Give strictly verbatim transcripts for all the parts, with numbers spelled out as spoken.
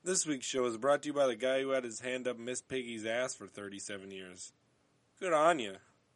This week's show is brought to you by the guy who had his hand up Miss Piggy's ass for thirty-seven years. Good on you.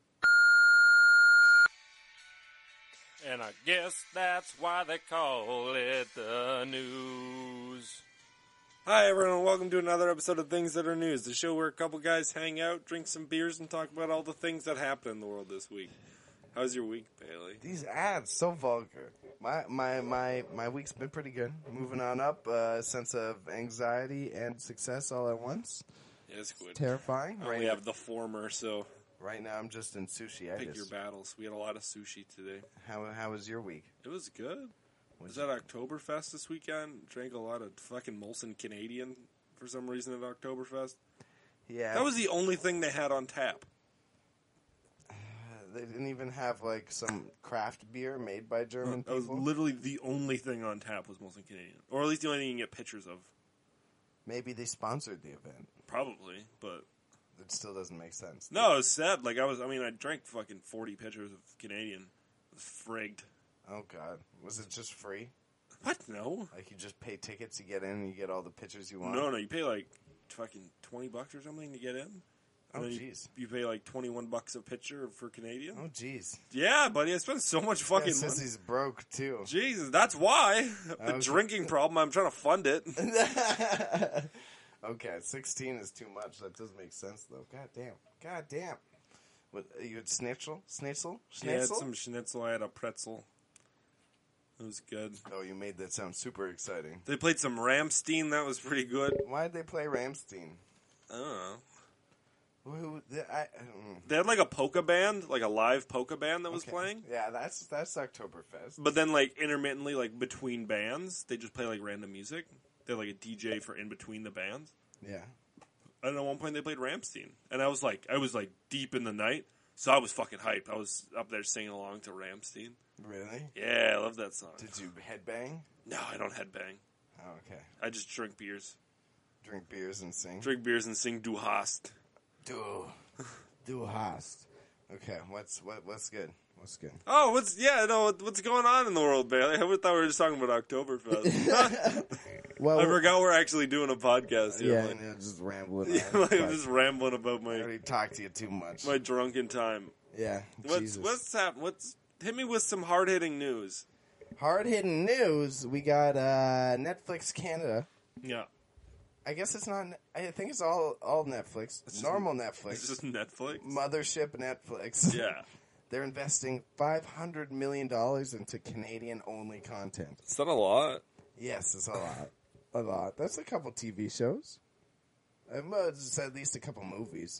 And I guess that's why they call it the news. Hi, everyone, and welcome to another episode of Things That Are News, the show where a couple guys hang out, drink some beers, and talk about all the things that happen in the world this week. How's your week, Bailey? These ads, so vulgar. My my my my week's been pretty good. Moving on up, a uh, sense of anxiety and success all at once. Yeah, it's good. Terrifying. I right only now, have the former, so right now I'm just in sushi. pick your battles. We had a lot of sushi today. How how was your week? It was good. Was Was that Oktoberfest this weekend? Drank a lot of fucking Molson Canadian for some reason at Oktoberfest. Yeah. That was the only thing they had on tap. They didn't even have like some craft beer made by German That was people. literally the only thing on tap was Molson Canadian. Or at least the only thing you can get pictures of. Maybe they sponsored the event. Probably, but It still doesn't make sense. no, it was sad. Like I was, I mean, I drank fucking forty pictures of Canadian. It was frigged. Oh God, was it just free? What? No. Like you just pay tickets, you get in, and you get all the pictures you want. No, no. You pay like fucking twenty bucks or something to get in. Oh And then jeez. You, you pay like twenty-one bucks a picture for Canadian. Oh jeez. Yeah, buddy. I spent so much fucking Yeah, money. Sissy's broke too. Jesus, that's why. The Okay. drinking problem, I'm trying to fund it. Okay, sixteen is too much. That does make sense, though. God damn. God damn. What, you had schnitzel? Schnitzel? Yeah, I had Schnitzel? some schnitzel. I had a pretzel. It was good. Oh, you made that sound super exciting. They played some Ramstein. That was pretty good. Why did they play Ramstein? I don't know. Who, the, I, mm. They had like a polka band, like a live polka band that was Okay. playing. Yeah, that's that's Oktoberfest. But then, like, intermittently, like, between bands, they just play, like, random music. They had, like, a D J for in between the bands. Yeah. And at one point, they played Ramstein. And I was, like, I was, like, deep in the night. So I was fucking hyped. I was up there singing along to Ramstein. Really? Yeah, I love that song. Did you headbang? No, I don't headbang. Oh, okay. I just drink beers. Drink beers and sing? Drink beers and sing Du hast. Du. Du hast. Okay, what's what, what's good? What's good? Oh, what's, yeah, no, what- what's going on in the world, Bailey? I thought we were just talking about Oktoberfest. Well, I forgot we're actually doing a podcast here. Yeah, Like, yeah, just rambling. yeah, on. like, I'm just rambling about I my already talked to you too much. my drunken time. Yeah, What's Jesus. what's happening? What's hit me with some hard hitting news? Hard hitting news. We got uh, Netflix Canada. Yeah, I guess it's not. I think it's all all Netflix. It's just- Normal Netflix. it's just Netflix. Mothership Netflix. Yeah, They're investing five hundred million dollars into Canadian only content. is that a lot? Yes, it's a lot. A lot. That's a couple T V shows. Uh, well, it's at least a couple movies.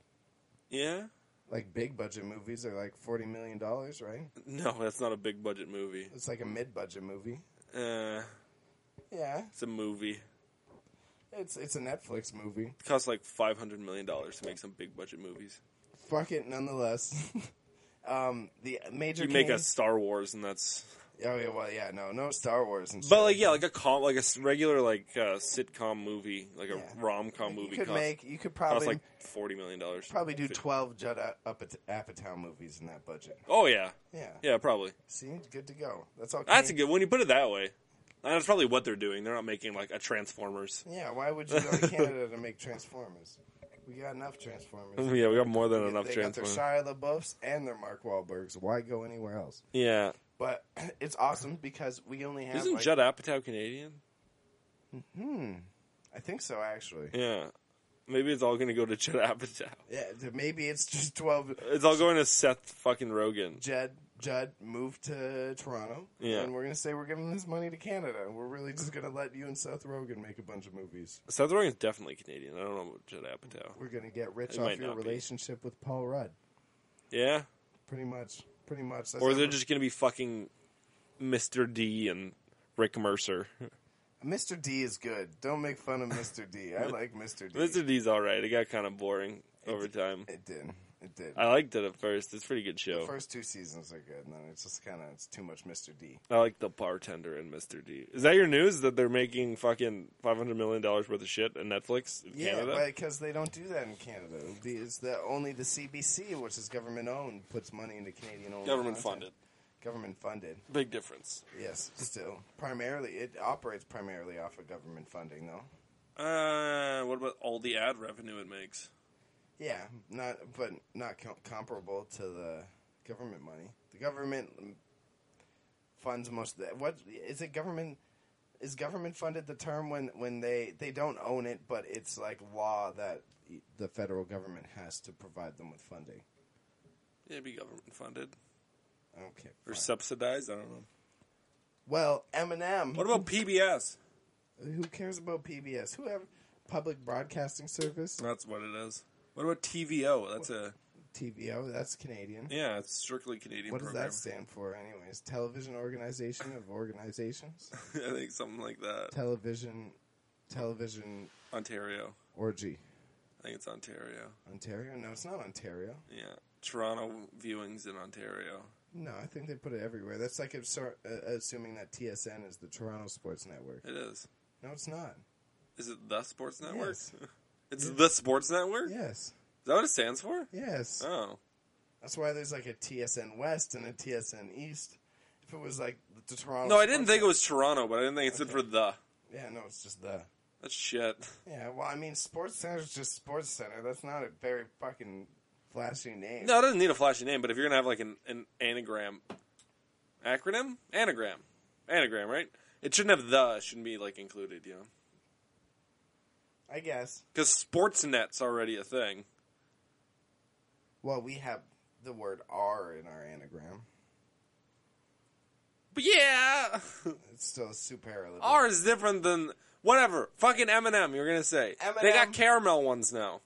Yeah. Like big budget movies are like forty million dollars, right? No, that's not a big budget movie. It's like a mid budget movie. Uh, Yeah, it's a movie. it's it's a Netflix movie. It costs like five hundred million dollars to make some big budget movies. Fuck it, nonetheless. um, the major. You make a Canadian- Star Wars, and that's. Oh yeah, well yeah, no, no Star Wars and shit. But like, yeah, like a com, like a s- regular like uh, sitcom movie, like a Yeah. rom com you movie. could costs, make. You could costs probably like forty million dollars. probably do twelve Judd Apatow Apatow movies in that budget. Oh yeah, Yeah. yeah, probably. See, good to go. That's all. That's a Canadian- good when you put it that way. And that's probably what they're doing. They're not making like a Transformers. Yeah, why would you go to Canada to make Transformers? We got enough Transformers. Yeah, we got more than They- enough they Transformers. got their Shia LaBeoufs and their Mark Wahlbergs. Why go anywhere else? Yeah, But it's awesome because we only have. isn't like, Judd Apatow Canadian? Hmm. I think so, actually. Yeah, maybe it's all going to go to Judd Apatow. Yeah, th- maybe it's just twelve. It's all going to Seth fucking Rogen. Judd, Judd moved to Toronto, Yeah. and we're gonna say we're giving this money to Canada. and We're really just gonna let you and Seth Rogen make a bunch of movies. Seth Rogen's definitely Canadian. I don't know about Judd Apatow. We're gonna get rich It off might your not be. relationship with Paul Rudd. Yeah, Pretty much. Pretty much. That's or how they're we're- just going to be fucking Mister D and Rick Mercer. Mister D is good. Don't make fun of Mister D. I like Mister D. Mister D's all right. It got kind of boring over time. It did. It did. I liked it at first. It's a pretty good The show. first two seasons are good, and then it's just kind of it's too much Mister D. I like the bartender in Mister D. Is that your news that they're making fucking five hundred million dollars worth of shit in Netflix in Yeah, Canada? but because they don't do that in Canada. The- It's the only the C B C, which is government owned, puts money into Canadian owned. Government funded. Government funded. Big difference. Yes, still primarily it operates primarily off of government funding, though. Uh, what about all the ad revenue it makes? Yeah, not but not com- comparable to the government money. The government funds most of that. What is it? Government is government funded the term when when they they don't own it, but it's like law that the federal government has to provide them with funding. Yeah, it'd be government funded. Okay, or fine. subsidized. I don't know. Well, Eminem. What about P B S? Who cares about P B S? Who have public broadcasting service? That's what it is. What about T V O? That's a T V O. That's Canadian. Yeah, it's strictly Canadian. What does program. that stand for, anyways? Television Organization of Organizations. I think something like that. Television, television. Ontario. Orgy. I think it's Ontario. Ontario? No, it's not Ontario. Yeah, Toronto viewings in Ontario. No, I think they put it everywhere. That's like absor- uh, assuming that T S N is the Toronto Sports Network. It is. No, it's not. Is it the Sports Network? Yes. It's yes. the Sports Network? Yes. Is that what it stands for? Yes. Oh. That's why there's like a T S N West and a T S N East. If it was like the Toronto... No, I didn't think it was Toronto, but I didn't think it stood Okay. for the. Yeah, no, it's just the... That's shit. Yeah, well, I mean, Sports Center is just Sports Center. That's not a very fucking flashy name. No, it doesn't need a flashy name, but if you're going to have like an, an anagram... Acronym? Anagram. Anagram, right? It shouldn't have the. It shouldn't be like included, you know? I guess. Because Sportsnet's already a thing. Well, we have the word R in our anagram. But yeah! It's still a superlative. R is different than... Whatever. Fucking M and M, you're going to say. M and M. They got caramel ones now.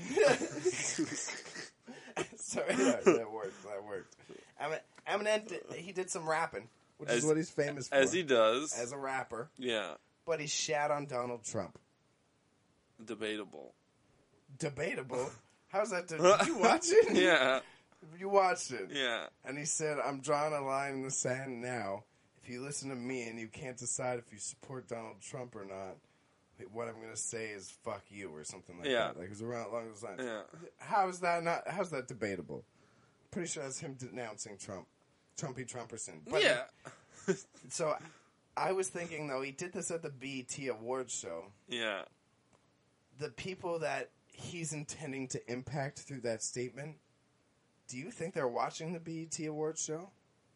Sorry, that, that worked. That worked. Eminem, did, he did some rapping, which As- is what he's famous for. As he does. As a rapper. Yeah. But he shat on Donald Trump. Debatable. Debatable? How's that? Did you watch it? Yeah. You watched it. Yeah. And he said, I'm drawing a line in the sand now. If you listen to me and you can't decide if you support Donald Trump or not, what I'm going to say is fuck you or something like Yeah. that. Like it was around along those lines. Yeah. How is that not, how's that debatable? Pretty sure that's him denouncing Trump. Trumpy Trumperson. But Yeah. So I was thinking, though, he did this at the B E T Awards show. Yeah. The people that he's intending to impact through that statement, do you think they're watching the B E T Awards show?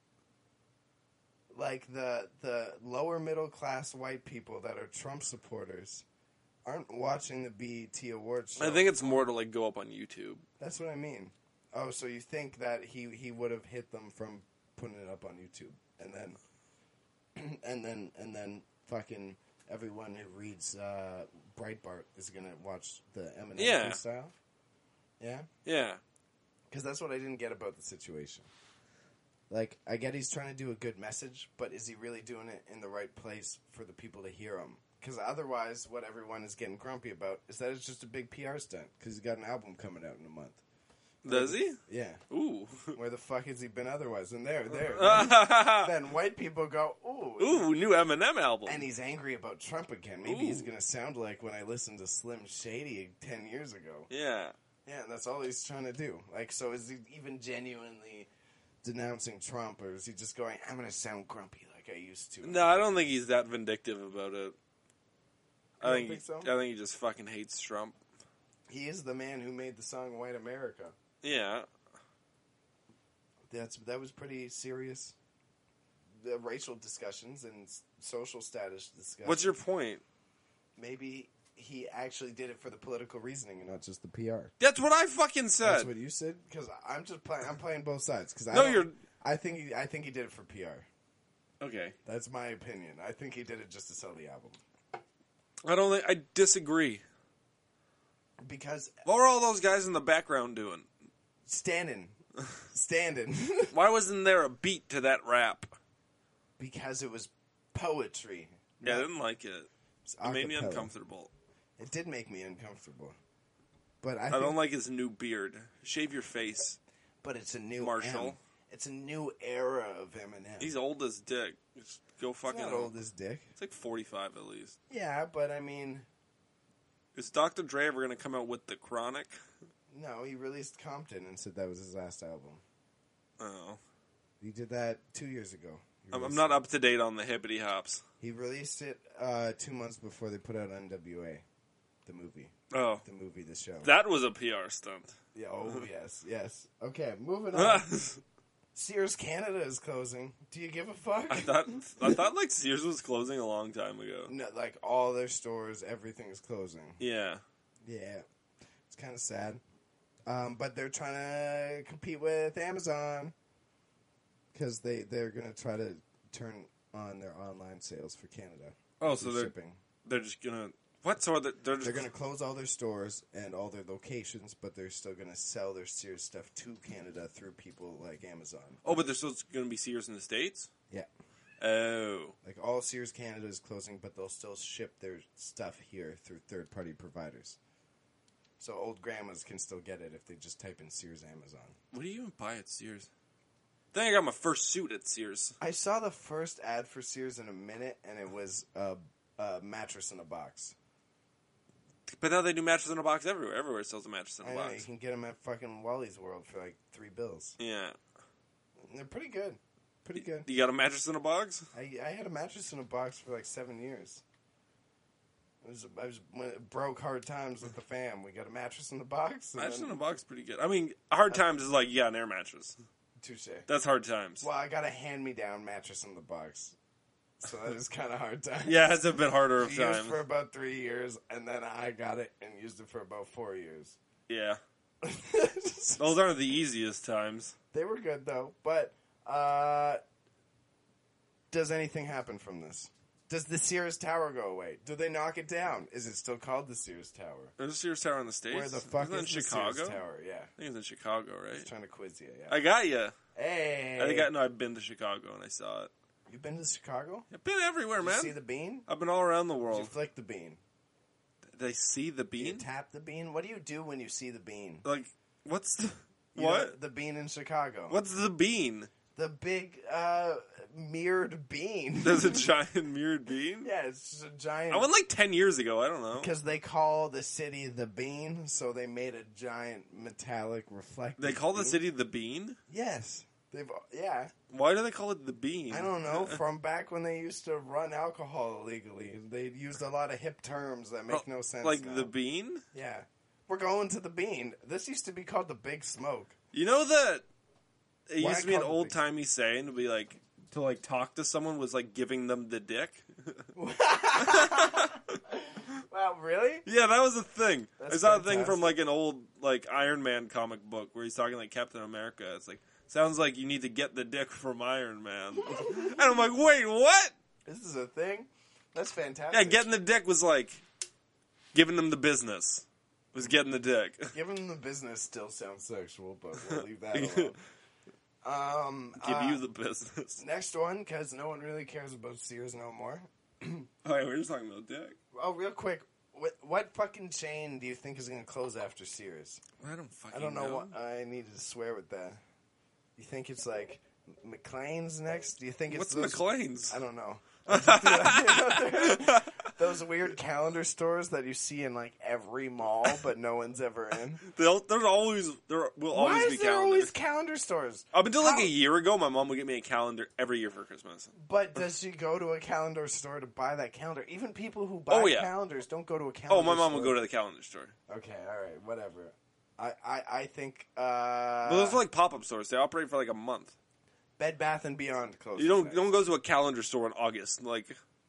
Like the the lower middle class white people that are Trump supporters aren't watching the B E T Awards show. I think it's more to like go up on YouTube. That's what I mean. Oh, so you think that he, he would have hit them from putting it up on YouTube, and then and then and then fucking everyone who reads uh, Breitbart is gonna watch the Eminem Yeah. freestyle. Yeah, Yeah. because that's what I didn't get about the situation. Like, I get he's trying to do a good message, but is he really doing it in the right place for the people to hear him? Because otherwise, what everyone is getting grumpy about is that it's just a big P R stunt, because he's got an album coming out in a month. Does he? Yeah. Ooh. Where the fuck has he been otherwise? And there, there. Then, then white people go, ooh. Ooh, new Eminem album. And he's angry about Trump again. Maybe Ooh. he's going to sound like when I listened to Slim Shady ten years ago. Yeah. Yeah, and that's all he's trying to do. Like, so is he even genuinely denouncing Trump, or is he just going, I'm going to sound grumpy like I used to? No, I don't think he's that vindictive about it. I You think, don't think so? I think he just fucking hates Trump. He is the man who made the song White America. Yeah. That's That was pretty serious. The racial discussions and s- social status discussions. What's your point? Maybe he actually did it for the political reasoning and not just the P R. That's what I fucking said. That's what you said? Because I'm just playing. I'm playing both sides. Because I No, don't- you're- I think he. I think he did it for P R. Okay. That's my opinion. I think he did it just to sell the album. I don't think, I disagree. Because What were all those guys in the background doing? standing, standing, Why wasn't there a beat to that rap? because it was poetry. Yeah, I not- didn't like it. it's It made me acapella. uncomfortable. It did make me uncomfortable. But I, I think, don't like his new beard. Shave your face. But it's a new Marshall. M. It's a new era of Eminem. He's old as dick. Just go He's fucking not old as dick. It's like forty-five at least. Yeah, but I mean, Is Doctor Dre ever going to come out with The Chronic? no, he released Compton and said that was his last album. Oh. He did that two years ago. He I'm, I'm released not it. up to date on the hippity hops. He released it uh, two months before they put out N W A. The movie. Oh. The movie, the show. That was a P R stunt. Yeah, oh, yes, yes. Okay, moving on. Sears Canada is closing. Do you give a fuck? I thought, I thought like, Sears was closing a long time ago. No, like, all their stores, everything is closing. Yeah. Yeah. It's kind of sad. Um, but they're trying to compete with Amazon. Because they, they're going to try to turn on their online sales for Canada. Oh, so they're, shipping. they're just going to... What? So they're, they're just... They're going to close all their stores and all their locations, but they're still going to sell their Sears stuff to Canada through people like Amazon. Oh, but there's still going to be Sears in the States? Yeah. Oh. Like, all Sears Canada is closing, but they'll still ship their stuff here through third-party providers. So old grandmas can still get it if they just type in Sears Amazon. What do you even buy at Sears? I think I got my first suit at Sears. I saw the first ad for Sears in a minute, and it was a, a mattress in a box. But now they do mattress in a box everywhere. Everywhere sells a mattress in a I box. know, you can get them at fucking Wally's World for like three bills. Yeah. And they're pretty good. Pretty good. You got a mattress in a box? I, I had a mattress in a box for like seven years. It was, I was when it broke hard times with the fam. We got a mattress in the box. Mattress then, in a box is pretty good. I mean, hard times is like, you got an air mattress. Touche. That's hard times. Well, I got a hand-me-down mattress in the box. So that is kind of hard times. Yeah, it's a bit harder of Used time. for about three years, and then I got it and used it for about four years. Yeah. Those aren't the easiest times. They were good, though. But uh, does anything happen from this? Does the Sears Tower go away? Do they knock it down? Is it still called the Sears Tower? There's a Sears Tower in the States. Where the fuck Isn't that is in the Chicago? Sears Tower? Yeah. I think it's in Chicago, I right? was trying to quiz you, yeah. I got you. Hey. I think I, no, I've been to Chicago and I saw it. You've been to Chicago? I've been everywhere, Did man. you see the bean? I've been all around the Did you world. flick the bean? Did I see the Did you bean? tap the bean? What do you do when you see the bean? Like, what's the... You What? know, the bean in Chicago. What's the bean? The big uh, mirrored bean. There's a giant mirrored bean? Yeah, it's just a giant... I went like ten years ago. I don't know. Because they call the city the bean, so they made a giant metallic reflective They call the bean. city the bean? Yes. They've Yeah. Why do they call it the bean? I don't know. From back when they used to run alcohol illegally, they used a lot of hip terms that make no sense Like now. the bean? Yeah. We're going to the bean. This used to be called the Big Smoke. You know that it Why used to be an call it the old big- timey saying to be like to like talk to someone was like giving them the dick. Wow, really? Yeah, that was a thing. That's I saw a thing fantastic. from like an old like Iron Man comic book where he's talking like Captain America. It's like sounds like you need to get the dick from Iron Man. And I'm like, wait, what? This is a thing? That's fantastic. Yeah, getting the dick was like giving them the business. Was getting the dick. Giving them the business still sounds sexual, but we'll leave that alone. Um, Give uh, you the business. Next one, because no one really cares about Sears no more. Oh, yeah, we're just talking about dick. Oh, real quick, what, what fucking chain do you think is going to close after Sears? I don't fucking I don't know, know. what I needed to swear with that. You think it's like McLean's next? Do you think it's What's those, McLean's? I don't know. Those weird calendar stores that you see in like every mall, but no one's ever in. They'll, there's always there will always Why be is there calendars. always calendar stores? Up until like How- a year ago, my mom would get me a calendar every year for Christmas. But does she go to a calendar store to buy that calendar? Even people who buy Oh, yeah. calendars don't go to a calendar. Oh, my mom store. would go to the calendar store. Okay, all right, whatever. I, I, I think uh, But those are like pop-up stores. They operate for like a month. Bed Bath and Beyond closes. You don't next. no one goes to a calendar store in August. Like,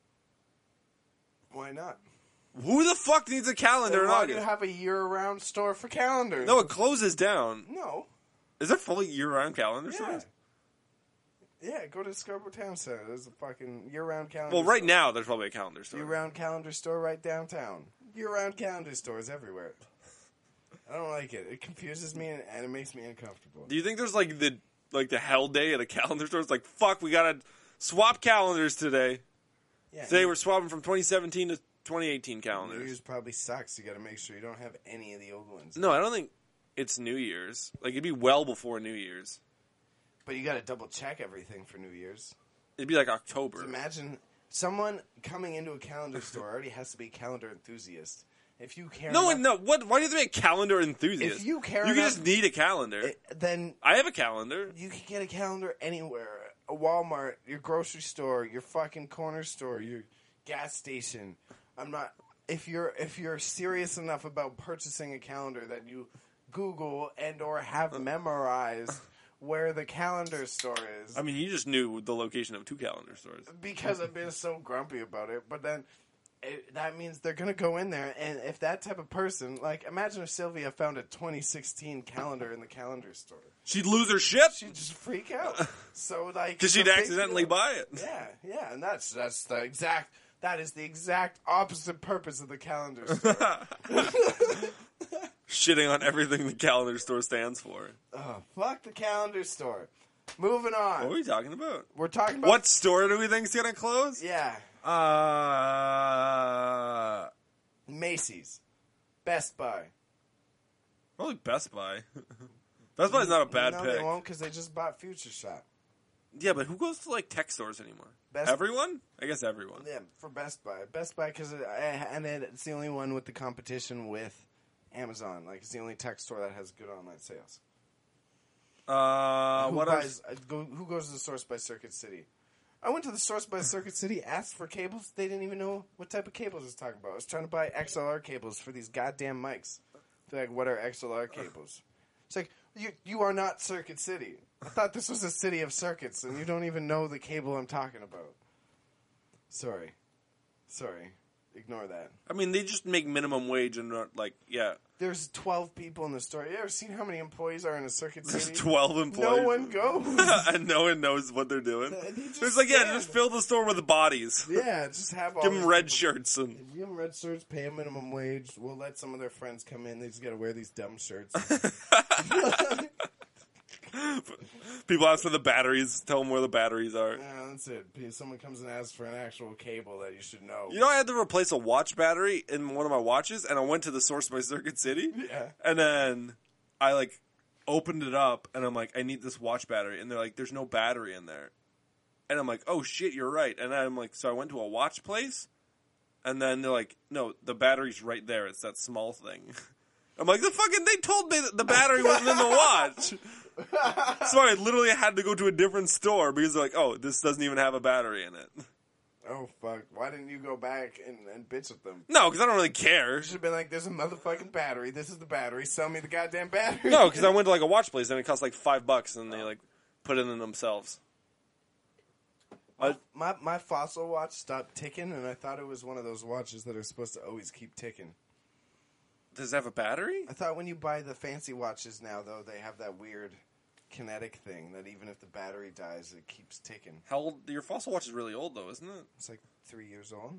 Why not? who the fuck needs a calendar Then in why do August? you have a year-round store for calendars? No, it closes down. No. Is there fully year-round calendar Yeah. stores? Yeah, go to Scarborough Town Center. There's a fucking year-round calendar. Well, right store. now there's probably a calendar store. Year-round calendar store right downtown. Year-round calendar stores everywhere. I don't like it. It confuses me and, and it makes me uncomfortable. Do you think there's like the like the hell day at a calendar store? It's like fuck, we gotta swap calendars today. Yeah, Today we're swapping from twenty seventeen to twenty eighteen New calendars. Year's probably sucks. You got to make sure you don't have any of the old ones. No, I don't think it's New Year's. Like it'd be well before New Year's. But you got to double check everything for New Year's. It'd be like October. Just imagine someone coming into a calendar store already has to be a calendar enthusiast. If you care, No, enough, no. What? Why do you have to be a calendar enthusiast? If you care you can enough- just need a calendar. it, then I have a calendar. you can get a calendar anywhere. A Walmart, your grocery store, your fucking corner store, your gas station. I'm not. if you're if you're serious enough about purchasing a calendar that you Google and or have memorized where the calendar store is. I mean, you just knew the location of two calendar stores. Because I've been so grumpy about it. But then it, that means they're going to go in there. And if that type of person, like, imagine if Sylvia found a twenty sixteen calendar in the calendar store. She'd lose her shit. She'd just freak out. So, like, because she'd accidentally buy it. Yeah, yeah. And that's, that's the exact, that is the exact opposite purpose of the calendar store. Shitting on everything the calendar store stands for. Oh, fuck the calendar store. Moving on. What are we talking about? We're talking about... What store do we think is going to close? Yeah. Uh... Macy's. Best Buy. Probably Best Buy. Best Buy's not a bad no, pick. No, they won't because they just bought Future Shop. Yeah, but who goes to, like, tech stores anymore? Best everyone? I guess everyone. Yeah, for Best Buy. Best Buy because... It, and it's the only one with the competition with... Amazon, like, it's the only tech store that has good online sales. Uh, who what buys, uh, go, Who goes to the Source by Circuit City? I went to the Source by Circuit City, asked for cables. They didn't even know what type of cables I was talking about. I was trying to buy X L R cables for these goddamn mics. They're like, what are X L R cables? It's like, you you are not Circuit City. I thought this was a city of circuits, and you don't even know the cable I'm talking about. Sorry. Sorry. Ignore that. I mean, they just make minimum wage and not, like, yeah. There's twelve people in the store. You ever seen how many employees are in a Circuit City? There's twelve employees. No one goes. And no one knows what they're doing. It's like, stand. yeah, just fill the store with bodies. Yeah, just have all Give them red people. shirts. and Give them red shirts, pay them minimum wage. We'll let some of their friends come in. They just got to wear these dumb shirts. People ask for the batteries. Tell them where the batteries are. Yeah, that's it. Someone comes and asks for an actual cable that you should know. You know, I had to replace a watch battery in one of my watches, and I went to the Source by Circuit City. Yeah. And then I, like, opened it up, and I'm like, I need this watch battery. And they're like, there's no battery in there. And I'm like, oh, shit, you're right. And I'm like, so I went to a watch place, and then they're like, no, the battery's right there. It's that small thing. I'm like, the fucking, they told me that the battery wasn't in the watch. So I literally had to go to a different store because they're like, oh, this doesn't even have a battery in it. Oh, fuck. Why didn't you go back and, and bitch at them? No, because I don't really care. You should have been like, there's a motherfucking battery. This is the battery. Sell me the goddamn battery. No, because I went to like a watch place and it cost like five bucks and they like put it in themselves. My, my, my Fossil watch stopped ticking and I thought it was one of those watches that are supposed to always keep ticking. Does it have a battery? I thought when you buy the fancy watches now, though, they have that weird kinetic thing that even if the battery dies, it keeps ticking. How old? Your Fossil watch is really old, though, isn't it? It's like three years old.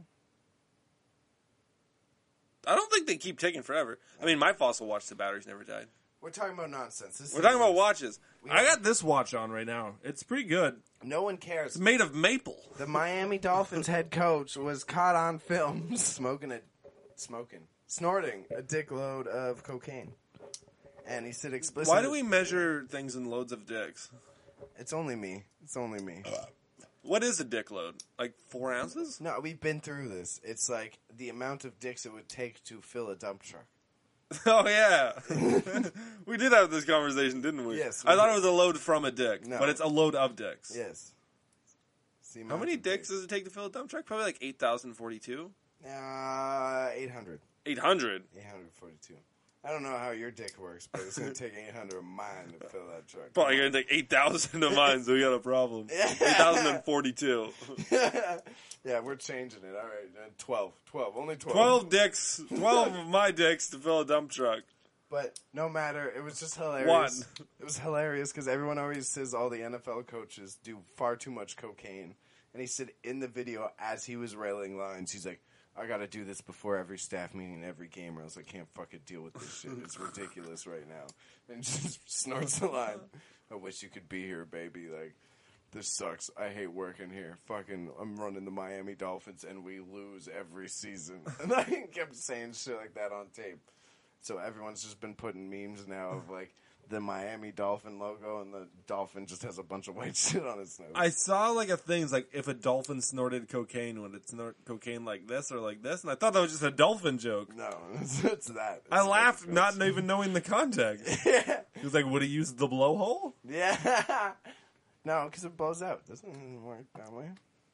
I don't think they keep ticking forever. I mean, my Fossil watch, the battery's never died. We're talking about nonsense. This We're talking about watches. I got this watch on right now. It's pretty good. No one cares. It's made of maple. The Miami Dolphins head coach was caught on film smoking a smoking. Snorting a dickload of cocaine. And he said explicitly... Why do we measure things in loads of dicks? It's only me. It's only me. What is a dick load? Like four ounces? No, we've been through this. It's like the amount of dicks it would take to fill a dump truck. Oh, yeah. We did have this conversation, didn't we? Yes. I we thought did. it was a load from a dick, No. but it's a load of dicks. Yes. See, How many dicks does it take to fill a dump truck? Probably like eight thousand forty-two? Uh, eight hundred. eight hundred? eight hundred forty-two. I don't know how your dick works, but it's going to take eight hundred of mine to fill that truck. Probably going to take eight thousand of mine, so we got a problem. eight thousand forty-two. Yeah, we're changing it. All right, uh, twelve. twelve. Only twelve. twelve dicks. twelve of my dicks to fill a dump truck. But no matter, it was just hilarious. One. It was hilarious because everyone always says all the N F L coaches do far too much cocaine. And he said in the video, as he was railing lines, he's like, I got to do this before every staff meeting, every game, or else I can't fucking deal with this shit. It's ridiculous right now. And just snorts the line. I wish you could be here, baby. Like, this sucks. I hate working here. Fucking, I'm running the Miami Dolphins, and we lose every season. And I kept saying shit like that on tape. So everyone's just been putting memes now of, like, the Miami Dolphin logo, and the dolphin just has a bunch of white shit on its nose. I saw like a thing, it's like if a dolphin snorted cocaine, would it snort cocaine like this or like this? And I thought that was just a dolphin joke. No, it's, it's that. It's I laughed, that. not even knowing the context. Yeah. He was like, would he use the blowhole? Yeah. No, because it blows out. Doesn't it work that way?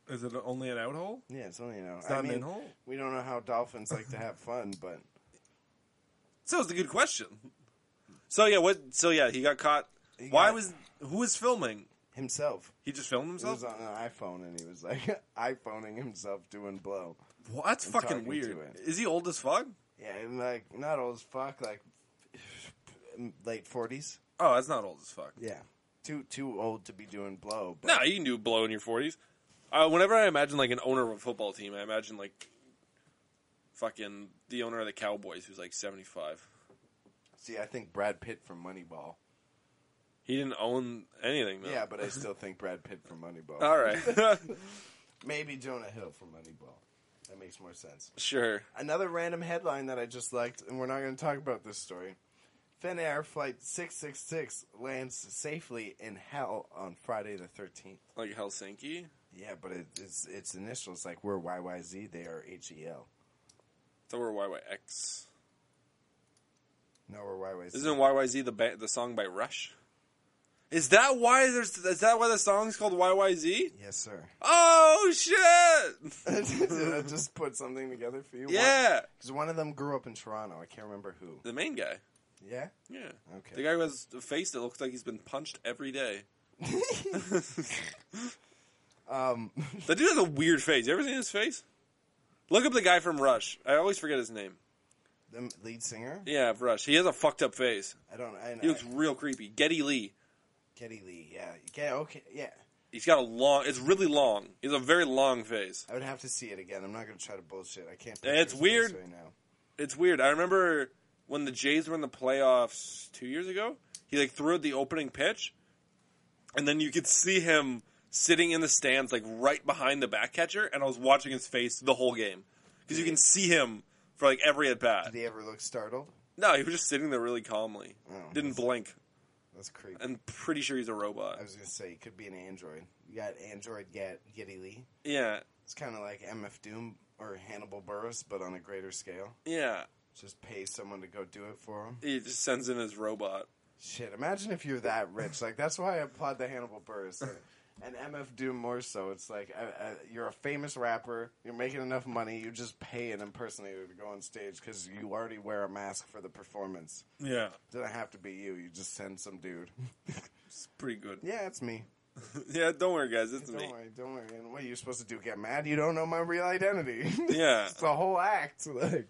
Is it only an out hole? Yeah, it's only an out. It's not I mean, an in hole? we don't know how dolphins like to have fun, but So it's a good question. So yeah, what? So yeah, he got caught. He Why got- was who was filming? himself. He just filmed He himself. was on an iPhone, and he was like iPhoning himself doing blow. Well, that's I'm fucking talking weird. to it. Is he old as fuck? Yeah, and like not old as fuck, like late forties. Oh, that's not old as fuck. Yeah, too too old to be doing blow. But No, you can do blow in your forties. Uh, whenever I imagine like an owner of a football team, I imagine like fucking the owner of the Cowboys, who's like seventy-five. see, I think Brad Pitt from Moneyball. He didn't own anything, though. Yeah, but I still think Brad Pitt from Moneyball. All right. Maybe Jonah Hill from Moneyball. That makes more sense. Sure. Another random headline that I just liked, and we're not going to talk about this story. Finnair Flight six six six lands safely in hell on Friday the thirteenth. Like Helsinki? Yeah, but it, it's its initials. Like, we're Y Y Z, they are H E L. So we're Y Y X. No, we're Y Y Z. Isn't Y Y Z the ba- the song by Rush? Is that why there's? Is that why the song's called Y Y Z? Yes, sir. Oh shit! Did I just put something together for you? Yeah, Because one of them grew up in Toronto. I can't remember who. the main guy. Yeah? Yeah. Okay. The guy who has a face that looks like he's been punched every day. Um, That dude has a weird face. You ever seen his face? Look up the guy from Rush. I always forget his name. the lead singer? Yeah, Rush. He has a fucked up face. I don't I know. He looks real creepy. Geddy Lee. Geddy Lee, yeah. Yeah, okay, yeah. He's got a long. It's really long. He has a very long face. I would have to see it again. I'm not going to try to bullshit. I can't. It's picture his face weird. right now. It's weird. I remember when the Jays were in the playoffs two years ago. He like threw out the opening pitch, and then you could see him sitting in the stands, like right behind the back catcher, and I was watching his face the whole game because you can see him for like every at bat. Did he ever look startled? No, he was just sitting there really calmly. Oh, Didn't that's- blink. That's creepy. I'm pretty sure he's a robot. I was going to say, he could be an android. You got Android Get, Geddy Lee. Yeah, It's kind of like M F Doom or Hannibal Buress, but on a greater scale. yeah. Just pay someone to go do it for him. He just sends in his robot. Shit, imagine if you're that rich. Like, that's why I applaud the Hannibal Buress. And M F Doom more so. It's like, uh, uh, you're a famous rapper, you're making enough money, you just pay an impersonator to go on stage because you already wear a mask for the performance. Yeah, It doesn't have to be you, you just send some dude. it's pretty good. Yeah, it's me. Yeah, don't worry, guys. It's Don't me. worry, don't worry. And what are you supposed to do, get mad? You don't know my real identity. Yeah. It's a whole act. Like,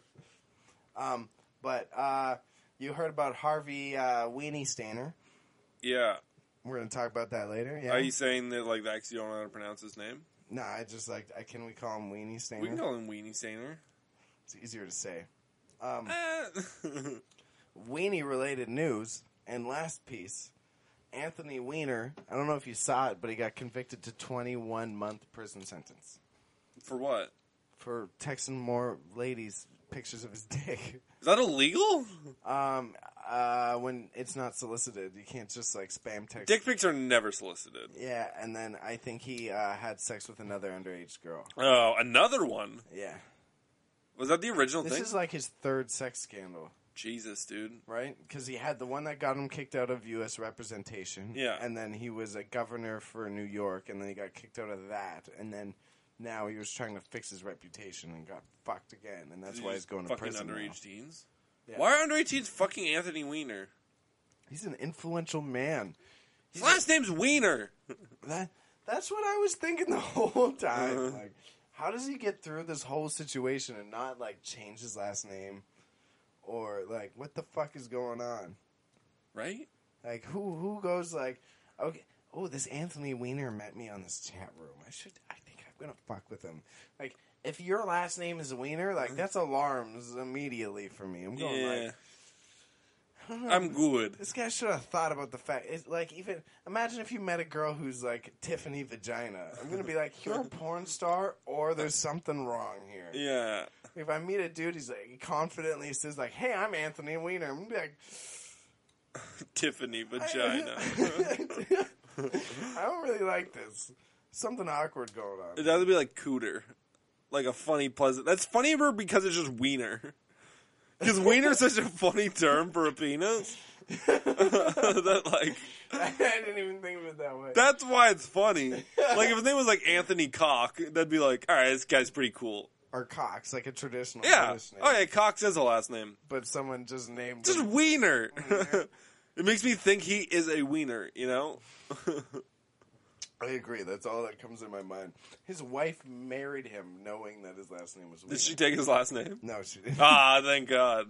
um, but uh, you heard about Harvey uh, Weenie Stainer. Yeah. We're going to talk about that later. Yeah. Are you saying that like that 'cause you don't know how to pronounce his name? No, I just like. I can we call him Weenie Stainer? We can call him Weenie Stainer. It's easier to say. Um, Eh. Weenie related news and last piece. Anthony Weiner. I don't know if you saw it, but he got convicted to twenty-one month prison sentence For what? for texting more ladies pictures of his dick. Is that illegal? Um, uh, when it's not solicited, you can't just like spam text. Dick pics are never solicited. Yeah, and then I think he uh, had sex with another underage girl. Oh, another one. Yeah, Was that the original this thing? is like his third sex scandal, Jesus, dude. right? Because he had the one that got him kicked out of U S representation. Yeah. and then he was a governor for New York, and then he got kicked out of that, and then now he was trying to fix his reputation and got fucked again, and that's why he's going to fucking prison now. underage teens. Yeah. Why are underage teens fucking Anthony Weiner? He's an influential man. His last name's Weiner. That that's what I was thinking the whole time. Like, how does he get through this whole situation and not like change his last name, or like what the fuck is going on? Right? Like who who goes like, okay, oh, this Anthony Weiner met me on this chat room. I should, I think I'm gonna fuck with him. Like if your last name is Weiner, like that's alarms immediately for me. I'm going Yeah. like. I don't know. I'm good. This guy should have thought about the fact. It's like, even imagine if you met a girl who's like Tiffany Vagina. I'm gonna be like, you're a porn star, or there's something wrong here. Yeah. If I meet a dude, he's like he confidently says like, "Hey, I'm Anthony Weiner." I'm gonna be like, Tiffany Vagina. I don't really like this. Something awkward going on. It'd either be like Cooter. Like a funny, pleasant. That's funnier because it's just Wiener. Because Wiener's such a funny term for a penis. that like I didn't even think of it that way. that's why it's funny. Like if his name was like Anthony Cock, that'd be like, all right, this guy's pretty cool. Or Cox, like a traditional Yeah. British name. Oh yeah, Cox is a last name. But someone just named Just him. Wiener. It makes me think he is a wiener. You know. I agree. That's all that comes in my mind. His wife married him knowing that his last name was Wiener. Did she take his last name? No, she didn't. Ah, thank God.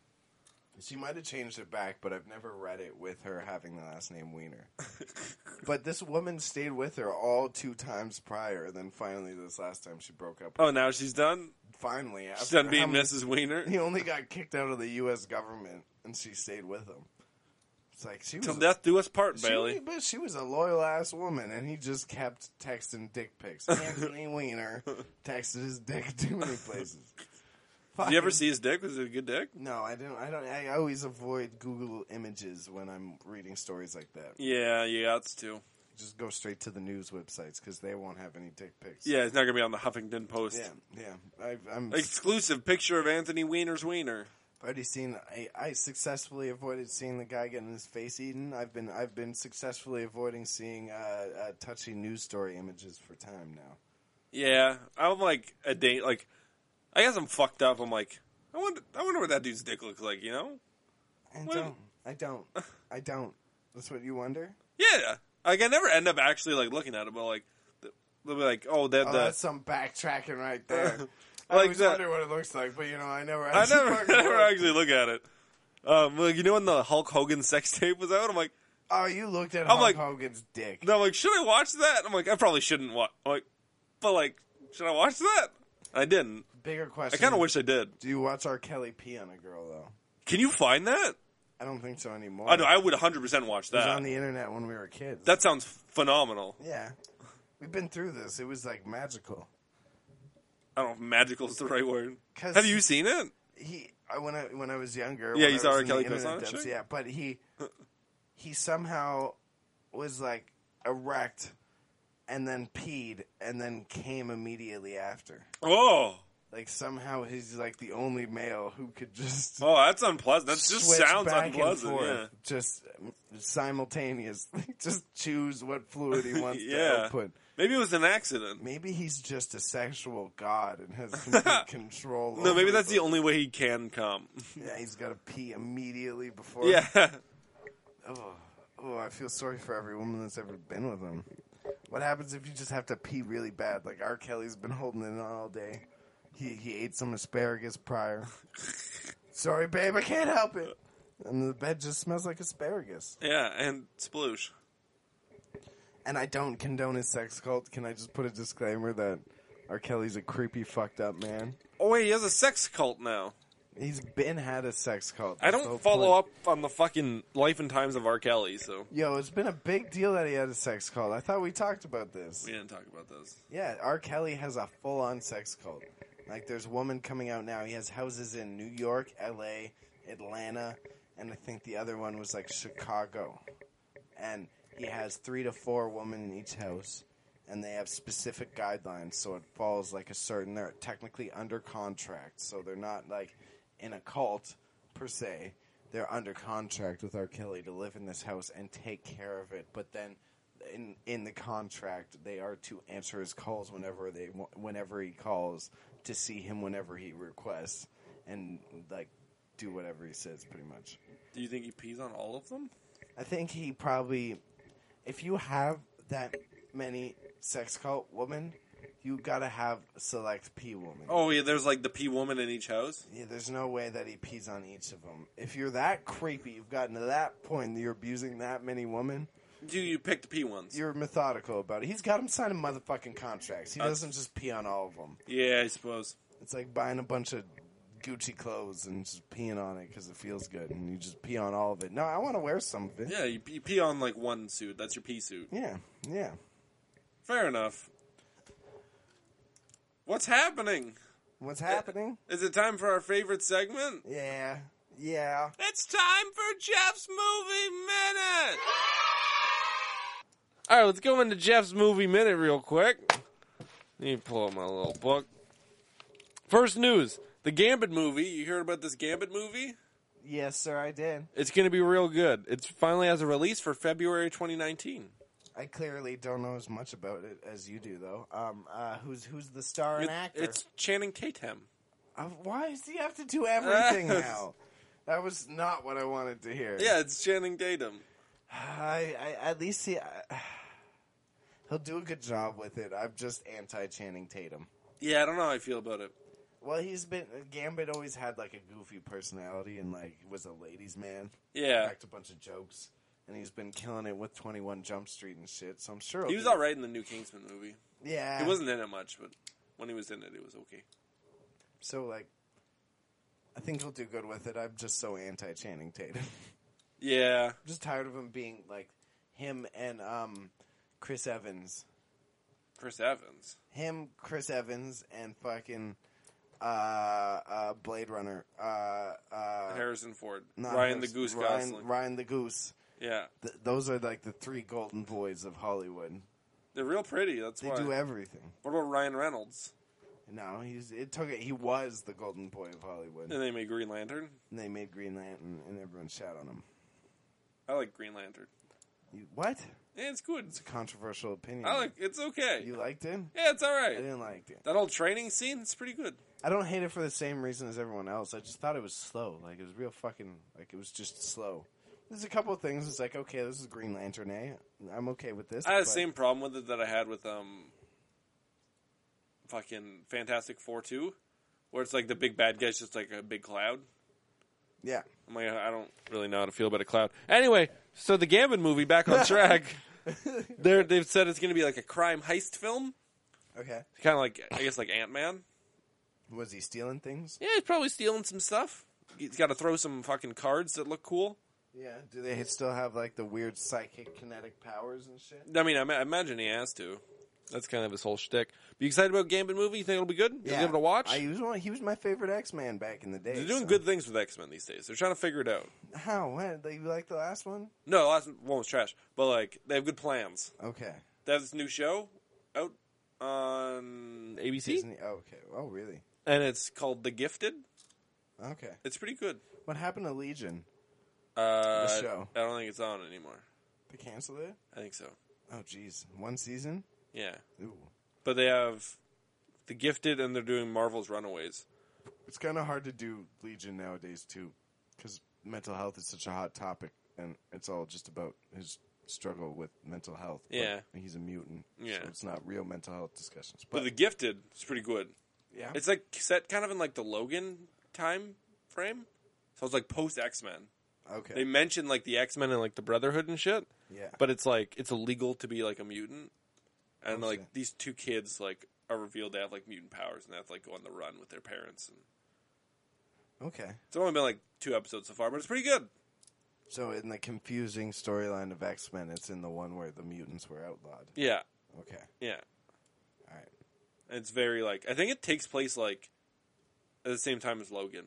She might have changed it back, but I've never read it with her having the last name Wiener. But this woman stayed with her all two times prior, and then finally this last time she broke up. Oh, now she's done? Finally. She's after done being how many- Missus Wiener? He only got kicked out of the U S government, and she stayed with him. It's like she was... Till death do us part, She, Bailey. but she was a loyal ass woman, and he just kept texting dick pics. Anthony Weiner texted his dick too many places. Did you ever see his dick? Was it a good dick? No, I don't. I don't. I always avoid Google Images when I'm reading stories like that. Yeah, yeah, that's too. Just go straight to the news websites because they won't have any dick pics. Yeah, it's not gonna be on the Huffington Post. yeah, yeah. I've, I'm Exclusive picture of Anthony Weiner's wiener. already seen. I, I successfully avoided seeing the guy getting his face eaten. I've been. I've been successfully avoiding seeing uh, uh, touchy news story images for time now. Yeah, I'm like a date. Like, I guess I'm fucked up. I'm like, I wonder, I wonder what that dude's dick looks like. You know? I What- don't. I don't. I don't. That's what you wonder. Yeah. Like I never end up actually like looking at it, but like they'll be like, oh, that Oh, the. that's some backtracking right there. I Like always that- wonder what it looks like, but you know, I never. I actually never, fucking never looked. actually look at it. Um, like you know when the Hulk Hogan sex tape was out, I'm like, Oh, you looked at I'm Hulk like- Hogan's dick. no, I'm like, should I watch that? I'm like, I probably shouldn't watch. Like, but like, should I watch that? I didn't. Bigger I question. kind of wish I did. Do you watch R. Kelly pee on a girl though? Can you find that? I don't think so anymore. I know. I would one hundred percent watch It was that. on the internet when we were kids. That sounds phenomenal. yeah, we've been through this. It was like magical. I don't know if magical is the right word. 'Cause Have you seen it? He I, when I when I was younger. Yeah, when you I saw was R. in Kelly the goes internet on it, dubs, sure. Yeah, but he he somehow was like erect and then peed and then came immediately after. Oh, Like somehow he's like the only male who could just oh, that's unpleasant. That just switch sounds back and unpleasant. forth, Yeah. just simultaneously, just choose what fluid he wants to Yeah. output. Maybe it was an accident. Maybe he's just a sexual god and has complete control. No, maybe over that's it. the only way he can come. Yeah, he's got to pee immediately before. Yeah. Oh, oh, I feel sorry for every woman that's ever been with him. What happens if you just have to pee really bad? Like R. Kelly's been holding it on all day. He he ate some asparagus prior. Sorry, babe, I can't help it. And the bed just smells like asparagus. Yeah, and sploosh. And I don't condone his sex cult. Can I just put a disclaimer that R. Kelly's a creepy, fucked up man? Oh wait, he has a sex cult now. He's been had a sex cult. I That's the whole don't follow point. up on the fucking life and times of R. Kelly, so Yo, it's been a big deal that he had a sex cult. I thought we talked about this. we didn't talk about this. Yeah, R. Kelly has a full-on sex cult. Like, there's a woman coming out now. He has houses in New York, L A, Atlanta, and I think the other one was, like, Chicago. And he has three to four women in each house, and they have specific guidelines, so it falls, like, a certain... They're technically under contract, so they're not, like, in a cult, per se. They're under contract with R. Kelly to live in this house and take care of it, but then... In in the contract, they are to answer his calls whenever they wa- whenever he calls, to see him whenever he requests, and like do whatever he says, pretty much. Do you think he pees on all of them? I think he probably, if you have that many sex cult women, you gotta have select pee woman. Oh yeah, there's like the pee woman in each house. Yeah, there's no way that he pees on each of them. If you're that creepy, you've gotten to that point that you're abusing that many women. Do you pick the pee ones? You're methodical about it. He's got him signing motherfucking contracts. He That's- doesn't just pee on all of them. Yeah, I suppose. It's like buying a bunch of Gucci clothes and just peeing on it because it feels good, and you just pee on all of it. No, I want to wear some of it. Yeah, you, you pee on like one suit. That's your pee suit. Yeah, yeah. Fair enough. What's happening? What's happening? Is it time for our favorite segment? Yeah, yeah. It's time for Jeff's Movie Minute! Alright, let's go into Jeff's Movie Minute real quick. Let me pull up my little book. First news. The Gambit movie. You heard about this Gambit movie? Yes, sir, I did. It's going to be real good. It's finally has a release for February twenty nineteen. I clearly don't know as much about it as you do, though. Um, uh, who's who's the star and It- actor? It's Channing Tatum. Uh, why does he have to do everything now? That was not what I wanted to hear. Yeah, it's Channing Tatum. I, I at least he uh, he'll do a good job with it. I'm just anti Channing Tatum. Yeah, I don't know how I feel about it. Well, he's been Gambit always had like a goofy personality and like was a ladies' man. Yeah. Cracked a bunch of jokes, and he's been killing it with twenty-one Jump Street and shit. So I'm sure He he'll was do- all right in the new Kingsman movie. Yeah, He wasn't in it much, but when he was in it, it was okay. So like, I think he'll do good with it. I'm just so anti Channing Tatum. Yeah. I'm just tired of him being like him and um, Chris Evans. Chris Evans. Him, Chris Evans, and fucking uh, uh, Blade Runner. Uh, uh, Harrison Ford. not Ryan Harris- the Goose Ryan, Gosling. Ryan the Goose. Yeah. Th- those are like the three golden boys of Hollywood. They're real pretty, that's They why. do everything. What about Ryan Reynolds? No, he's it took it. He was the golden boy of Hollywood. And they made Green Lantern. And they made Green Lantern, and everyone shat on him. I like Green Lantern. You, what? Yeah, it's good. It's a controversial opinion. I like it's okay. You liked it? Yeah, it's I alright. didn't like it. That whole training scene, it's pretty good. I don't hate it for the same reason as everyone else. I just thought it was slow. Like, it was real fucking... Like, it was just slow. There's a couple of things. It's like, okay, this is Green Lantern, eh? I'm okay with this. I had the but- same problem with it that I had with um fucking Fantastic Four two, where it's like the big bad guy's just like a big cloud. Yeah. I'm like, I don't really know how to feel about a cloud. Anyway, so the Gambit movie, back on track. They're, they've said it's going to be like a crime heist film. Okay. Kind of like, I guess, like Ant-Man. Was he stealing things? Yeah, he's probably stealing some stuff. He's got to throw some fucking cards that look cool. Yeah. Do they still have, like, the weird psychic kinetic powers and shit? I mean, I, ma- I imagine he has to. That's kind of his whole shtick. Be excited about Gambit movie? You think it'll be good? You give it a watch? I, he, was one, he was my favorite X-Man back in the day. They're doing so- good things with X-Men these days. They're trying to figure it out. How? What? You like the last one? No, the last one was trash. But, like, they have good plans. Okay. They have this new show out on A B C. Disney. Oh, okay. Oh, really? And it's called The Gifted. Okay. It's pretty good. What happened to Legion? Uh, The show. I don't think it's on anymore. They canceled it? I think so. Oh, jeez. One season? Yeah. Ooh. But they have The Gifted and they're doing Marvel's Runaways. It's kind of hard to do Legion nowadays, too, because mental health is such a hot topic, and it's all just about his struggle with mental health. But Yeah. he's a mutant, Yeah. so it's not real mental health discussions. But But, The Gifted is pretty good. yeah, It's like set kind of in like the Logan time frame. So it's like post X-Men. okay. They mention like the X-Men and like the Brotherhood and shit. yeah. But it's like it's illegal to be like a mutant. And Oh, like shit. these two kids like are revealed to have like mutant powers and they have to like go on the run with their parents. And Okay. it's only been like two episodes so far, but it's pretty good. So in the confusing storyline of X-Men, it's in the one where the mutants were outlawed. Yeah. Okay. Yeah. All right. And it's very like I think it takes place like at the same time as Logan.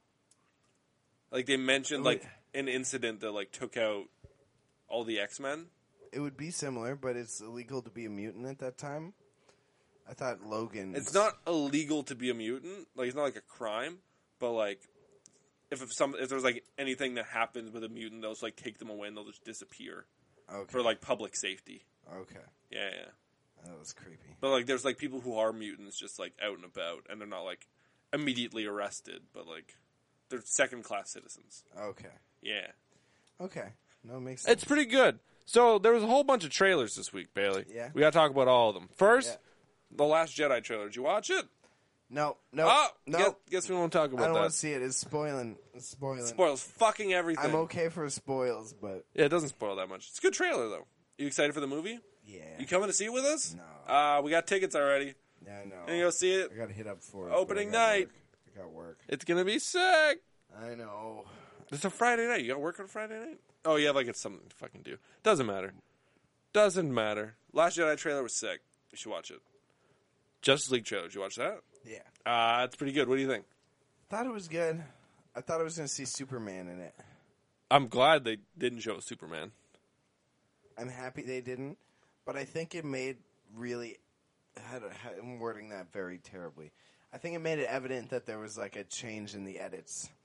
Like they mentioned like an incident that like took out all the X-Men. It would be similar, but it's illegal to be a mutant at that time. I thought Logan... It's not illegal to be a mutant. Like it's not like a crime, but like if, if some if there's like anything that happens with a mutant, they'll just like take them away and they'll just disappear Okay. for like public safety. Okay. Yeah, yeah. That was creepy. But like there's like people who are mutants just like out and about and they're not like immediately arrested, but like they're second class citizens. Okay. Yeah. Okay. No, it makes sense. It's pretty good. So there was a whole bunch of trailers this week, Bailey. Yeah. We got to talk about all of them. First, Yeah. The Last Jedi trailer. Did you watch it? No, no, oh, no. Guess, guess we won't talk I about don't that. want to see it. It's spoiling. It's spoiling. Spoils fucking everything. I'm okay for spoils, but Yeah, it doesn't spoil that much. It's a good trailer though. You excited for the movie? yeah. You coming to see it with us? No. Uh, we got tickets already. Yeah, I know. And you go see it. I got to hit up for it. Opening but I got night. work. I got work. It's gonna be sick. I know. It's a Friday night. You got work on Friday night? Oh yeah, like it's something to fucking do. Doesn't matter. Doesn't matter. Last Jedi trailer was sick. You should watch it. Justice League trailer. Did you watch that? Yeah. Uh, it's pretty good. What do you think? Thought it was good. I thought I was going to see Superman in it. I'm glad they didn't show Superman. I'm happy they didn't, but I think it made really. How do, how, I'm wording that very terribly. I think it made it evident that there was like a change in the edits.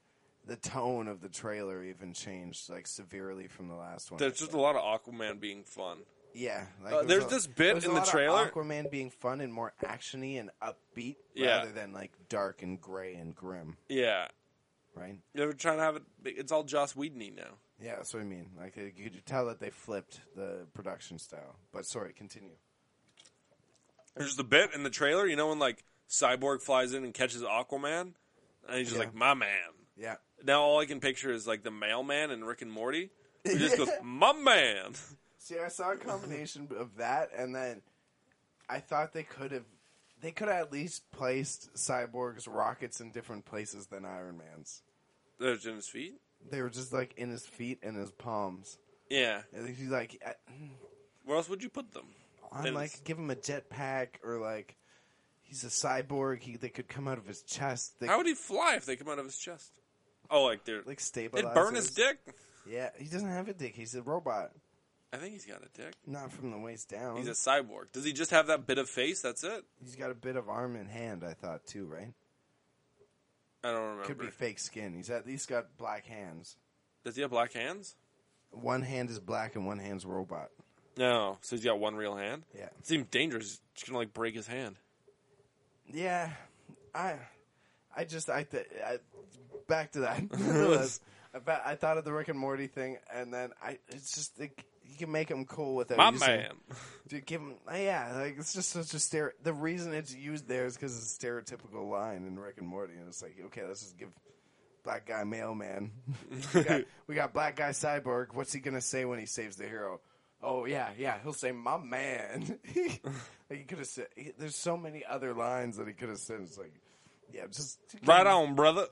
the tone of the trailer even changed like severely from the last one. There's just a lot of Aquaman being fun. Yeah, like uh, there's a, this bit in a the lot trailer. Of Aquaman being fun and more actiony and upbeat, Yeah. rather than like dark and gray and grim. Yeah, right. They're trying to have it. It's all Joss Whedon-y now. Yeah, that's what I mean. Like you could tell that they flipped the production style. But sorry, continue. There's the bit in the trailer, you know, when like Cyborg flies in and catches Aquaman, and he's just Yeah. like, "My man." Yeah. Now all I can picture is like the mailman and Rick and Morty, who just goes, "My man." See, I saw a combination of that, and then I thought they could have, they could have at least placed Cyborg's rockets in different places than Iron Man's. There's in his feet. They were just like in his feet and his palms. Yeah. And he's like, I- Where else would you put them? I'm And like, it's- give him a jetpack, or like, he's a cyborg. He they could come out of his chest. They How would he fly if they come out of his chest? Oh, like they're like stabilize. it'd burn his dick. Yeah, he doesn't have a dick. He's a robot. I think he's got a dick. Not from the waist down. He's a cyborg. Does he just have that bit of face? That's it. He's got a bit of arm and hand, I thought, too, right? I don't remember. Could be fake skin. He's at least got black hands. Does he have black hands? One hand is black and one hand's robot. No. So he's got one real hand. Yeah. It seems dangerous. He's gonna like break his hand. Yeah. I I just, I, th- I back to that. I, bet, I thought of the Rick and Morty thing, and then I, it's just, like, you can make him cool without My using, man. to give him, yeah, like it's just such a stare. The reason it's used there is because it's a stereotypical line in Rick and Morty, and it's like, okay, let's just give black guy mailman. we, got, we got black guy cyborg. What's he gonna say when he saves the hero? Oh yeah, yeah, he'll say my man. Like, he could have said. He, there's so many other lines that he could have said. It's like, yeah, just Right on, brother.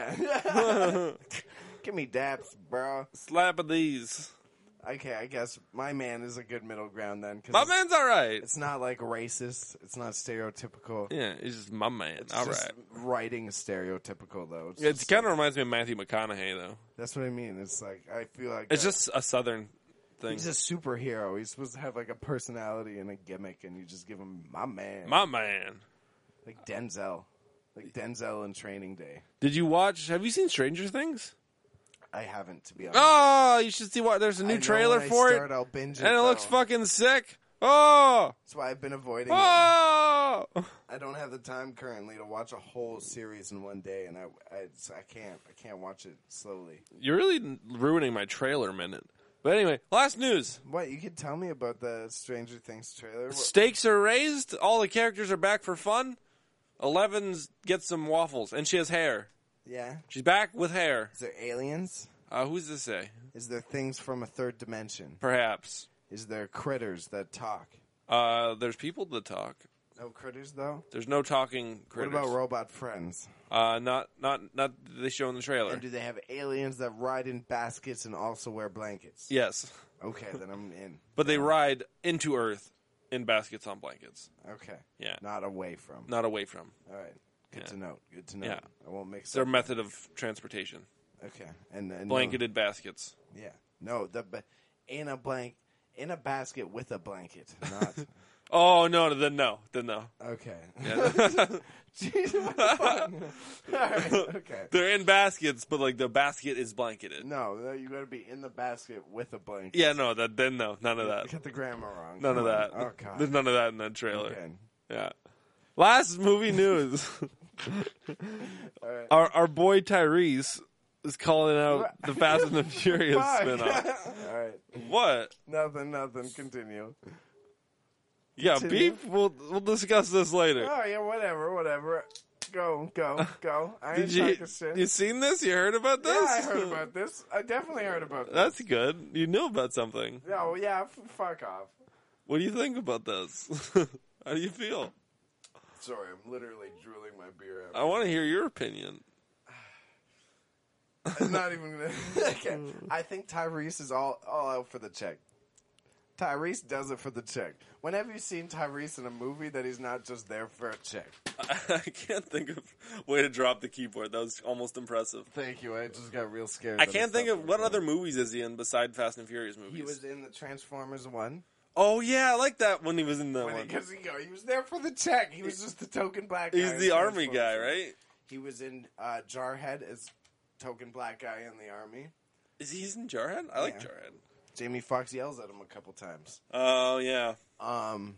Yeah, give me daps, bro. Slap of these. Okay, I guess my man is a good middle ground then. 'Cause My it's, man's all right. it's not like racist. It's not stereotypical. Yeah, he's just my man. It's all just right. writing stereotypical though. It's, It just kind of like- reminds me of Matthew McConaughey, though. that's what I mean. It's like I feel like It's uh, just a southern thing. he's a superhero. He's supposed to have like a personality and a gimmick, and you just give him my man, My man. like Denzel, like Denzel in Training Day. Did you watch? Have you seen Stranger Things? I haven't, to be honest. Oh, you should see what. There's a I new know trailer when I for start, it, I'll binge it, and it looks though. fucking sick. Oh, That's why I've been avoiding it. oh. I don't have the time currently to watch a whole series in one day, and I, I, it's- I can't. I can't watch it slowly. You're really ruining my trailer minute. But anyway, last news. What, you could tell me about the Stranger Things trailer? What- Stakes are raised. All the characters are back for fun. Eleven's gets some waffles, and she has hair. Yeah. She's back with hair. Is there aliens? Uh, who's this say? Is there things from a third dimension? Perhaps. Is there critters that talk? Uh, there's people that talk. No critters, though? There's no talking critters. What about robot friends? Uh, not, not, not they show in the trailer. And do they have aliens that ride in baskets and also wear blankets? Yes, Okay, then I'm in. but they ride into Earth in baskets on blankets. Okay. Yeah, Not away from. not away from. All right. Good Yeah. to know. Good to know. Yeah. I won't mix It's their up. method of transportation. Okay. And, and Blanketed baskets. No, yeah. No, the ba- in a blank in a basket with a blanket, not. Oh no, then no, then no. Okay. Yeah. Jeez, what the fuck? All right. Okay. They're in baskets, but like the basket is blanketed. No, no, you got to be in the basket with a blanket. Yeah, no, that then no, none of You that, got the grammar wrong. none Come of on. that. Oh god. There's none of that in that trailer. Okay. Yeah. Last movie news. All right. Our our boy Tyrese is calling out the Fast and the Furious Fuck. spinoff. All right. What? Nothing. Nothing. Continue. Yeah, Continue. beef. We'll we'll discuss this later. Oh yeah. Whatever. Whatever. Go. Go. Go. I ain't Did you talking shit. you seen this? You heard about this? Yeah, I heard about this. I definitely heard about this. That's good. You knew about something. No, yeah, f- fuck off. What do you think about this? How do you feel? Sorry, I'm literally drooling my beer out. I want to hear your opinion. I'm not even gonna. Okay. I think Tyrese is all all out for the check. Tyrese does it for the check. When have you seen Tyrese in a movie that he's not just there for a check? I can't think of way to drop the keyboard. That was almost impressive. Thank you. I just got real scared. I that can't it's think not of what there. other movies is he in beside Fast and Furious movies. He was in the Transformers one. Oh yeah, I like that when he was in that one. Because he, he was there for the check. He was just the token black guy. He's in the army Transformers. guy, right? He was in uh, Jarhead as token black guy in the army. Is he in Jarhead? I like Yeah. Jarhead. Jamie Foxx yells at him a couple times. Oh, yeah. Um,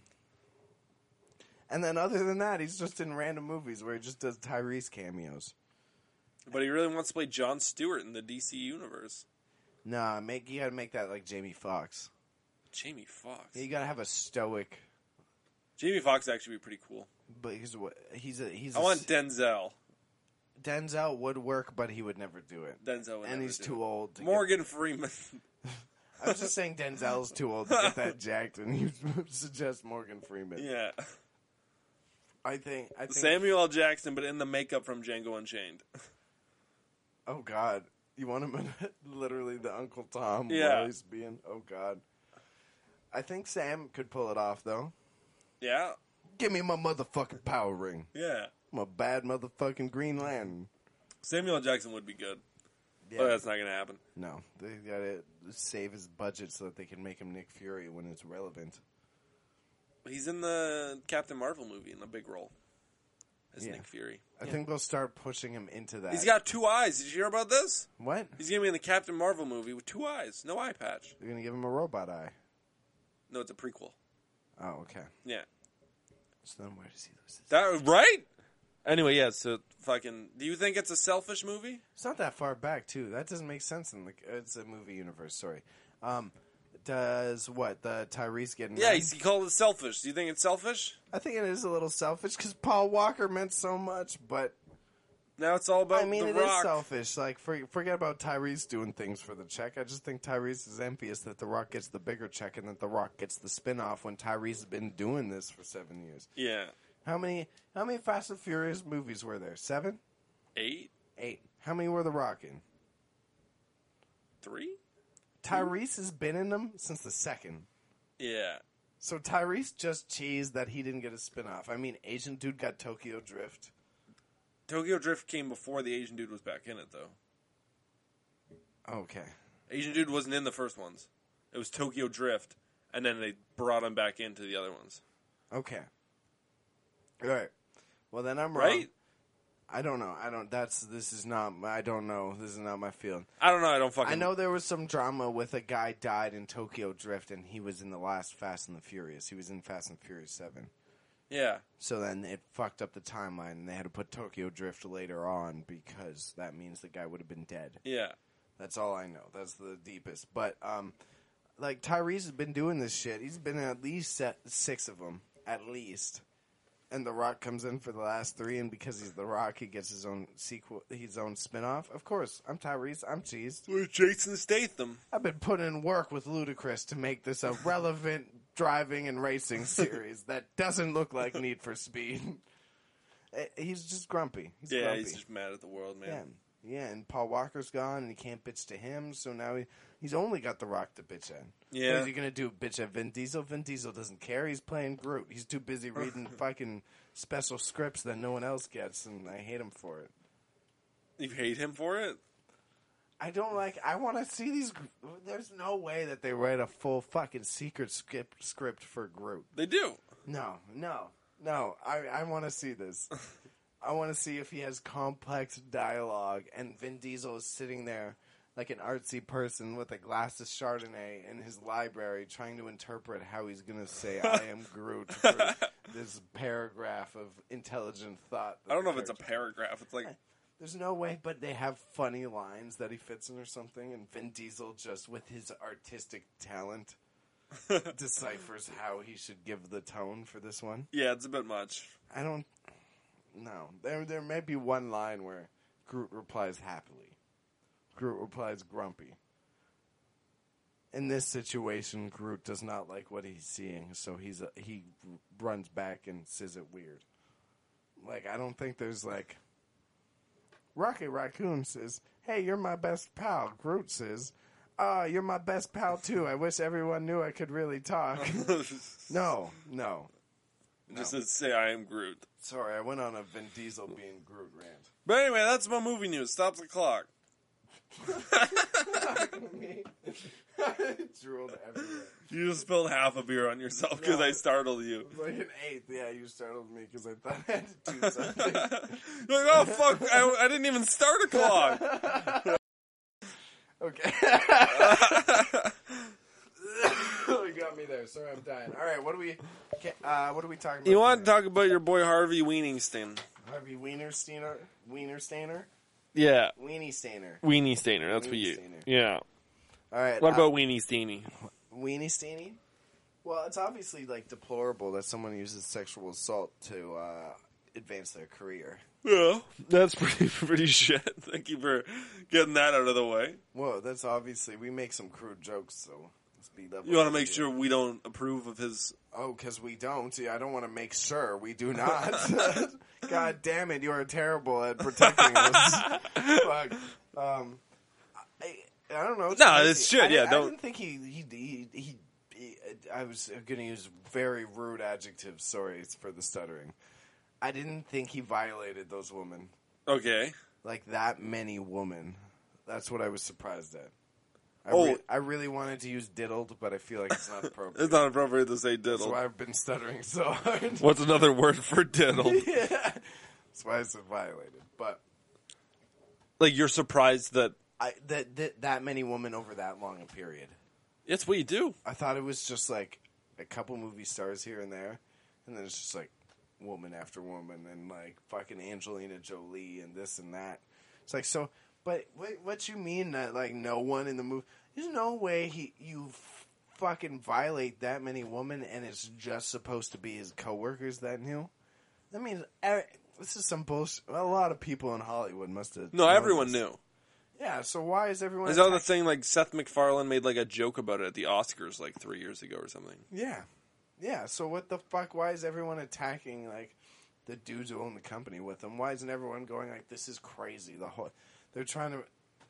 and then other than that, he's just in random movies where he just does Tyrese cameos. But he really wants to play Jon Stewart in the D C universe. Nah, make you gotta make that like Jamie Foxx. Jamie Foxx. You gotta have a stoic. Jamie Foxx actually be pretty cool. But he's what he's a he's. I a, want Denzel. Denzel would work, but he would never do it. Denzel would and never he's do too it. old. To Morgan Freeman. Get... I was just saying Denzel's too old to get that jacked, and you suggest Morgan Freeman. Yeah. I think I think Samuel L. Jackson, but in the makeup from Django Unchained. Oh God, you want him in literally the Uncle Tom? Yeah. While he's being. Oh God. I think Sam could pull it off though. Yeah. Give me my motherfucking power ring. Yeah. I'm a bad motherfucking Green Lantern. Samuel L. Jackson would be good. Yeah. But that's not going to happen. No, they gotta save his budget so that they can make him Nick Fury when it's relevant. He's in the Captain Marvel movie in a big role as Yeah. Nick Fury. I Yeah. think they'll start pushing him into that. He's got two eyes. Did you hear about this? What? He's going to be in the Captain Marvel movie with two eyes. No eye patch. They're gonna give him a robot eye. No, it's a prequel. Oh, okay. Yeah. So then where does he lose his... That right? Anyway, yeah, so fucking... Do you think it's a selfish movie? It's not that far back, too. That doesn't make sense in the... It's a movie universe, sorry. Um, does, what, the Tyrese getting... Yeah, run? he called it selfish. Do you think it's selfish? I think it is a little selfish, because Paul Walker meant so much, but... Now it's all about I mean, The it Rock. is selfish. Like, for, forget about Tyrese doing things for the check. I just think Tyrese is envious that The Rock gets the bigger check and that The Rock gets the spin-off when Tyrese has been doing this for seven years. Yeah. How many How many Fast and Furious movies were there? Seven? Eight? Eight. How many were The Rock in? Three? Tyrese has been in them since the second. Yeah. So Tyrese just cheesed that he didn't get a spin-off. I mean, Asian dude got Tokyo Drift. Tokyo Drift came before the Asian dude was back in it, though. Okay. Asian dude wasn't in the first ones. It was Tokyo Drift, and then they brought him back into the other ones. Okay. All right. Well, then I'm wrong. Right? I don't know. I don't. That's. This is not. I don't know. This is not my field. I don't know. I don't fucking... I know there was some drama with a guy died in Tokyo Drift, and he was in the last Fast and the Furious. He was in Fast and Furious seven. Yeah. So then it fucked up the timeline, and they had to put Tokyo Drift later on because that means the guy would have been dead. Yeah. That's all I know. That's the deepest. But, um, like, Tyrese has been doing this shit. He's been in at least set six of them. At least. And The Rock comes in for the last three, and because he's The Rock, he gets his own sequel, his own spin-off. Of course, I'm Tyrese. I'm cheesed. Where's Jason Statham? I've been putting in work with Ludacris to make this a relevant driving and racing series that doesn't look like Need for Speed. He's just grumpy. He's Yeah, grumpy. he's just mad at the world, man. Yeah. Yeah, and Paul Walker's gone, and he can't bitch to him, so now he, he's only got The Rock to bitch at. Yeah. What is he going to do, bitch at Vin Diesel? Vin Diesel doesn't care. He's playing Groot. He's too busy reading fucking special scripts that no one else gets, and I hate him for it. You hate him for it? I don't like... I want to see these... There's no way that they write a full fucking secret script, script for Groot. They do. No, no, no. I, I want to see this. I want to see if he has complex dialogue and Vin Diesel is sitting there like an artsy person with a glass of Chardonnay in his library trying to interpret how he's going to say I am Groot for this paragraph of intelligent thought. I don't know if it's a paragraph. It's like... There's no way, but they have funny lines that he fits in or something, and Vin Diesel just with his artistic talent deciphers how he should give the tone for this one. Yeah, it's a bit much. I don't... No. There there may be one line where Groot replies happily. Groot replies grumpy. In this situation, Groot does not like what he's seeing, so he's a, he runs back and says it weird. Like, I don't think there's like... Rocket Raccoon says, hey, you're my best pal. Groot says, oh, you're my best pal too. I wish everyone knew I could really talk. No, no. Just to say I am Groot. Sorry, I went on a Vin Diesel being Groot rant. But anyway, that's my movie news. Stop the clock. Drooled everywhere. You just spilled half a beer on yourself because No, I startled you. It was like an eighth. Yeah, you startled me because I thought I had to do something. You're like, oh, fuck, I, I didn't even start a clock. Okay. You got me there. Sorry, I'm dying. All right, what are we? Uh, what are we talking about? You want today? to talk about your boy Harvey Wieningstein? Harvey Wienersteiner? Wienersteiner? Yeah, Weenie Stainer. Weenie Stainer. That's what Weenie you. Stainer. Yeah. All right. What uh, about Weenie Steenie? Weenie Staining? Well, it's obviously like deplorable that someone uses sexual assault to uh, advance their career. Yeah, that's pretty pretty shit. Thank you for getting that out of the way. Well, that's obviously we make some crude jokes, so let's be level. You want to make here. sure we don't approve of his. Oh, because we don't. Yeah, I don't want to make sure we do not. God damn it, you are terrible at protecting us. Fuck. Um, I, I don't know. It's No, crazy. it's shit, I, yeah, I don't- didn't think he he, he he he. I was going to use very rude adjectives. Sorry for the stuttering. I didn't think he violated those women. Okay. Like that many women. That's what I was surprised at. I, Oh. re- I really wanted to use diddled, but I feel like it's not appropriate. It's not appropriate to say That's diddle. why I've been stuttering so hard. What's another word for diddle? Yeah. That's why I said violated. But Like, you're surprised that. I that, that that many women over that long a period. It's what you do. I thought it was just like a couple movie stars here and there, and then it's just like woman after woman, and like fucking Angelina Jolie and this and that. It's like so. But what, what you mean that like no one in the movie? There's no way he you f- fucking violate that many women, and it's just supposed to be his coworkers that knew. That means er, this is some bullshit. A lot of people in Hollywood must have. No, known everyone this. knew. Yeah, so why is everyone? Is that the attacking- thing? Like Seth MacFarlane made like a joke about it at the Oscars like three years ago or something. Yeah, yeah. So what the fuck? Why is everyone attacking like the dudes who own the company with them? Why isn't everyone going like, "This is crazy"? The whole they're trying to.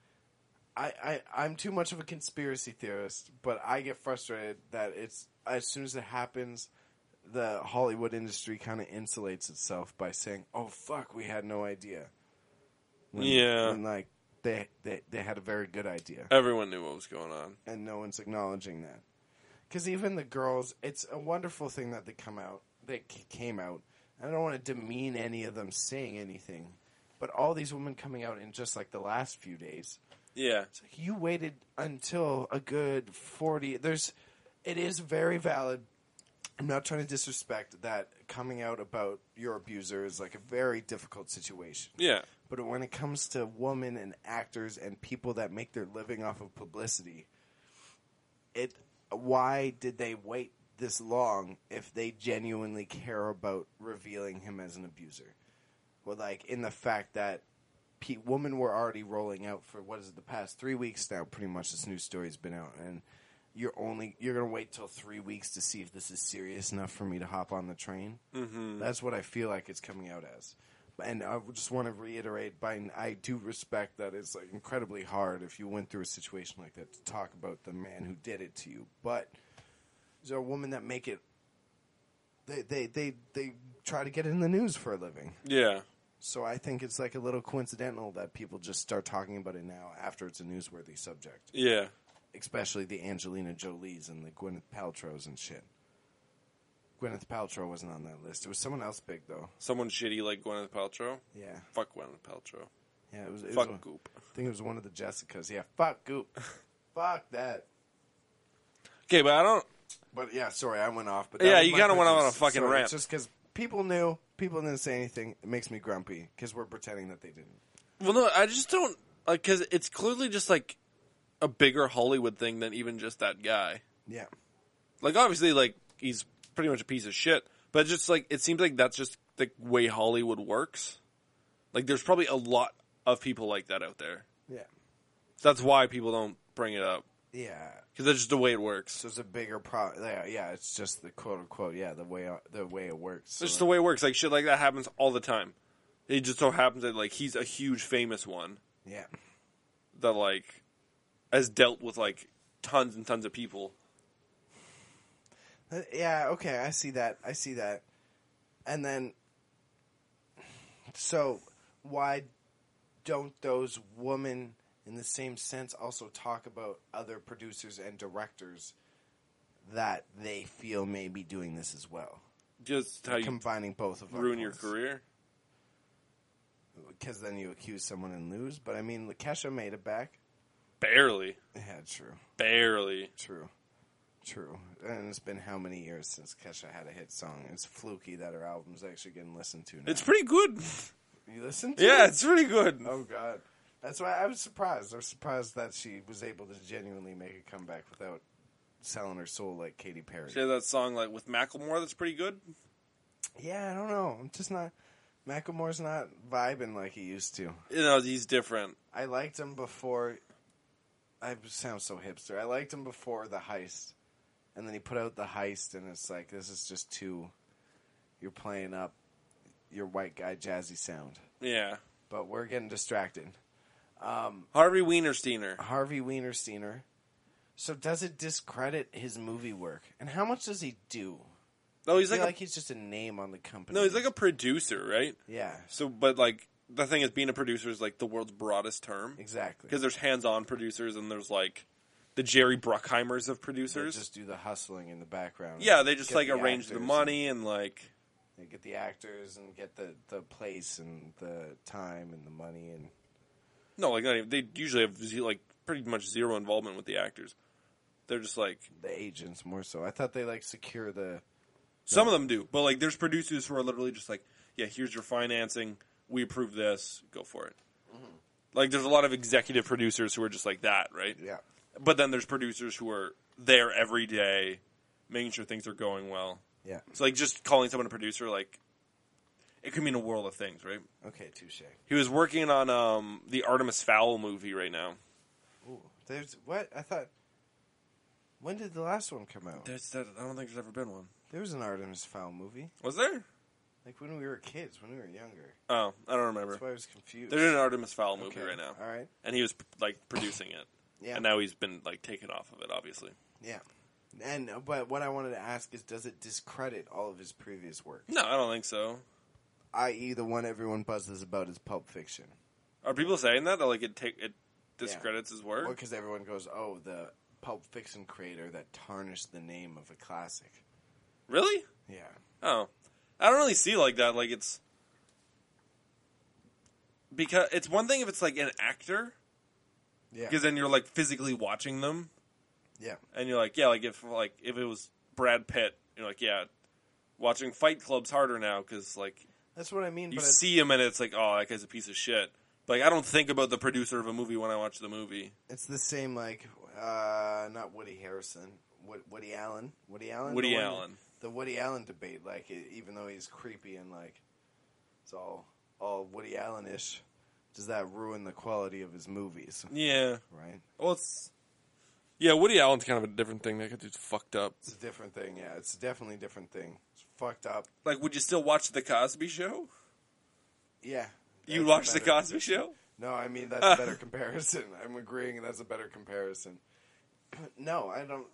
I, I I'm too much of a conspiracy theorist, but I get frustrated that it's as soon as it happens, the Hollywood industry kind of insulates itself by saying, "Oh fuck, we had no idea." When, Yeah. when, like they, they they had a very good idea. Everyone knew what was going on. And no one's acknowledging that. Because even the girls, it's a wonderful thing that they come out, they c- came out. I don't want to demean any of them saying anything, but all these women coming out in just like the last few days, Yeah. it's like you waited until a good forty. There's, it is very valid. I'm not trying to disrespect that coming out about your abuser is like a very difficult situation. Yeah. But when it comes to women and actors and people that make their living off of publicity, it why did they wait this long if they genuinely care about revealing him as an abuser? Well, like in the fact that pe- women were already rolling out for what is it, the past three weeks now. Pretty much this news story's been out, and you're only you're gonna wait till three weeks to see if this is serious enough for me to hop on the train. Mm-hmm. That's what I feel like it's coming out as. And I just want to reiterate, by I do respect that it's like incredibly hard if you went through a situation like that to talk about the man who did it to you. But there's a woman that make it. They they they they try to get it in the news for a living. Yeah. So I think it's like a little coincidental that people just start talking about it now after it's a newsworthy subject. Yeah. Especially the Angelina Jolies and the Gwyneth Paltrows and shit. Gwyneth Paltrow wasn't on that list. It was someone else big, though. Someone shitty like Gwyneth Paltrow. Yeah. Fuck Gwyneth Paltrow. Yeah, it was. It Fuck was, Goop. I think it was one of the Jessicas. Yeah, fuck Goop. Fuck that. Okay, but I don't. But yeah, sorry, I went off. But Yeah, that was you my kinda went purpose. on a fucking Sorry, rant. it's just because people knew, people didn't say anything. It makes me grumpy because we're pretending that they didn't. Well, no, I just don't. Like, because it's clearly just like a bigger Hollywood thing than even just that guy. Yeah. Like, obviously, like, he's pretty much a piece of shit. But just, like, it seems like that's just the way Hollywood works. Like, there's probably a lot of people like that out there. Yeah. So that's why people don't bring it up. Yeah. Because that's just the way it works. So it's a bigger problem. Yeah, yeah, it's just the quote unquote. Yeah, the way the way it works. It's So just the way it works. Like, shit like that happens all the time. It just so happens that, like, he's a huge famous one yeah. that, like, has dealt with, like, tons and tons of people. Uh, Yeah, okay, I see that. I see that. And then, so why don't those women in the same sense, also talk about other producers and directors that they feel may be doing this as well. Just how you combining both of ruin your career? Because then you accuse someone and lose. But I mean, Kesha made it back. Barely. Yeah, true. Barely. True. True. And it's been how many years since Kesha had a hit song? It's fluky that her album's actually getting listened to now. It's pretty good. You listened to yeah, it? Yeah, it's pretty good. Oh, God. That's why I was surprised. I was surprised that she was able to genuinely make a comeback without selling her soul like Katy Perry. She had that song like with Macklemore that's pretty good. Yeah, I don't know. I'm just not... Macklemore's not vibing like he used to. You know, he's different. I liked him before... I sound so hipster. I liked him before The Heist. And then he put out The Heist, and it's like, this is just too... You're playing up your white guy jazzy sound. Yeah. But we're getting distracted. Um, Harvey Wienersteiner. Harvey Wienersteiner. So does it discredit his movie work? And how much does he do? No, he's I feel like, like a, he's just a name on the company. No, he's like a producer, right? Yeah. So, but like the thing is, being a producer is like the world's broadest term. Exactly. Because there's hands-on producers and there's like the Jerry Bruckheimers of producers. They just do the hustling in the background. Yeah, they just like the arrange the money and, and like they get the actors and get the, the place and the time and the money and no, like not even, they usually have like pretty much zero involvement with the actors. They're just like the agents more so. I thought they like secure the. Some no. of them do, but like there's producers who are literally just like, yeah, here's your financing. We approve this. Go for it. Mm-hmm. Like there's a lot of executive producers who are just like that, right? Yeah. But then there's producers who are there every day, making sure things are going well. Yeah. So like just calling someone a producer, like it could mean a world of things, right? Okay, touche. He was working on um, the Artemis Fowl movie right now. Ooh, there's what I thought. When did the last one come out? There's, I don't think there's ever been one. There was an Artemis Fowl movie. Was there? Like when we were kids, when we were younger. Oh, I don't remember. That's why I was confused. They're doing an Artemis Fowl movie okay. right now. All right. And he was like producing it. Yeah. And now he's been like taken off of it, obviously. Yeah. And but what I wanted to ask is, does it discredit all of his previous work? No, I don't think so. that is, the one everyone buzzes about is Pulp Fiction. Are people saying that that like it take it discredits yeah. his work? Well, because everyone goes, "Oh, the Pulp Fiction creator that tarnished the name of a classic." Really? Yeah. Oh, I don't really see like that. Like it's because it's one thing if it's like an actor. Yeah. Because then you're like physically watching them. Yeah. And you're like, yeah, like if like if it was Brad Pitt, you're like, yeah, watching Fight Club's harder now because like that's what I mean. You but see him and it's like, oh, that guy's a piece of shit. But like I don't think about the producer of a movie when I watch the movie. It's the same like uh, not Woody Harrelson, Woody Allen, Woody Allen, Woody the one, Allen, the Woody Allen debate. Like even though he's creepy and like it's all all Woody Allen-ish. Does that ruin the quality of his movies? Yeah. Right? Well, it's... Yeah, Woody Allen's kind of a different thing. That dude's fucked up. It's a different thing, yeah. It's definitely a different thing. It's fucked up. Like, would you still watch The Cosby Show? Yeah. You watch The Cosby Show? No, I mean, that's a better comparison. I'm agreeing that's a better comparison. No, I don't...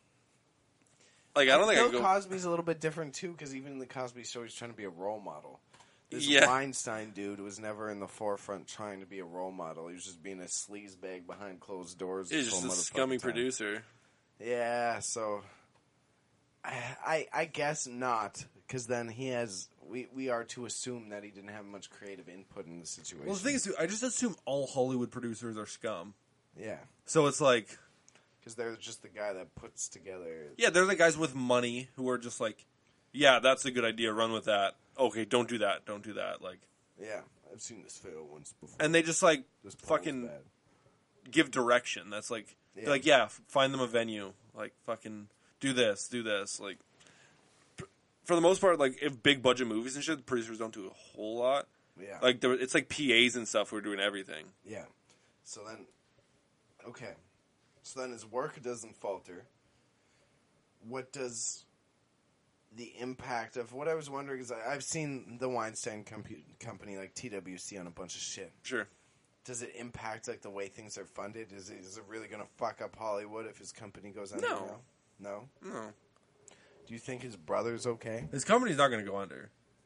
Like, I don't think I Bill go... Cosby's a little bit different, too, because even in The Cosby Show, he's trying to be a role model. This yeah. Weinstein dude was never in the forefront trying to be a role model. He was just being a sleazebag behind closed doors. He's just a scummy time. producer. Yeah, so I, I, I guess not, because then he has. We, we are to assume that he didn't have much creative input in the situation. Well, the thing is, I just assume all Hollywood producers are scum. Yeah, so it's like because they're just the guy that puts together. Yeah, they're the guys with money who are just like, yeah, that's a good idea. Run with that. Okay, don't do that. Don't do that. Like, yeah, I've seen this fail once before. And they just like fucking give direction. That's like, yeah. like, yeah, find them a venue. Like, fucking do this, do this. Like, for the most part, like, if big budget movies and shit, the producers don't do a whole lot. Yeah, like there, it's like P As and stuff who are doing everything. Yeah. So then, okay, so then his work doesn't falter. What does the impact of what I was wondering is I, I've seen the Weinstein com- company like T W C on a bunch of shit. Sure. Does it impact like the way things are funded? Is it, is it really going to fuck up Hollywood if his company goes under? No. Now? No. No. Do you think his brother's okay? His company's not going to go under.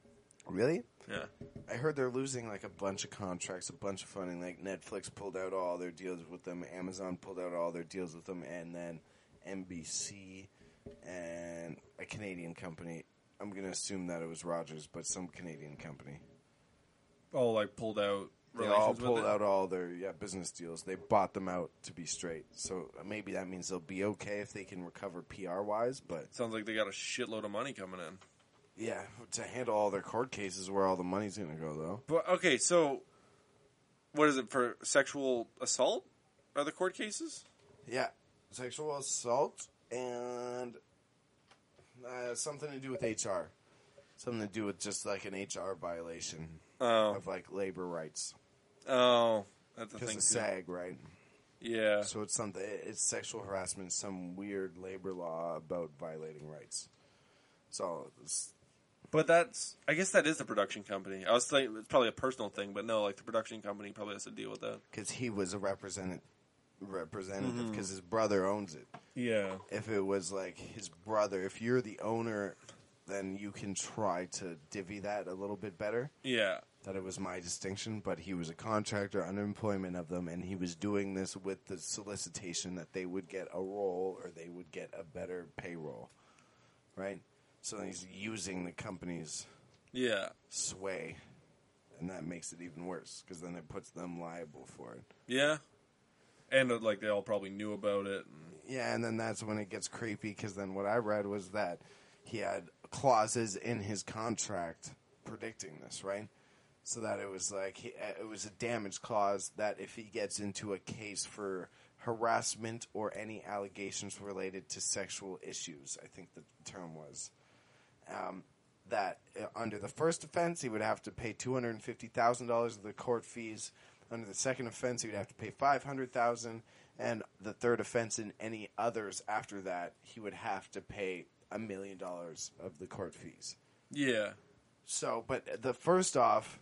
Really? Yeah. I heard they're losing like a bunch of contracts, a bunch of funding. Like Netflix pulled out all their deals with them, Amazon pulled out all their deals with them, and then N B C and a Canadian company. I'm going to assume that it was Rogers, but some Canadian company. Oh, like pulled out. They all pulled out all their yeah business deals. They bought them out to be straight. So maybe that means they'll be okay if they can recover P R wise. But sounds like they got a shitload of money coming in. Yeah, to handle all their court cases, where all the money's going to go though. But okay, so what is it for sexual assault? Are the court cases? Yeah, sexual assault and uh, something to do with H R. Something to do with just like an H R violation oh. of like labor rights. Oh, that's the thing. Because of SAG, right? Yeah. So it's something. It's sexual harassment, some weird labor law about violating rights. So, it's, but that's. I guess that is the production company. I was thinking it's probably a personal thing, but no, like the production company probably has to deal with that because he was a representative. Representative because mm-hmm. his brother owns it. Yeah. If it was like his brother, if you're the owner, then you can try to divvy that a little bit better. Yeah. That it was my distinction, but he was a contractor, unemployment of them, and he was doing this with the solicitation that they would get a role or they would get a better payroll, right? So he's using the company's yeah sway, and that makes it even worse because then it puts them liable for it. Yeah. And, uh, like, they all probably knew about it. And... Yeah, and then that's when it gets creepy, because then what I read was that he had clauses in his contract predicting this, right? So that it was like, he, it was a damage clause that if he gets into a case for harassment or any allegations related to sexual issues, I think the term was, um, that under the first offense, he would have to pay two hundred fifty thousand dollars of the court fees. Under the second offense, he would have to pay five hundred thousand dollars, and the third offense and any others after that, he would have to pay a million dollars of the court fees. Yeah. So, but the first off,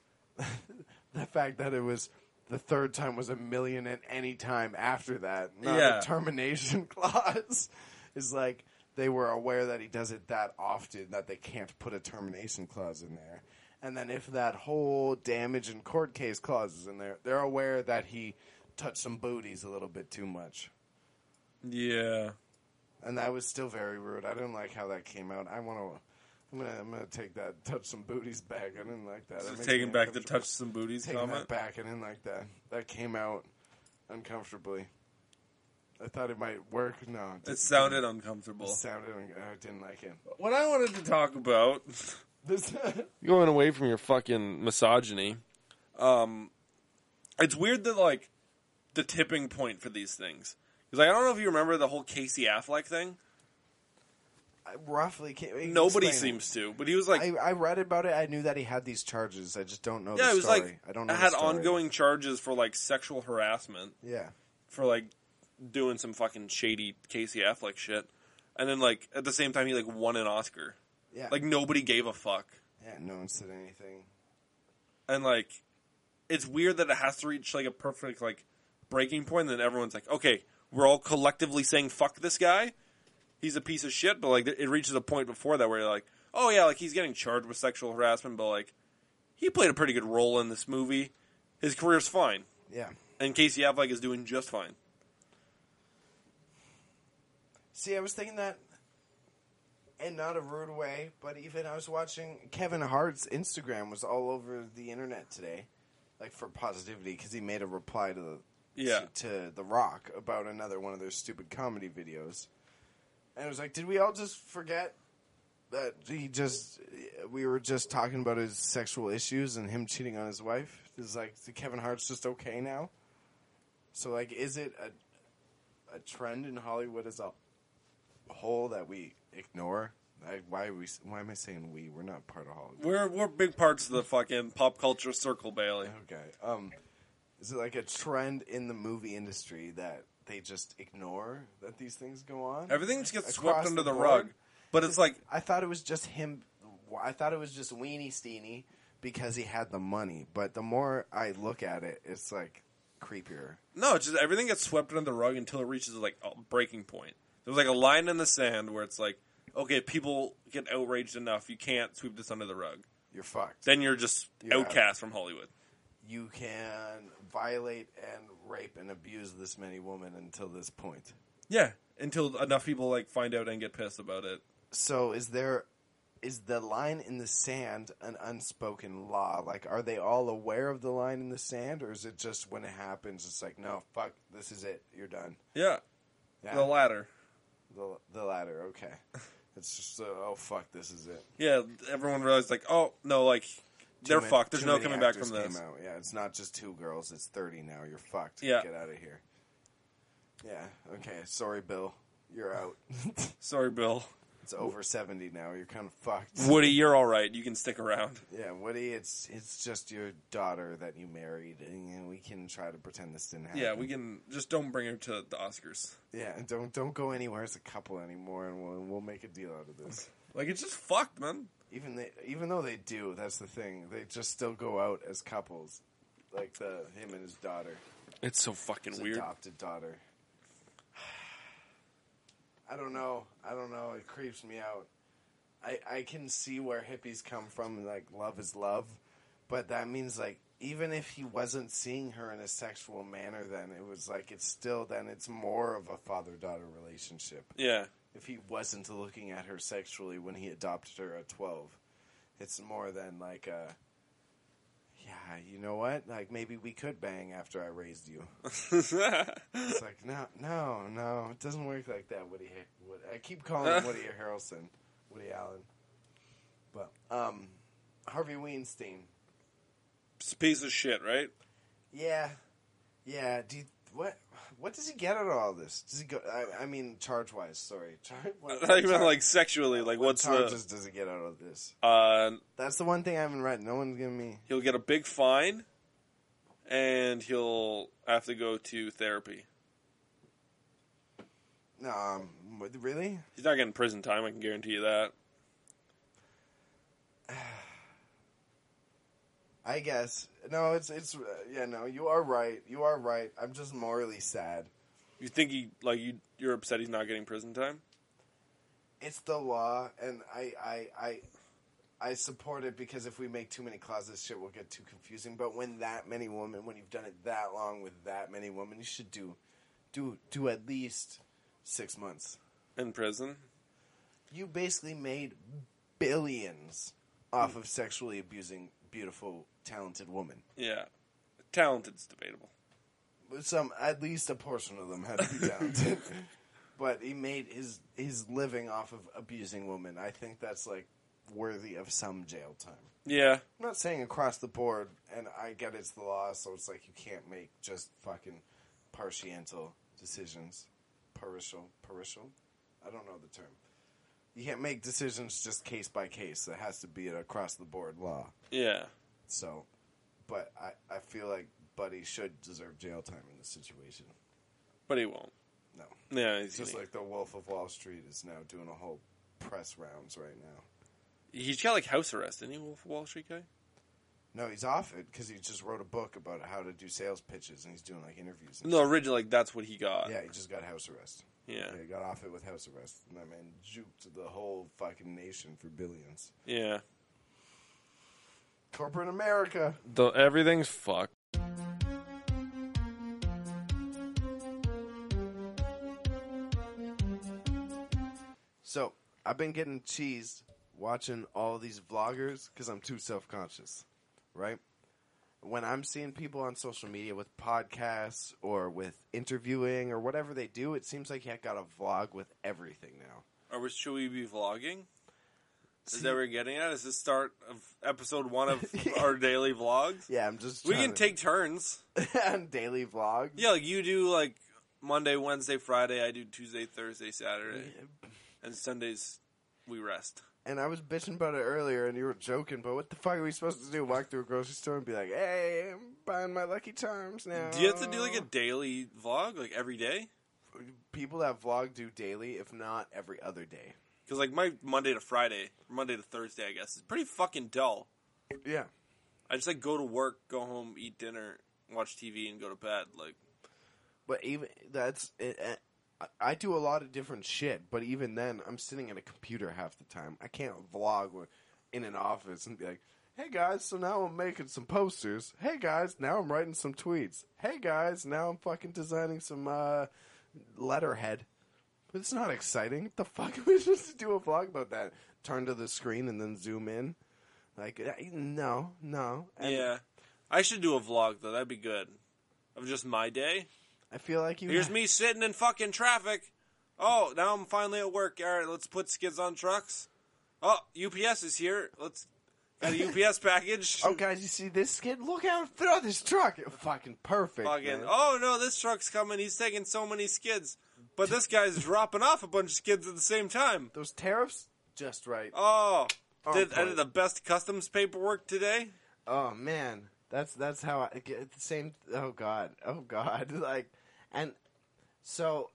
the fact that it was the third time was a million, and any time after that, not yeah. a termination clause, is like they were aware that he does it that often that they can't put a termination clause in there. And then if that whole damage and court case clause is in there, they're aware that he touched some booties a little bit too much. Yeah. And that was still very rude. I didn't like how that came out. I want to... I'm gonna, I'm gonna take that touch some booties back. I didn't like that. that taking back the touch some booties taking comment? That back. I didn't like that. That came out uncomfortably. I thought it might work. No. It, it sounded uncomfortable. It sounded... I didn't like it. What I wanted to talk about... Going away from your fucking misogyny, um, it's weird that, like, the tipping point for these things. Because like, I don't know if you remember the whole Casey Affleck thing. I roughly can't. Nobody seems to, but he was like... I, I read about it. I knew that he had these charges. I just don't know yeah, the it was story. Like, I don't know I had the story. ongoing charges for, like, sexual harassment. Yeah. For, like, doing some fucking shady Casey Affleck shit. And then, like, at the same time, he, like, won an Oscar. Yeah. Like, nobody gave a fuck. Yeah, no one said anything. And, like, it's weird that it has to reach, like, a perfect, like, breaking point, and then everyone's like, okay, we're all collectively saying fuck this guy. He's a piece of shit, but, like, it reaches a point before that where you're like, oh, yeah, like, he's getting charged with sexual harassment, but, like, he played a pretty good role in this movie. His career's fine. Yeah. And Casey Affleck is doing just fine. See, I was thinking that... in not a rude way, but even I was watching Kevin Hart's Instagram was all over the internet today, like for positivity, because he made a reply to the yeah. to, to The Rock about another one of their stupid comedy videos, and it was like, did we all just forget that he just we were just talking about his sexual issues and him cheating on his wife? Is like Kevin Hart's just okay now? So like, is it a a trend in Hollywood as a whole that we ignore? I, why are we? Why am I saying we? We're not part of Hollywood. We're we're big parts of the fucking pop culture circle, Bailey. Okay. Um, is it like a trend in the movie industry that they just ignore that these things go on? Everything just gets Across swept under the, the rug. But it's like I thought it was just him. I thought it was just Weenie Steenie because he had the money. But the more I look at it, it's like creepier. No, it's just everything gets swept under the rug until it reaches like a breaking point. There's like a line in the sand where it's like, okay, people get outraged enough. You can't sweep this under the rug. you're fucked. Then you're just You're outcast out. from Hollywood. You can violate and rape and abuse this many women until this point. Yeah, until enough people like find out and get pissed about it. So is there is the line in the sand an unspoken law? Like, are they all aware of the line in the sand, or is it just when it happens, it's like, no, fuck, this is it, you're done? Yeah, Yeah. the latter. The, the latter, okay. It's just, uh, oh, fuck, this is it. Yeah, everyone realized like, oh no, like they're Too fucked. many- There's too no many coming back actors from this. came out. Yeah, it's not just two girls, it's thirty now. You're fucked. Yeah. Get out of here. Yeah, okay, sorry, Bill. You're out. Sorry, Bill. It's over seventy now. You're kind of fucked. Woody, you're all right. You can stick around. Yeah, Woody, it's it's just your daughter that you married, and you know, we can try to pretend this didn't happen. Yeah, we can just don't bring her to the Oscars. Yeah, and don't don't go anywhere as a couple anymore, and we'll we'll make a deal out of this. Like it's just fucked, man. Even they, even though they do, that's the thing. They just still go out as couples, like the him and his daughter, It's so fucking his weird. adopted daughter. I don't know. I don't know. It creeps me out. I I can see where hippies come from. Like love is love, but that means like even if he wasn't seeing her in a sexual manner, then it was like it's still then it's more of a father-daughter relationship. Yeah, If he wasn't looking at her sexually when he adopted her at twelve, it's more than like a, yeah, you know what? Like maybe we could bang after I raised you. It's like no, no, no, it doesn't work like that. Woody, Woody I keep calling him Woody Harrelson, Woody Allen, but um, Harvey Weinstein. it's a piece of shit, right? Yeah, yeah. Do you, what? What does he get out of all this? Does he go? I, I mean, charge wise. Sorry, Char- what, Not even char- like sexually. Like what what's charges does he get out of this? the? Uh, That's the one thing I haven't read. No one's giving me. he'll get a big fine, and he'll have to go to therapy. No, um, what- really? He's not getting prison time. I can guarantee you that. I guess no. It's it's uh, yeah. No, you are right. You are right. I'm just morally sad. You think he like you? You're upset he's not getting prison time? It's the law, and I I I I support it because if we make too many clauses, shit will get too confusing. But when that many women, when you've done it that long with that many women, you should do do do at least six months. In prison? You basically made billions off of sexually abusing beautiful, talented women. Yeah. Talented's debatable. Some, at least a portion of them had to be talented. But he made his his living off of abusing women. I think that's like worthy of some jail time. Yeah. I'm not saying across the board, and I get it's the law, so it's like you can't make just fucking partial decisions. Partial, partial? I don't know the term. You can't make decisions just case by case. It has to be an across the board law. Yeah. So, but I, I feel like Buddy should deserve jail time in this situation. But he won't. No. Yeah, It's he's just like the Wolf of Wall Street is now doing a whole press rounds right now. he's got like house arrest, isn't he, Wolf of Wall Street guy? No, he's off it because he just wrote a book about how to do sales pitches, and he's doing like interviews. And No, shit. originally like that's what he got. Yeah, he just got house arrest. Yeah. Yeah, he got off it with house arrest. And that man juked the whole fucking nation for billions. Yeah. Corporate America. The, everything's fucked. So, I've been getting cheesed watching all these vloggers because I'm too self-conscious, right? When I'm seeing people on social media with podcasts or with interviewing or whatever they do, it seems like you got a vlog with everything now. Are we, should we be vlogging? Is See- that what we're getting at? Is this start of episode one of our daily vlogs? Yeah, I'm just We trying can to- take turns. on daily vlogs. Yeah, like you do like Monday, Wednesday, Friday. I do Tuesday, Thursday, Saturday. And Sundays we rest. And I was bitching about it earlier, and you were joking, but what the fuck are we supposed to do? Walk through a grocery store and be like, hey, I'm buying my Lucky Charms now. Do you have to do like a daily vlog, like every day? People that vlog do daily, if not every other day. Because like my Monday to Friday, Monday to Thursday, I guess, is pretty fucking dull. Yeah. I just like go to work, go home, eat dinner, watch T V, and go to bed. Like, But even, that's, it, it, I- I do a lot of different shit, but even then, I'm sitting at a computer half the time. I can't vlog in an office and be like, hey guys, so now I'm making some posters. Hey guys, now I'm writing some tweets. Hey guys, now I'm fucking designing some uh, letterhead. But it's not exciting. What the fuck? We're supposed to do a vlog about that. Turn to the screen and then zoom in. Like, no, no. And yeah. I should do a vlog, though. That'd be good. Of just my day. I feel like you... Here's me sitting in fucking traffic. Oh, now I'm finally at work. All right, let's put skids on trucks. Oh, U P S is here. Let's... Got a U P S package. Oh, guys, you see this skid? Look out through this truck. Fucking perfect, Fucking, man. oh, no, this truck's coming. He's taking so many skids. But this guy's dropping off a bunch of skids at the same time. Those tariffs? Just right. Oh, Oh, did, I boy. did the best customs paperwork today. Oh, man. That's that's how I get the same... Oh, God. Oh, God. Like, and so,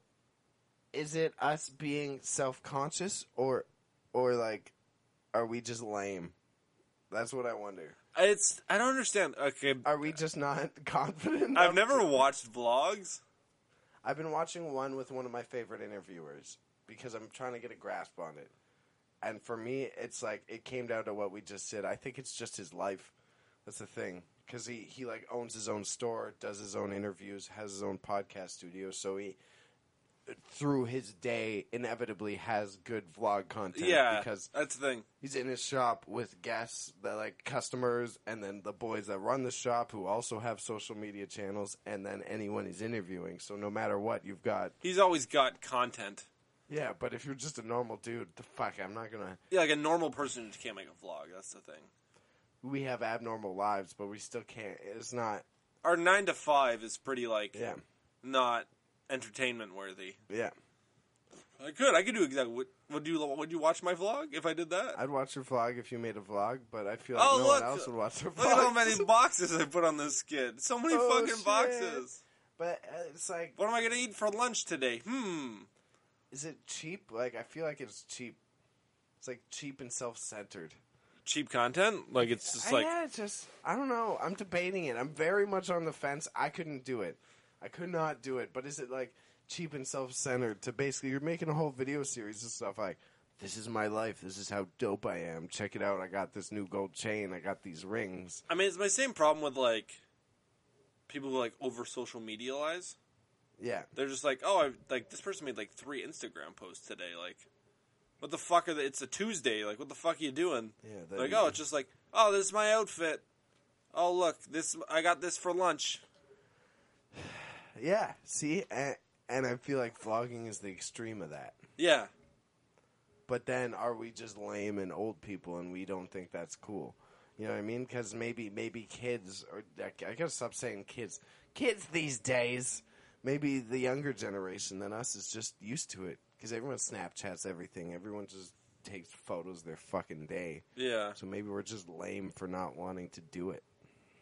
is it us being self-conscious or, or like, are we just lame? That's what I wonder. It's I don't understand. Okay, Are we just not confident? I've enough never to- watched vlogs. I've been watching one with one of my favorite interviewers because I'm trying to get a grasp on it. And for me, it's like, it came down to what we just said. I think it's just his life. That's the thing. Because he, he, like, owns his own store, does his own interviews, has his own podcast studio. So he, through his day, inevitably has good vlog content. Yeah, Because that's the thing. he's in his shop with guests, that like customers, and then the boys that run the shop who also have social media channels, and then anyone he's interviewing. So no matter what, you've got... He's always got content. Yeah, but if you're just a normal dude, the fuck, I'm not gonna... Yeah, like a normal person just can't make a vlog. That's the thing. We have abnormal lives, but we still can't... It's not... Our nine to five is pretty like Yeah. not entertainment worthy. Yeah. I could. I could do exactly. Would, would you Would you watch my vlog if I did that? I'd watch your vlog if you made a vlog, but I feel like Oh, no look. one else would watch your vlog. Look at how many boxes I put on this skid. So many Oh, fucking shit. boxes. But uh, it's like... What am I gonna eat for lunch today? Hmm. Is it cheap? Like, I feel like it's cheap. It's like cheap and self-centered. Cheap content? Like it's just I- like yeah, it's just I don't know. I'm debating it. I'm very much on the fence. I couldn't do it. I could not do it. But is it like cheap and self-centered to basically you're making a whole video series of stuff like, this is my life. This is how dope I am. Check it out. I got this new gold chain. I got these rings. I mean, it's my same problem with like people who like over social medialize. Yeah. They're just like, oh, I like this person made like three Instagram posts today. Like, what the fuck are they? It's a Tuesday. Like, what the fuck are you doing? Yeah. that- Like, oh, it's just like, oh, this is my outfit. Oh, look, this I got this for lunch. Yeah. See, and, and I feel like vlogging is the extreme of that. Yeah, But then, are we just lame and old people, and we don't think that's cool? You know what I mean? Because maybe maybe kids, or I gotta stop saying kids. Kids these days, maybe the younger generation than us is just used to it. Because everyone Snapchats everything. Everyone just takes photos their fucking day. yeah, So maybe we're just lame for not wanting to do it.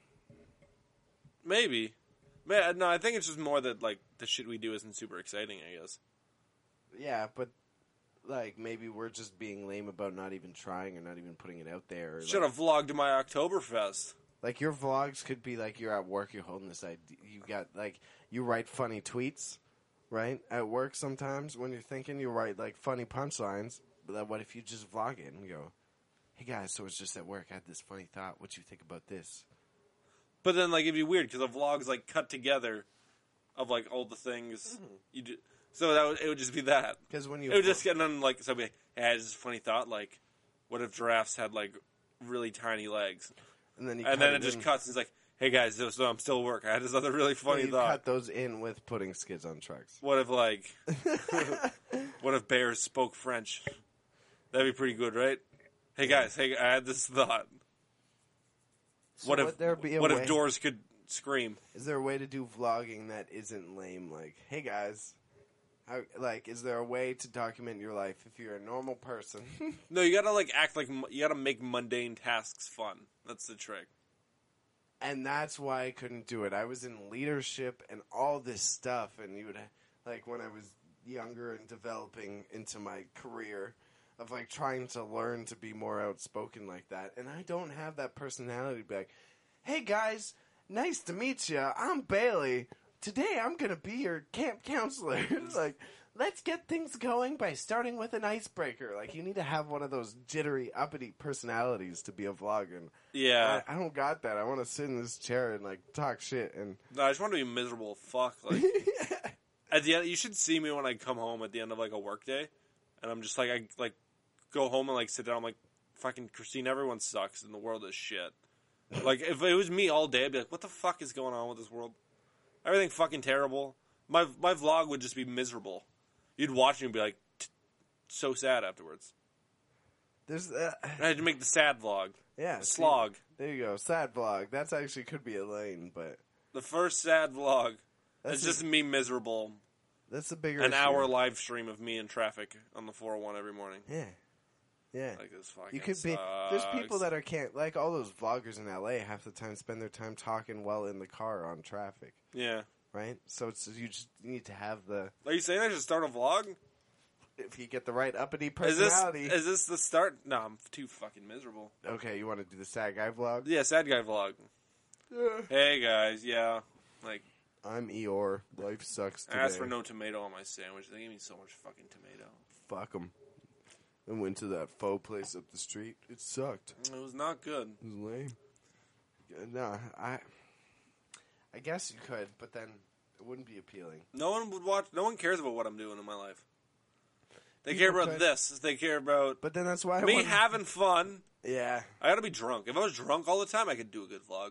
maybe. Man, no, I think it's just more that like the shit we do isn't super exciting. I guess. Yeah, but like maybe we're just being lame about not even trying or not even putting it out there. Or, Should like, have vlogged my Oktoberfest. Like, your vlogs could be like you're at work, you're holding this idea. You got, like, you write funny tweets, right? At work sometimes when you're thinking, you write, like, funny punchlines. But then what if you just vlog it and go, hey, guys, so it's just at work. I had this funny thought. What you think about this? But then, like, it'd be weird because the vlog's like cut together of like all the things you do. So that would, it would just be that. Because when you... It would just get on like so. I'd be like, hey, I had this funny thought. Like, what if giraffes had like really tiny legs? and then, you And cut then it just in. cuts. And it's like, hey guys, so so I'm still at work. I had this other really funny Yeah, you thought. cut those in with putting skids on trucks. What if like, what if bears spoke French? That'd be pretty good, right? Hey guys, hey, I had this thought. So What would if there be a what way, if doors could scream? Is there a way to do vlogging that isn't lame? Like, hey, guys... How, like, is there a way to document your life if you're a normal person? No, you gotta like act like you gotta make mundane tasks fun. That's the trick. And that's why I couldn't do it. I was in leadership and all this stuff, and you would, like, when I was younger and developing into my career of, like, trying to learn to be more outspoken like that. And I don't have that personality to be like, hey, guys, nice to meet you. I'm Bailey. Today I'm going to be your camp counselor. Like, let's get things going by starting with an icebreaker. Like, you need to have one of those jittery, uppity personalities to be a vlogger. Yeah. I, I don't got that. I want to sit in this chair and, like, talk shit. And No, I just want to be miserable. Fuck. Like, at the end, you should see me when I come home at the end of, like, a work day. And I'm just like, I, like, go home and, like, sit down. I'm like, fucking Christine, everyone sucks and the world is shit. Like, if it was me all day, I'd be like, what the fuck is going on with this world? Everything fucking terrible. My my vlog would just be miserable. You'd watch me and be like, so sad afterwards. There's uh, I had to make the sad vlog. Yeah. The slog. See, there you go. Sad vlog. That's actually could be a lane, but... The first sad vlog. That's It's just me miserable. That's a bigger An issue. hour live stream of me in traffic on the four oh one every morning. Yeah. Yeah. Like, this fucking You could be... There's people that are can't... Like, all those vloggers in L A half the time spend their time talking while in the car on traffic. Yeah. Right? So it's you just need to have the... Are you saying I should start a vlog? If you get the right uppity Is this, personality... is this the start? No, I'm too fucking miserable. Okay, you want to do the sad guy vlog? Yeah, sad guy vlog. Yeah. Hey, guys, yeah. Like, I'm Eeyore. Life sucks today. I asked for no tomato on my sandwich. They gave me so much fucking tomato. Fuck them. I went to that faux place up the street. It sucked. It was not good. It was lame. No, I... I guess you could, but then it wouldn't be appealing. No one would watch. No one cares about what I'm doing in my life. They People care about could. this. They care about But then that's why I me wanted- having fun. Yeah. I gotta be drunk. If I was drunk all the time, I could do a good vlog.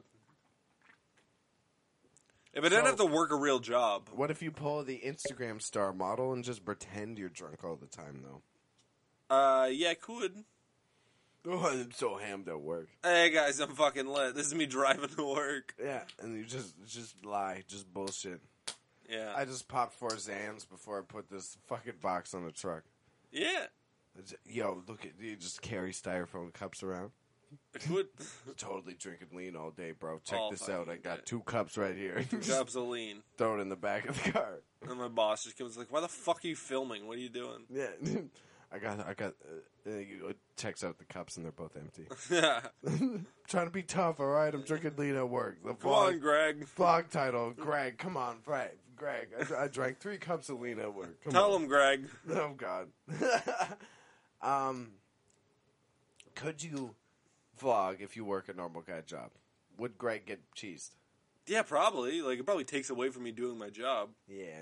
If I didn't So- have to work a real job. What if you pull the Instagram star model and just pretend you're drunk all the time, though? Uh, yeah, I could. Oh, I'm so hammed at work. Hey guys, I'm fucking lit. This is me driving to work. Yeah, and you just just lie, just bullshit. Yeah. I just popped four Zans before I put this fucking box on the truck. yeah. Yo, look at you, just carry styrofoam cups around. I could. Totally drinking lean all day, bro. Check All this out. I fucking got day. two cups right here. Cups of lean. Throw it in the back of the car. And my boss just comes like, why the fuck are you filming? What are you doing? Yeah, I got, I got. Uh, uh, you- it checks out the cups and they're both empty. Yeah. Trying to be tough, all right. I'm drinking lean at work. The Come vlog, on, Greg. vlog title, Greg. Come on, Greg. Greg. I, I drank three cups of lean at work. Come Tell on. him, Greg. Oh God. um, could you vlog if you work a normal guy job? Would Greg get cheesed? Yeah, probably. Like, it probably takes away from me doing my job. Yeah.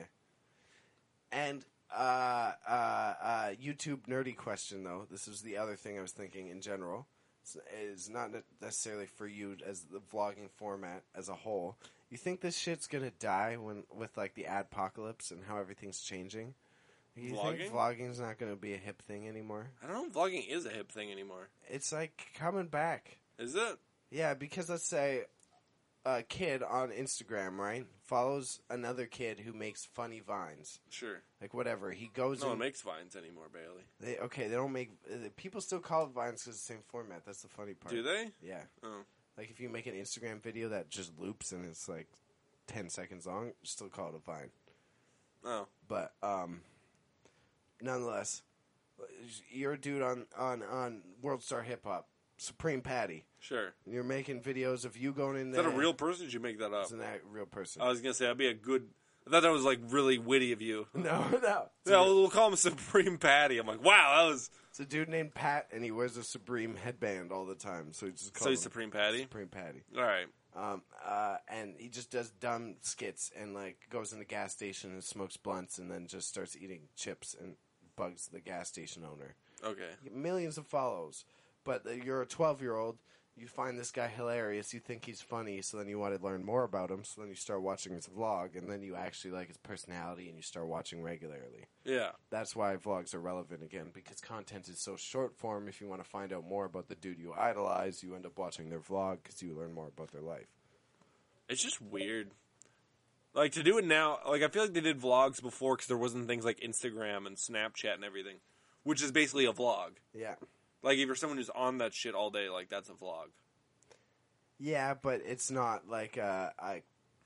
And uh, uh, uh, YouTube nerdy question though. This is the other thing I was thinking in general. It's, it's not ne- necessarily for you as the vlogging format as a whole. You think this shit's gonna die when with like the adpocalypse and how everything's changing? You Vlogging? think vlogging's not gonna be a hip thing anymore? I don't know if vlogging is a hip thing anymore. It's like coming back. Is it? Yeah, because let's say a kid on Instagram, right, follows another kid who makes funny vines. Sure. Like whatever, he goes No in. one makes vines anymore, Bailey. They, okay, they don't make. Uh, people still call it vines because it's the same format. That's the funny part. Do they? Yeah. Oh. Like if you make an Instagram video that just loops and it's like ten seconds long, you still call it a vine. Oh. But um, nonetheless, you're a dude on on on World Star Hip Hop, Supreme Patty. Sure. You're making videos of you going in Is there. that a real person or did you make that up? It's an act, real person. I was going to say, that'd be a good... I thought that was, like, really witty of you. no, no. It's, Yeah, a, we'll, we'll call him Supreme Patty. I'm like, wow, that was... it's a dude named Pat, and he wears a Supreme headband all the time. So he just calls So he's him Supreme Patty? Supreme Patty. All right. Um, uh, and he just does dumb skits and like goes in the gas station and smokes blunts and then just starts eating chips and bugs the gas station owner. Okay. Millions of follows, but uh, you're a twelve year old. You find this guy hilarious. You think he's funny, so then you want to learn more about him. So then you start watching his vlog, and then you actually like his personality, and you start watching regularly. Yeah. That's why vlogs are relevant again, because content is so short form. If you want to find out more about the dude you idolize, you end up watching their vlog because you learn more about their life. It's just weird. Like, to do it now, like, I feel like they did vlogs before because there wasn't things like Instagram and Snapchat and everything, which is basically a vlog. Yeah. Like, if you're someone who's on that shit all day, like, that's a vlog. Yeah, but it's not like a, a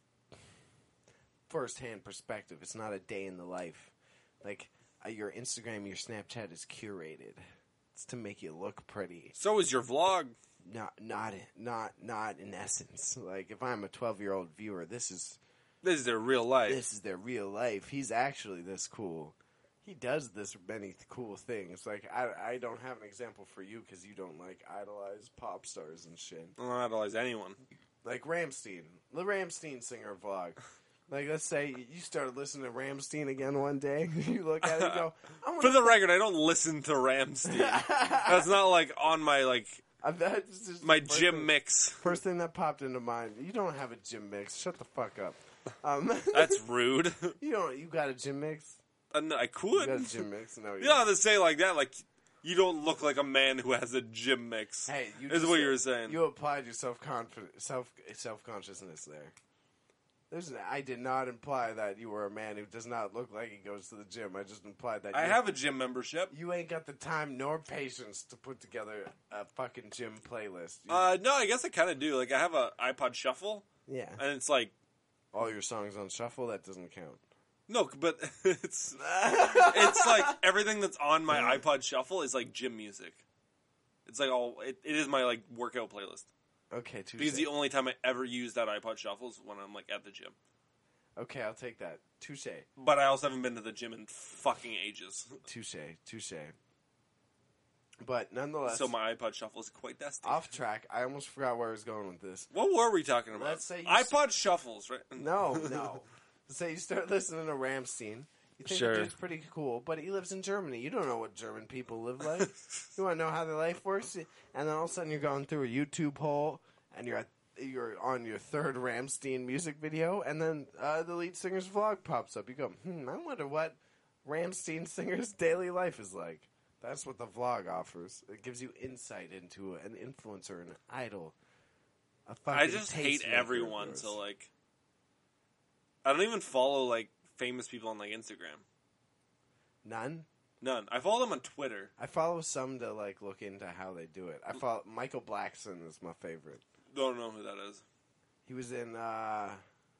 first-hand perspective. It's not a day in the life. Like, uh, your Instagram, your Snapchat is curated. It's to make you look pretty. So is your vlog. Not, not, not, not in essence. Like, if I'm a twelve-year-old viewer, this is This is their real life. this is their real life. He's actually this cool. he does this many cool things. Like, I, I don't have an example for you because you don't, like, idolize pop stars and shit. I don't idolize anyone. Like Rammstein. The Rammstein singer vlog. Like, let's say you started listening to Rammstein again one day. You look at it and go, I wanna For the record, I don't listen to Rammstein. That's not, like, on my, like, I, that's just my the first gym thing- mix. First thing that popped into mind. You don't have a gym mix. Shut the fuck up. Um, That's rude. you don't. You got a gym mix? Uh, no, I You could. got a gym mix? No, you You don't don't. have to say like that. Like, you don't look like a man who has a gym mix. Hey, you is just- what you were saying. You applied your self confidence, self self consciousness there. There's, I did not imply that you were a man who does not look like he goes to the gym. I just implied that I you, have a gym membership. you ain't got the time nor patience to put together a fucking gym playlist. You- Uh, no, I guess I kind of do. Like, I have a iPod Shuffle, yeah, and it's like, all your songs on shuffle. That doesn't count. no, but it's it's like everything that's on my iPod Shuffle is like gym music. It's like all it, it is my like workout playlist. Okay, touche. Because the only time I ever use that iPod Shuffle is when I'm like at the gym. Okay, I'll take that. Touche, But I also haven't been to the gym in fucking ages. touche, touche. But nonetheless, So my iPod Shuffle is quite dusty. off track. I almost forgot where I was going with this. What were we talking about? Let's say you iPod Shuffles, right? No, no. Say you start listening to Rammstein. You think Sure. the dude's pretty cool, but he lives in Germany. You don't know what German people live like. You want to know how their life works, and then all of a sudden you're going through a YouTube hole, and you're at, you're on your third Rammstein music video, and then uh, the lead singer's vlog pops up. You go, hmm, I wonder what Rammstein singer's daily life is like. That's what the vlog offers. It gives you insight into an influencer, an idol. A fucking I just hate tastemaker of everyone, yours. so like, I don't even follow like famous people on like Instagram. None. None. I follow them on Twitter. I follow some to like look into how they do it. I follow Michael Blackson is my favorite. Don't know who that is. He was in uh,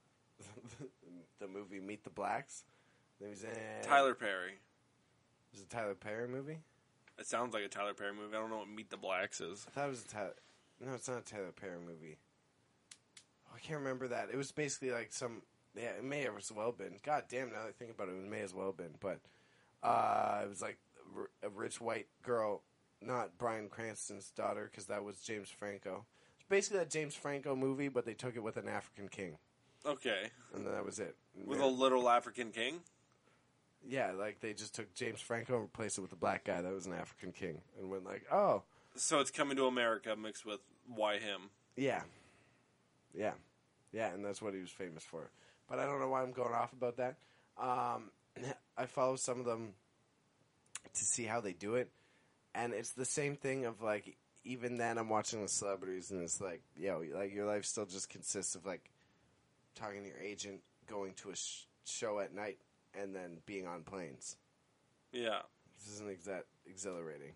the movie Meet the Blacks. He was in Tyler Perry. Was it a Tyler Perry movie? It sounds like a Tyler Perry movie. I don't know what Meet the Blacks is. I thought it was a Tyler. No, it's not a Tyler Perry movie. Oh, I can't remember that. It was basically like some. Yeah, it may have as well been. God damn! Now that I think about it, it may as well been. But uh, it was like a rich white girl, not Bryan Cranston's daughter, because that was James Franco. It's basically that James Franco movie, but they took it with an African king, Okay. and then that was it. With a little African king? Yeah, like they just took James Franco and replaced it with a black guy that was an African king, and went like, oh, So it's Coming to America mixed with Why Him? yeah, yeah, yeah, and that's what he was famous for. But I don't know why I'm going off about that. Um, I follow some of them to see how they do it, and it's the same thing of like, even then I'm watching the celebrities, and it's like, yo, like your life still just consists of like talking to your agent, going to a sh- show at night, and then being on planes. Yeah. This isn't exa- exhilarating.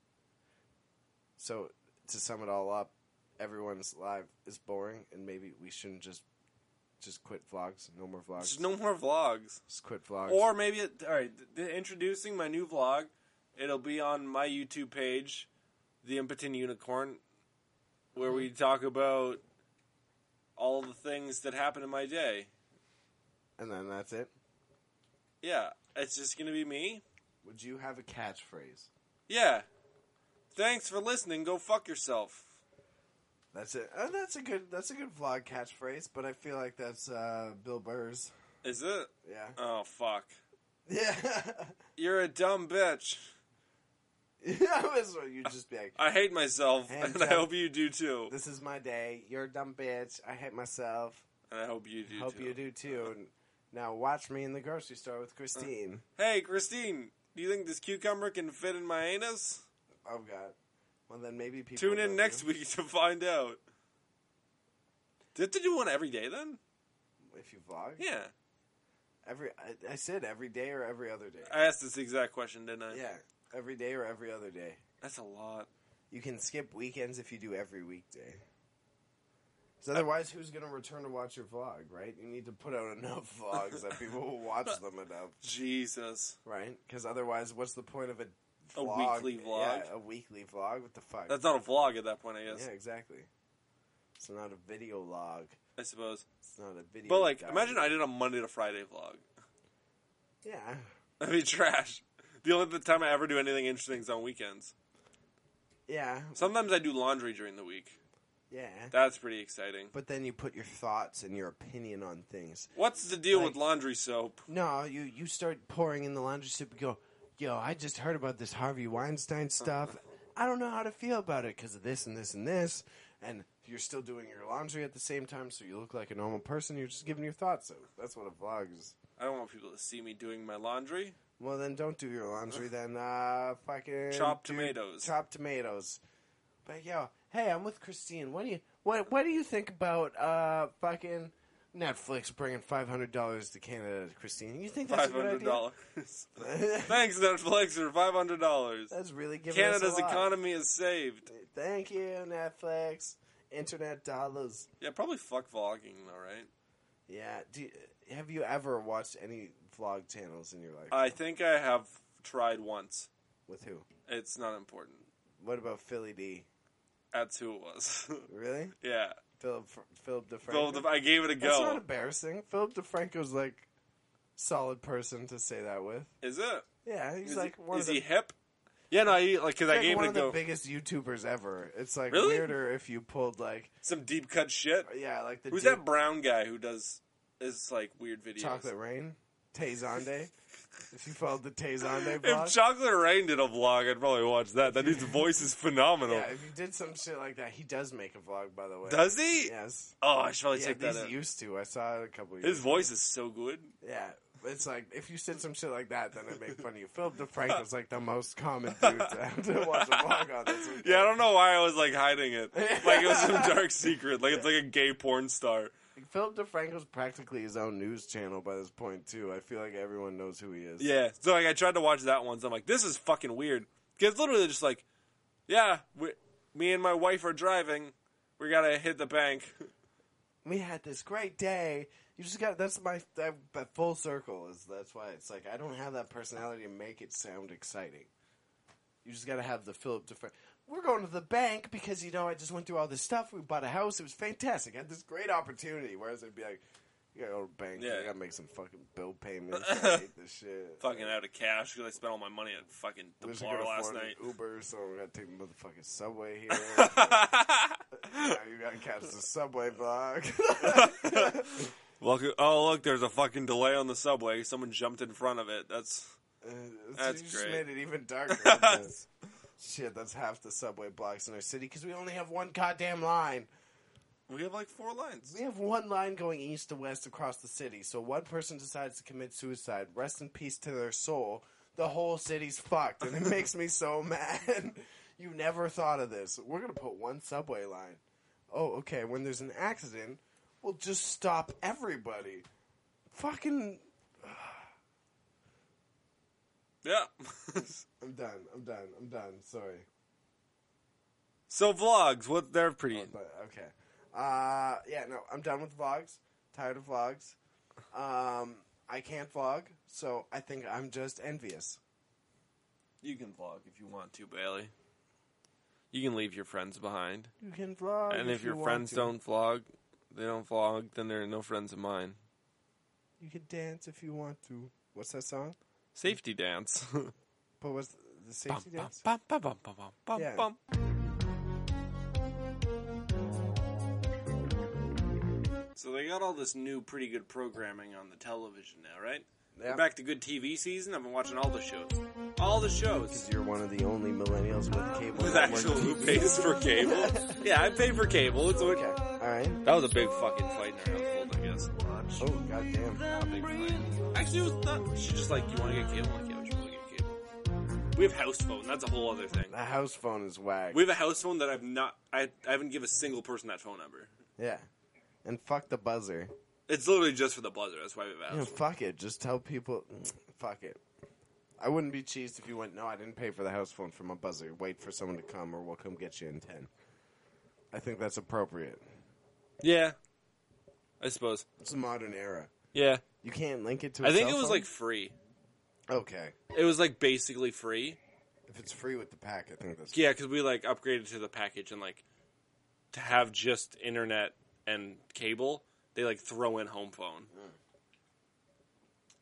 So, to sum it all up, everyone's life is boring, and maybe we shouldn't just just quit vlogs. No more vlogs. There's no more vlogs. Just quit vlogs. Or maybe, it, all right, th- th- introducing my new vlog. It'll be on my YouTube page, The Impotent Unicorn, where we talk about all the things that happen in my day. And then that's it. Yeah, it's just going to be me. Would you have a catchphrase? Yeah. Thanks for listening. Go fuck yourself. That's it. Uh, that's a good. That's a good vlog catchphrase. But I feel like that's uh, Bill Burr's. Is it? Yeah. Oh, fuck. Yeah. You're a dumb bitch. Yeah. That's what you'd just be like. I hate myself, And, and I uh, hope you do too. This is my day. You're a dumb bitch. I hate myself. And I hope you do Hope too. you do too. And now watch me in the grocery store with Christine. Hey, Christine, do you think this cucumber can fit in my anus? Oh God. Well then maybe people Tune in don't next know. week to find out. Do you have to do one every day then? If you vlog. Yeah. Every I, I said every day or every other day. I asked this exact question, didn't I? Yeah. Every day or every other day. That's a lot. You can skip weekends if you do every weekday. So otherwise, who's going to return to watch your vlog, right? You need to put out enough vlogs that people will watch them enough, Jesus. right? Because otherwise, what's the point of a A vlog? weekly vlog? Yeah, a weekly vlog? What the fuck? That's not a vlog at that point, I guess. Yeah, exactly. It's not a video log. I suppose. It's not a video But, like, guide. imagine I did a Monday to Friday vlog. Yeah. That'd be trash. The only time I ever do anything interesting is on weekends. Yeah. Sometimes I do laundry during the week. Yeah. That's pretty exciting. But then you put your thoughts and your opinion on things. What's the deal Like- with laundry soap? No, you, you start pouring in the laundry soap and go, yo, I just heard about this Harvey Weinstein stuff. I don't know how to feel about it because of this and this and this. And you're still doing your laundry at the same time, so you look like a normal person. You're just giving your thoughts. So that's what a vlog is. I don't want people to see me doing my laundry. Well, then don't do your laundry. Then uh, fucking Chop do- tomatoes. Chop tomatoes. But yo, hey, I'm with Christine. What do you what What do you think about uh fucking Netflix bringing five hundred dollars to Canada, Christine? You think that's Five a good hundred idea? dollars. Thanks, Netflix, for five hundred dollars. That's really giving Canada's us a lot. economy is saved. Thank you, Netflix. Internet dollars. Yeah, probably fuck vlogging, though, right? Yeah. Do you, have you ever watched any vlog channels in your life? I think I have tried once. With who? It's not important. What about Philly D? That's who it was. Really? Yeah. Philip Philip DeFranco? Philip, I gave it a That's go. not embarrassing. Philip DeFranco's like solid person to say that with. Is it? Yeah, he's Is, like he, one is of the, he hip? Yeah, no, he, like, because I like gave one it a of the go. biggest YouTubers ever. It's like Really? weirder if you pulled like Some deep cut shit. yeah, like the Who's dude- that brown guy who does is like weird videos? Chocolate Rain, Tay Zonde. If you followed the Tay Zonde If vlog, Chocolate Rain did a vlog, I'd probably watch that. That dude's voice is phenomenal. yeah, if you did some shit like that, he does make a vlog. By the way, Does he? Yes. Oh, I should probably Yeah, check that he's out. used to. I saw it a couple of His years. voice is so good. Yeah, it's like if you said some shit like that, then I'd make fun of you. Philip DeFranco's like the most common dude to have to watch a vlog on. That's what- Yeah, I don't know why I was like hiding it. Like it was some dark secret. Like it's like a gay porn star. Philip DeFranco's practically his own news channel by this point too. I feel like everyone knows who he is. Yeah. So like I tried to watch that once. I'm like, this is fucking weird. Because it's literally just like, yeah, we, me and my wife are driving. We gotta hit the bank. We had this great day. You just got that's my that, that full circle is that's why it's like I don't have that personality to make it sound exciting. You just got to have the Philip DeFranco. We're going to the bank because you know I just went through all this stuff. We bought a house. It was fantastic. I had this great opportunity. Whereas I'd be like, you gotta go to the bank. Yeah. I gotta make some fucking bill payments. I hate this shit. Fucking out of cash because I spent all my money at fucking the Wish I bar could last afford an night. Uber, so we gotta take the motherfucking subway here. Now you gotta catch the subway vlog. Welcome. Oh, look, there's a fucking delay on the subway. Someone jumped in front of it. That's Uh, That's you just great. made it even darker. than this. Shit, that's half the subway blocks in our city because we only have one goddamn line. we have like four lines. We have one line going east to west across the city. So one person decides to commit suicide. Rest in peace to their soul. The whole city's fucked, and it makes me so mad. You never thought of this. We're gonna put one subway line. Oh, okay. When there's an accident, we'll just stop everybody. Fucking. Yeah. I'm done. I'm done. I'm done. Sorry. So vlogs, what they're pretty. But okay. Uh, yeah, no, I'm done with vlogs. Tired of vlogs. Um, I can't vlog, so I think I'm just envious. You can vlog if you want to, Bailey. You can leave your friends behind. You can vlog, And if, you your want friends to. don't vlog, they don't vlog, then they're no friends of mine. You can dance if you want to. What's that song? Safety dance. But what's the safety Bum, dance? bum, bum, bum, bum, bum, bum, Yeah. bum. So they got all this new, pretty good programming on the television now, right? Yeah. We're back to good T V season. I've been watching all the shows. All the shows. Because you're one of the only millennials with cable. With network actual who T V. pays for cable. Yeah, I pay for cable. It's Okay, okay. alright. That was a big fucking fight in our household, I guess. Oh, goddamn. Not a big fight. Actually, it was not. She's just like, "Do you want to get cable?" I'm like, yeah, we should probably get cable. We have house phone. That's a whole other thing. The house phone is whack. We have a house phone that I've not. I, I haven't given a single person that phone number. Yeah. And fuck the buzzer. It's literally just for the buzzer. That's why we have a You know, house phone. fuck it. Just tell people. Fuck it. I wouldn't be cheesed if you went, no, I didn't pay for the house phone for my buzzer. Wait for someone to come or we'll come get you in ten. I think that's appropriate. Yeah, I suppose. It's a modern era. Yeah, You can't link it to a I think cell it was phone? like free. Okay. It was like basically free. If it's free with the pack, I think that's... Yeah, because we like upgraded to the package and like to have just internet and cable. They like throw in home phone.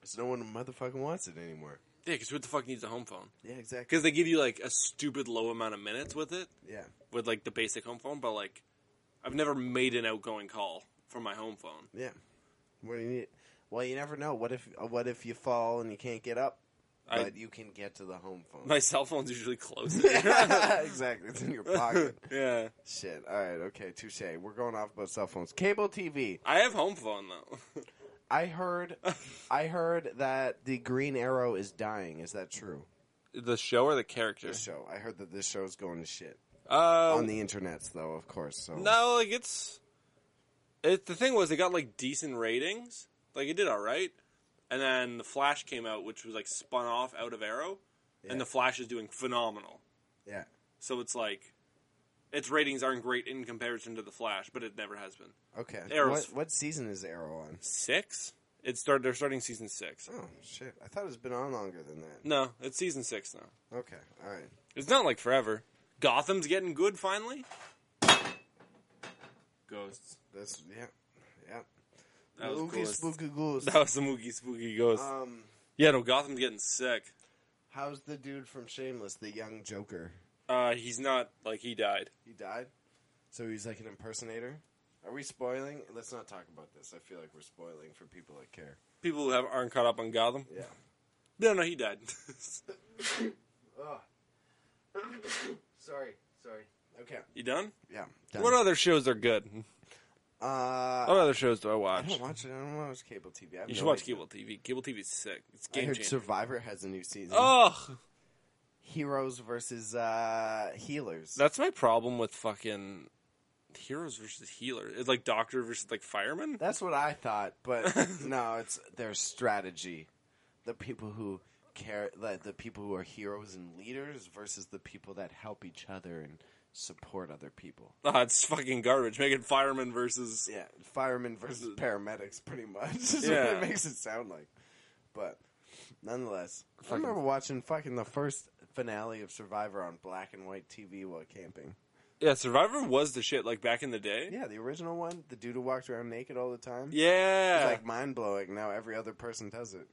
So no one motherfucking wants it anymore. Yeah, because who the fuck needs a home phone? Yeah, exactly. Because they give you, like, a stupid low amount of minutes with it. Yeah. With, like, the basic home phone. But, like, I've never made an outgoing call from my home phone. Yeah. What do you need? Well, you never know. What if what if you fall and you can't get up? I- But you can get to the home phone. My cell phone's usually close. Exactly. It's in your pocket. Yeah. Shit. All right. Okay. Touche. We're going off about cell phones. Cable T V. I have home phone, though. I heard. I heard that the Green Arrow is dying. Is that true? The show or the character? The show. I heard that this show's going to shit Uh, on the internets, though. Of course. So No, like, it's... It, the thing was, it got, like, decent ratings. Like, it did all right. And then The Flash came out, which was, like, spun off out of Arrow. Yeah. And The Flash is doing phenomenal. Yeah. So it's like... Its ratings aren't great in comparison to The Flash, but it never has been. Okay. Arrow's- What, what season is Arrow on? Six? It started. They're starting season six. Oh shit! I thought it's been on longer than that. No, it's season six now. Okay. All right. It's not like forever. Gotham's getting good finally. Ghosts. That's yeah. Yeah. That was Oogie cool. spooky goose. That was some oogie spooky ghost. Um, yeah, no, Gotham's getting sick. how's the dude from Shameless, the young Joker? Uh, he's not like he died. He died, so he's like an impersonator. Are we spoiling? Let's not talk about this. I feel like we're spoiling for people that care. People who have aren't caught up on Gotham. Yeah. No, no, he died. Oh. sorry. Sorry. Okay. You done? Yeah. Done. What other shows are good? Uh, What other shows do I I watch? don't watch it. I don't watch cable T V. I have You no should watch idea. cable T V. Cable T V is sick. It's I game heard changer. Survivor has a new season. Oh, Heroes versus uh, healers. that's my problem with fucking heroes versus healers. It's like doctor versus like fireman. That's what I thought, but no, it's their strategy. The people who care, like the people who are heroes and leaders versus the people that help each other and support other people. Oh, it's fucking garbage. Make it fireman versus. Yeah, firemen versus paramedics, pretty much. That's Yeah. what it makes it sound like. But nonetheless, I Fucking- remember watching fucking the first finale of Survivor on black and white T V while camping. Yeah, Survivor was the shit. Like back in the day. Yeah, the original one, the dude who walked around naked all the time. Yeah. It's like mind blowing. Now every other person does it.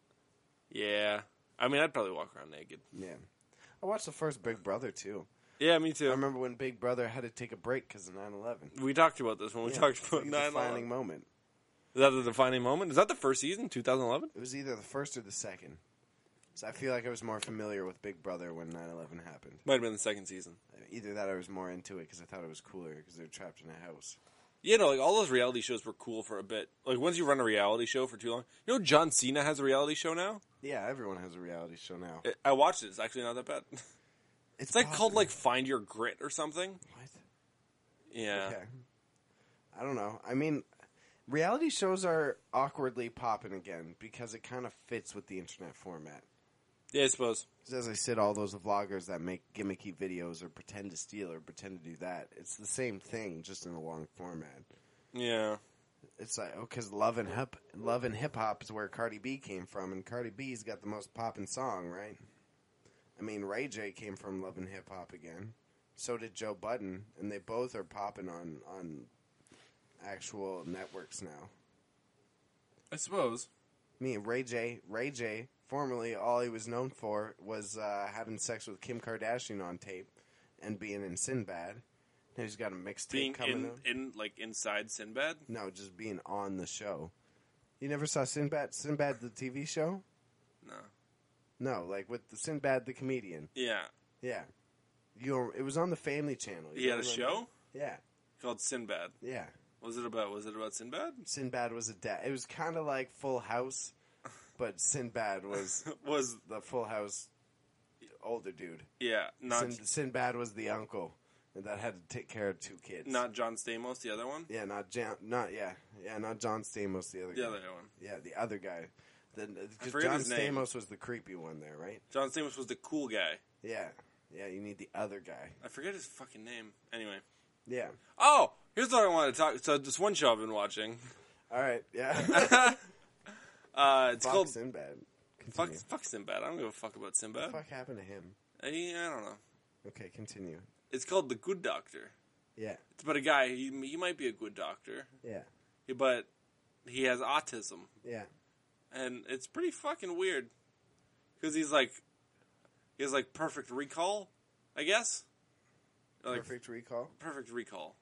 Yeah. I mean, I'd probably walk around naked. Yeah. I watched the first Big Brother, too. Yeah, me I too. remember when Big Brother had to take a break because of nine eleven. We talked about this when we Yeah, talked it's about like a nine defining eleven. moment. Is that the defining moment? Is that the first season, two thousand eleven? It was either the first or the second. So I feel like I was more familiar with Big Brother when nine eleven happened. Might have been the second season. Either that or I was more into it because I thought it was cooler because they were trapped in a house. Yeah, no, like all those reality shows were cool for a bit. Like once you run a reality show for too long, you know, John Cena has a reality show now. Yeah, everyone has a reality show now. It, I watched it. It's actually not that bad. It's like called popular. like Find Your Grit or something. What? Yeah. Okay. I don't know. I mean, reality shows are awkwardly popping again because it kind of fits with the internet format. Yeah, I suppose. 'Cause as I said, all those vloggers that make gimmicky videos or pretend to steal or pretend to do that, it's the same thing, just in a long format. Yeah. It's like, oh, because love and hip, love and hip hop is where Cardi B came from, and Cardi B's got the most poppin' song, right? I mean, Ray J came from love and hip hop again. So did Joe Budden, and they both are popping on on actual networks now. I suppose. I mean, Ray J, Ray J, formerly all he was known for was uh, having sex with Kim Kardashian on tape and being in Sinbad. Now he's got a mixtape Being coming in, out. in like inside Sinbad. No, just being on the show. You never saw Sinbad, Sinbad the T V show? No. No, like with the Sinbad the comedian. Yeah. Yeah, you. It was on the Family Channel. You He had a don't show remember? Yeah, called Sinbad. yeah. What was it about? Was it about Sinbad? Sinbad was a dad. It was kind of like Full House, but Sinbad was Was the Full House older dude. yeah, not Sin, Sinbad was the uncle that had to take care of two kids. not John Stamos, the other one. yeah, not Jan, not yeah, yeah, not John Stamos, the other The guy. other one. Yeah, the other guy. Because forget John his name. Stamos was the creepy one there, right? John Stamos was the cool guy. Yeah, yeah. You need the other guy. I forget his fucking name. Anyway. Yeah. Oh, here's what I wanted to talk. So this one show I've been watching. All right. Yeah. Uh, it's Fuck called Sinbad. Fuck, Continue. fuck Sinbad. I don't give a fuck about What Sinbad. the fuck happened to him? I, I don't know. Okay, continue. It's called The Good Doctor. Yeah. It's about a guy. He he might be a good doctor, Yeah. but he has autism, Yeah. and it's pretty fucking weird because he's like, he has like perfect recall, I guess. Like, perfect recall? Perfect recall.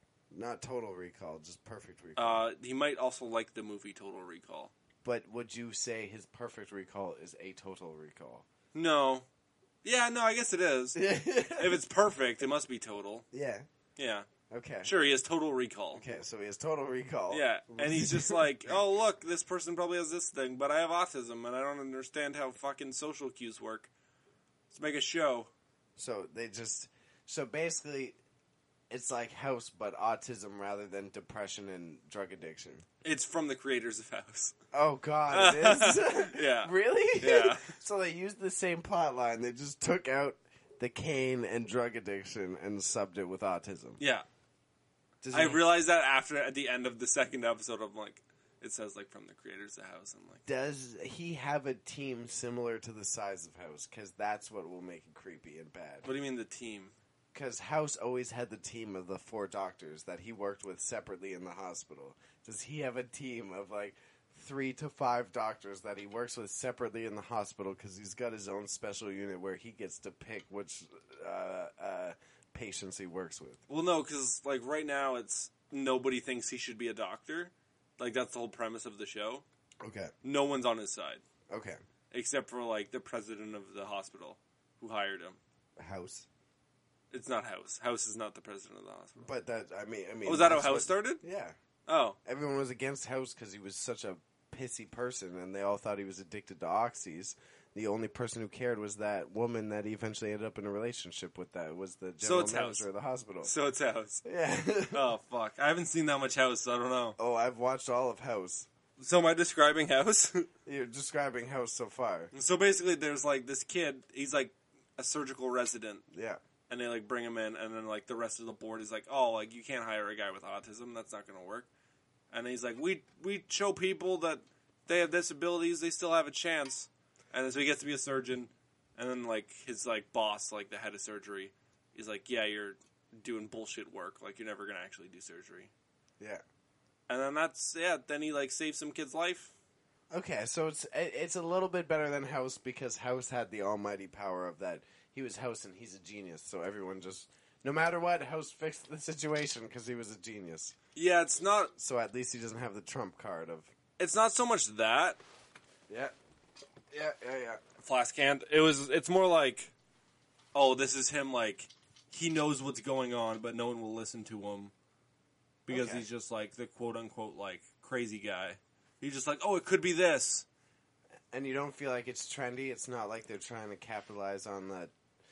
Not total recall, just perfect recall. Uh, he might also like the movie Total Recall. But would you say his perfect recall is a total recall? No. Yeah, no, I guess it is. If it's perfect, it must be total. Yeah. Yeah. Okay. Sure, he has total recall. Okay, so he has total recall. Yeah, and he's just like, oh, look, this person probably has this thing, but I have autism, and I don't understand how fucking social cues work. Let's make a show. So they just... So basically, it's like House, but autism rather than depression and drug addiction. It's from the creators of House. Oh, God, it is? Yeah. Really? Yeah. So they used the same plot line. They just took out the cane and drug addiction and subbed it with autism. Yeah. Does I he- realized that after, at the end of the second episode, I'm like, it says, like, from the creators of House. I'm like, Does he have a team similar to the size of House? Because that's what will make it creepy and bad. what do you mean the team? Because House always had the team of the four doctors that he worked with separately in the hospital. Does he have a team of like three to five doctors that he works with separately in the hospital because he's got his own special unit where he gets to pick which uh, uh, patients he works with? Well, no, because, like, right now, it's nobody thinks he should be a doctor. Like, that's the whole premise of the show. Okay. No one's on his side. Okay. Except for, like, the president of the hospital who hired him. House. It's not House. House is not the president of the hospital. But that, I mean, I mean. Oh, was that how that's House what- started? Yeah. Oh. Everyone was against House because he was such a pissy person, and they all thought he was addicted to oxys. The only person who cared was that woman that he eventually ended up in a relationship with. That was the So general it's manager House. of the hospital. So it's House. Yeah. Oh, fuck. I haven't seen that much House, so I don't know. Oh, I've watched all of House. So am I describing House? You're describing House so far. So basically, there's, like, this kid. He's, like, a surgical resident. Yeah. And they, like, bring him in, and then, like, the rest of the board is like, oh, like, you can't hire a guy with autism. That's not going to work. And he's like, we we show people that they have disabilities, they still have a chance. And then so he gets to be a surgeon, and then, like, his, like, boss, like, the head of surgery, is like, yeah, you're doing bullshit work. Like, you're never going to actually do surgery. Yeah. And then that's, yeah, then he, like, saves some kid's life. Okay, so it's it's a little bit better than House because House had the almighty power of that. He was House and he's a genius, so everyone just, no matter what, House fixed the situation because he was a genius. Yeah, it's not, So at least he doesn't have the trump card of... it's not so much that, Yeah. Yeah, yeah, yeah. Flask Hand. It was, it's more like, oh, this is him, like, he knows what's going on, but no one will listen to him. Because Okay. he's just, like, the quote-unquote, like, crazy guy. He's just like, oh, it could be this. And you don't feel like it's trendy? It's not like they're trying to capitalize on the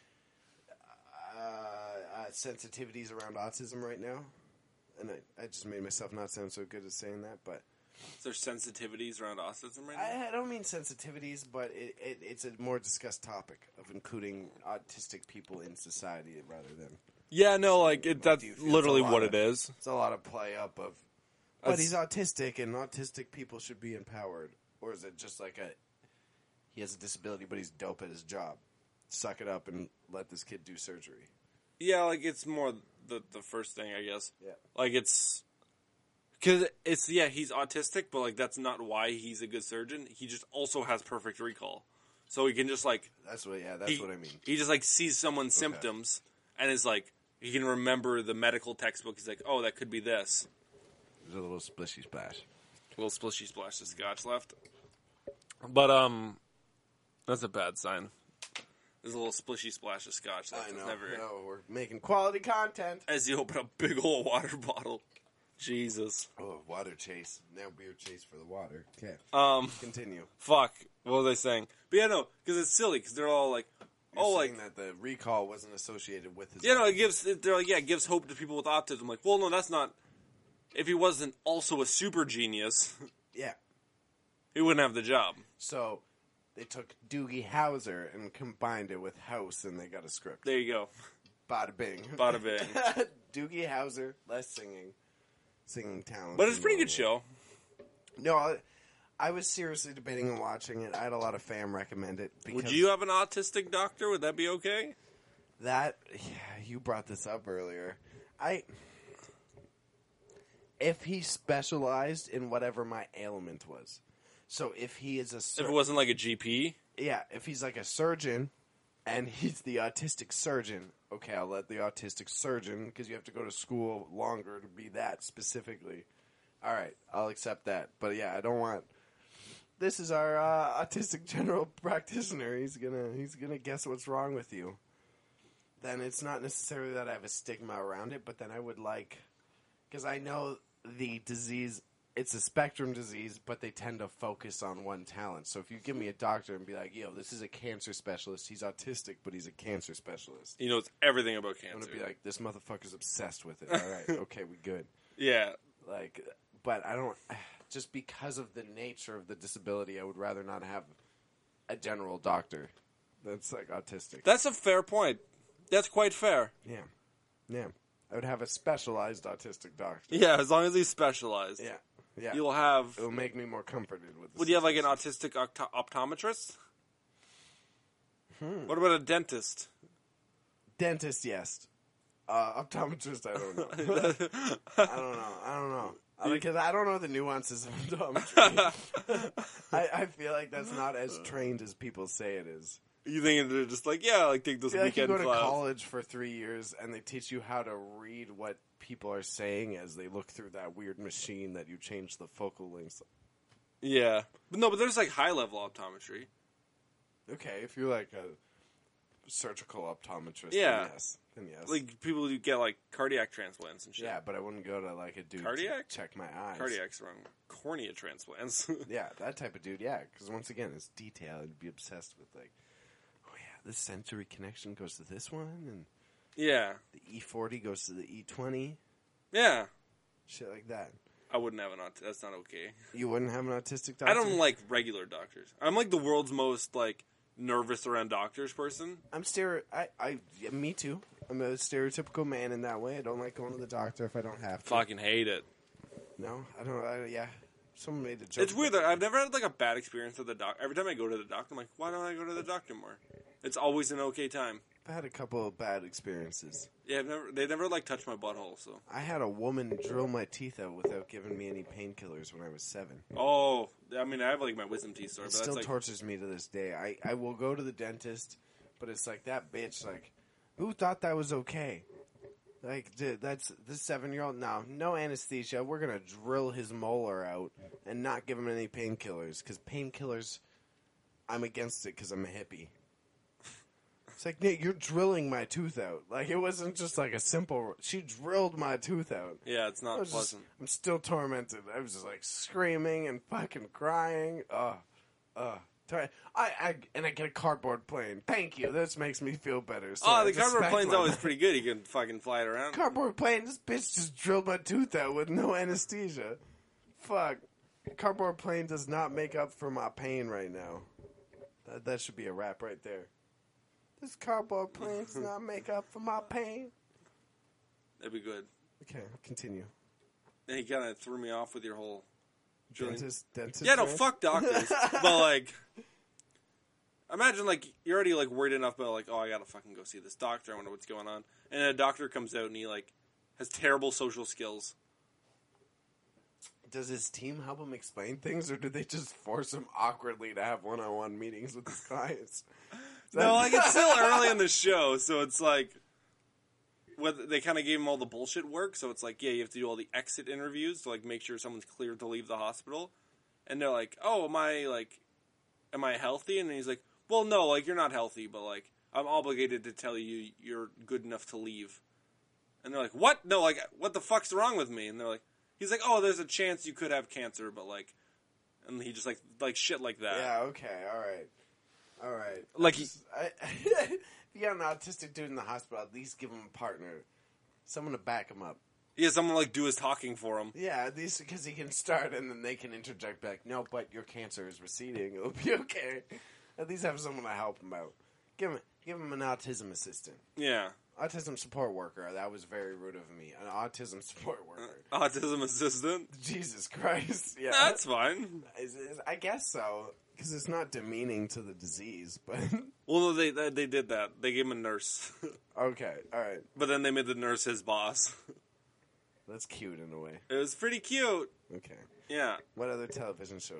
uh, uh, sensitivities around autism right now? And I, I just made myself not sound so good at saying that, but... Is there sensitivities around autism right now? I, I don't mean sensitivities, but it, it, it's a more discussed topic of including autistic people in society rather than... Yeah, no, like, it, that's do you feel? literally It's a what lot it of- is. It's a lot of play up of... But That's- he's autistic, and autistic people should be empowered. Or is it just like a... He has a disability, but he's dope at his job. Suck it up and let this kid do surgery. Yeah, like, it's more the, the first thing, I guess. Yeah. Like, it's... Because it's, yeah, he's autistic, but, like, that's not why he's a good surgeon. He just also has perfect recall. So he can just, like... That's what, yeah, that's he, what I mean. He just, like, sees someone's symptoms and is like, he can remember the medical textbook. He's like, oh, that could be this. There's a little splishy splash. A little splishy splash of scotch left. But, um, that's a bad sign. There's a little splishy splash of scotch left. I know. It's never... No, we're making quality content. As you open a big old water bottle. Jesus. Oh, water chase. Now beer chase for the water. Okay. Um, Continue. fuck. What was I saying? But yeah, no, because it's silly, because they're all like, You're oh, saying like, that the recall wasn't associated with his... you know, it gives, they're like, yeah, it gives hope to people with autism. Like, well, no, that's not, if he wasn't also a super genius, Yeah. he wouldn't have the job. So, they took Doogie Howser and combined it with House, and they got a script. There you go. Bada bing. Bada bing. Doogie Howser, less singing. Singing talent. But it's a pretty good show. No, I, I was seriously debating on watching it. I had a lot of fam recommend it. Because Would you have an autistic doctor? Would that be okay? That, yeah, you brought this up earlier. I... If he specialized in whatever my ailment was. So if he is a sur- If it wasn't like a G P? yeah, if he's like a surgeon and he's the autistic surgeon, okay, I'll let the autistic surgeon, because you have to go to school longer to be that specifically. All right, I'll accept that. But yeah, I don't want. This is our uh, autistic general practitioner. He's gonna he's gonna guess what's wrong with you. Then it's not necessarily that I have a stigma around it, but then I would like, because I know the disease. It's a spectrum disease, but they tend to focus on one talent. So if you give me a doctor and be like, yo, this is a cancer specialist. He's autistic, but he's a cancer specialist. He knows everything about I'm cancer. going to be like, this motherfucker's obsessed with it. All right, okay, we good. Yeah. Like, but I don't, just because of the nature of the disability, I would rather not have a general doctor that's like autistic. That's a fair point. That's quite fair. Yeah. Yeah. I would have a specialized autistic doctor. Yeah, as long as he's specialized. Yeah. Yeah. You'll have... It'll make me more comforted with the Would you have like an autistic opto- optometrist? Hmm. What about a dentist? Dentist, yes. Uh, optometrist, I don't know. I don't know. I don't know. Because I don't know the nuances of optometry. I, I feel like that's not as trained as people say it is. You think they're just like, yeah, like take this I feel like you weekend go to class. college for three years and they teach you how to read what people are saying as they look through that weird machine that you change the focal lengths. Yeah. But no, but there's like high-level optometry. Okay, if you're like a surgical optometrist, Yeah. then yes. Then yes. Like people who get like cardiac transplants and shit. yeah, but I wouldn't go to like a dude Cardiac? to check my eyes. Cardiac's wrong. Cornea transplants. Yeah, that type of dude, yeah. Because once again, it's detail. I'd be obsessed with like, oh yeah, this sensory connection goes to this one, and Yeah. the E forty goes to the E twenty. Yeah. Shit like that. I wouldn't have an autistic. That's not okay. You wouldn't have an autistic doctor? I don't like regular doctors. I'm like the world's most like nervous around doctors person. I'm stereo. I, I, yeah, me too. I'm a stereotypical man in that way. I don't like going to the doctor if I don't have to. Fucking hate it. No, I don't. I, yeah, someone made a joke. It's weird that I've never had like a bad experience with the doc. Every time I go to the doctor, I'm like, why don't I go to the doctor more? It's always an okay time. I've had a couple of bad experiences. Yeah, I've never. They never like touched my butthole. So. I had a woman drill my teeth out without giving me any painkillers when I was seven. Oh, I mean, I have like my wisdom teeth story, It but still that's like tortures me to this day. I, I will go to the dentist, but it's like that bitch. Like, who thought that was okay? Like, dude, that's this seven-year-old. No, no anesthesia. We're gonna drill his molar out and not give him any painkillers because painkillers. I'm against it because I'm a hippie. It's like, Nick, you're drilling my tooth out. Like, it wasn't just like a simple. She drilled my tooth out. yeah, it's I not was just- pleasant. I'm still tormented. I was just like screaming and fucking crying. Ugh. Ugh. Tor- I, I and I get a cardboard plane. Thank you. This makes me feel better. So Oh, I the just cardboard smacked plane's my- always pretty good. You can fucking fly it around. Cardboard plane. This bitch just drilled my tooth out with no anesthesia. Fuck. Cardboard plane does not make up for my pain right now. That, that should be a rap right there. This cardboard plane does not make up for my pain. That'd be good. Okay, continue. And you kind of threw me off with your whole drilling. Dentist, dentist. Yeah, no, rant? fuck doctors. But like, imagine like you're already like worried enough about like, oh, I gotta fucking go see this doctor. I wonder what's going on. And a doctor comes out and he like has terrible social skills. Does his team help him explain things, or do they just force him awkwardly to have one-on-one meetings with his clients? No, like it's still early in the show, so it's like, what they kind of gave him all the bullshit work. So it's like, yeah, you have to do all the exit interviews to like make sure someone's cleared to leave the hospital. And they're like, oh, am I like, am I healthy? And he's like, well, no, like you're not healthy, but like I'm obligated to tell you you're good enough to leave. And they're like, what? No, like what the fuck's wrong with me? And they're like, he's like, oh, there's a chance you could have cancer, but like, and he just like like shit like that. Yeah. Okay. All right. All right. Like I just, I, if you got an autistic dude in the hospital, at least give him a partner, someone to back him up. Yeah, someone like do his talking for him. Yeah, at least because he can start and then they can interject back. No, but your cancer is receding. It'll be okay. At least have someone to help him out. Give him, give him an autism assistant. Yeah. Autism support worker. That was very rude of me. An autism support worker. Autism assistant. Jesus Christ. Yeah. That's fine. Is- is- I guess so. Because it's not demeaning to the disease, but... Well, no, they they did that. They gave him a nurse, Okay, alright. but then they made the nurse his boss. That's cute in a way. It was pretty cute. Okay. Yeah. What other television shows?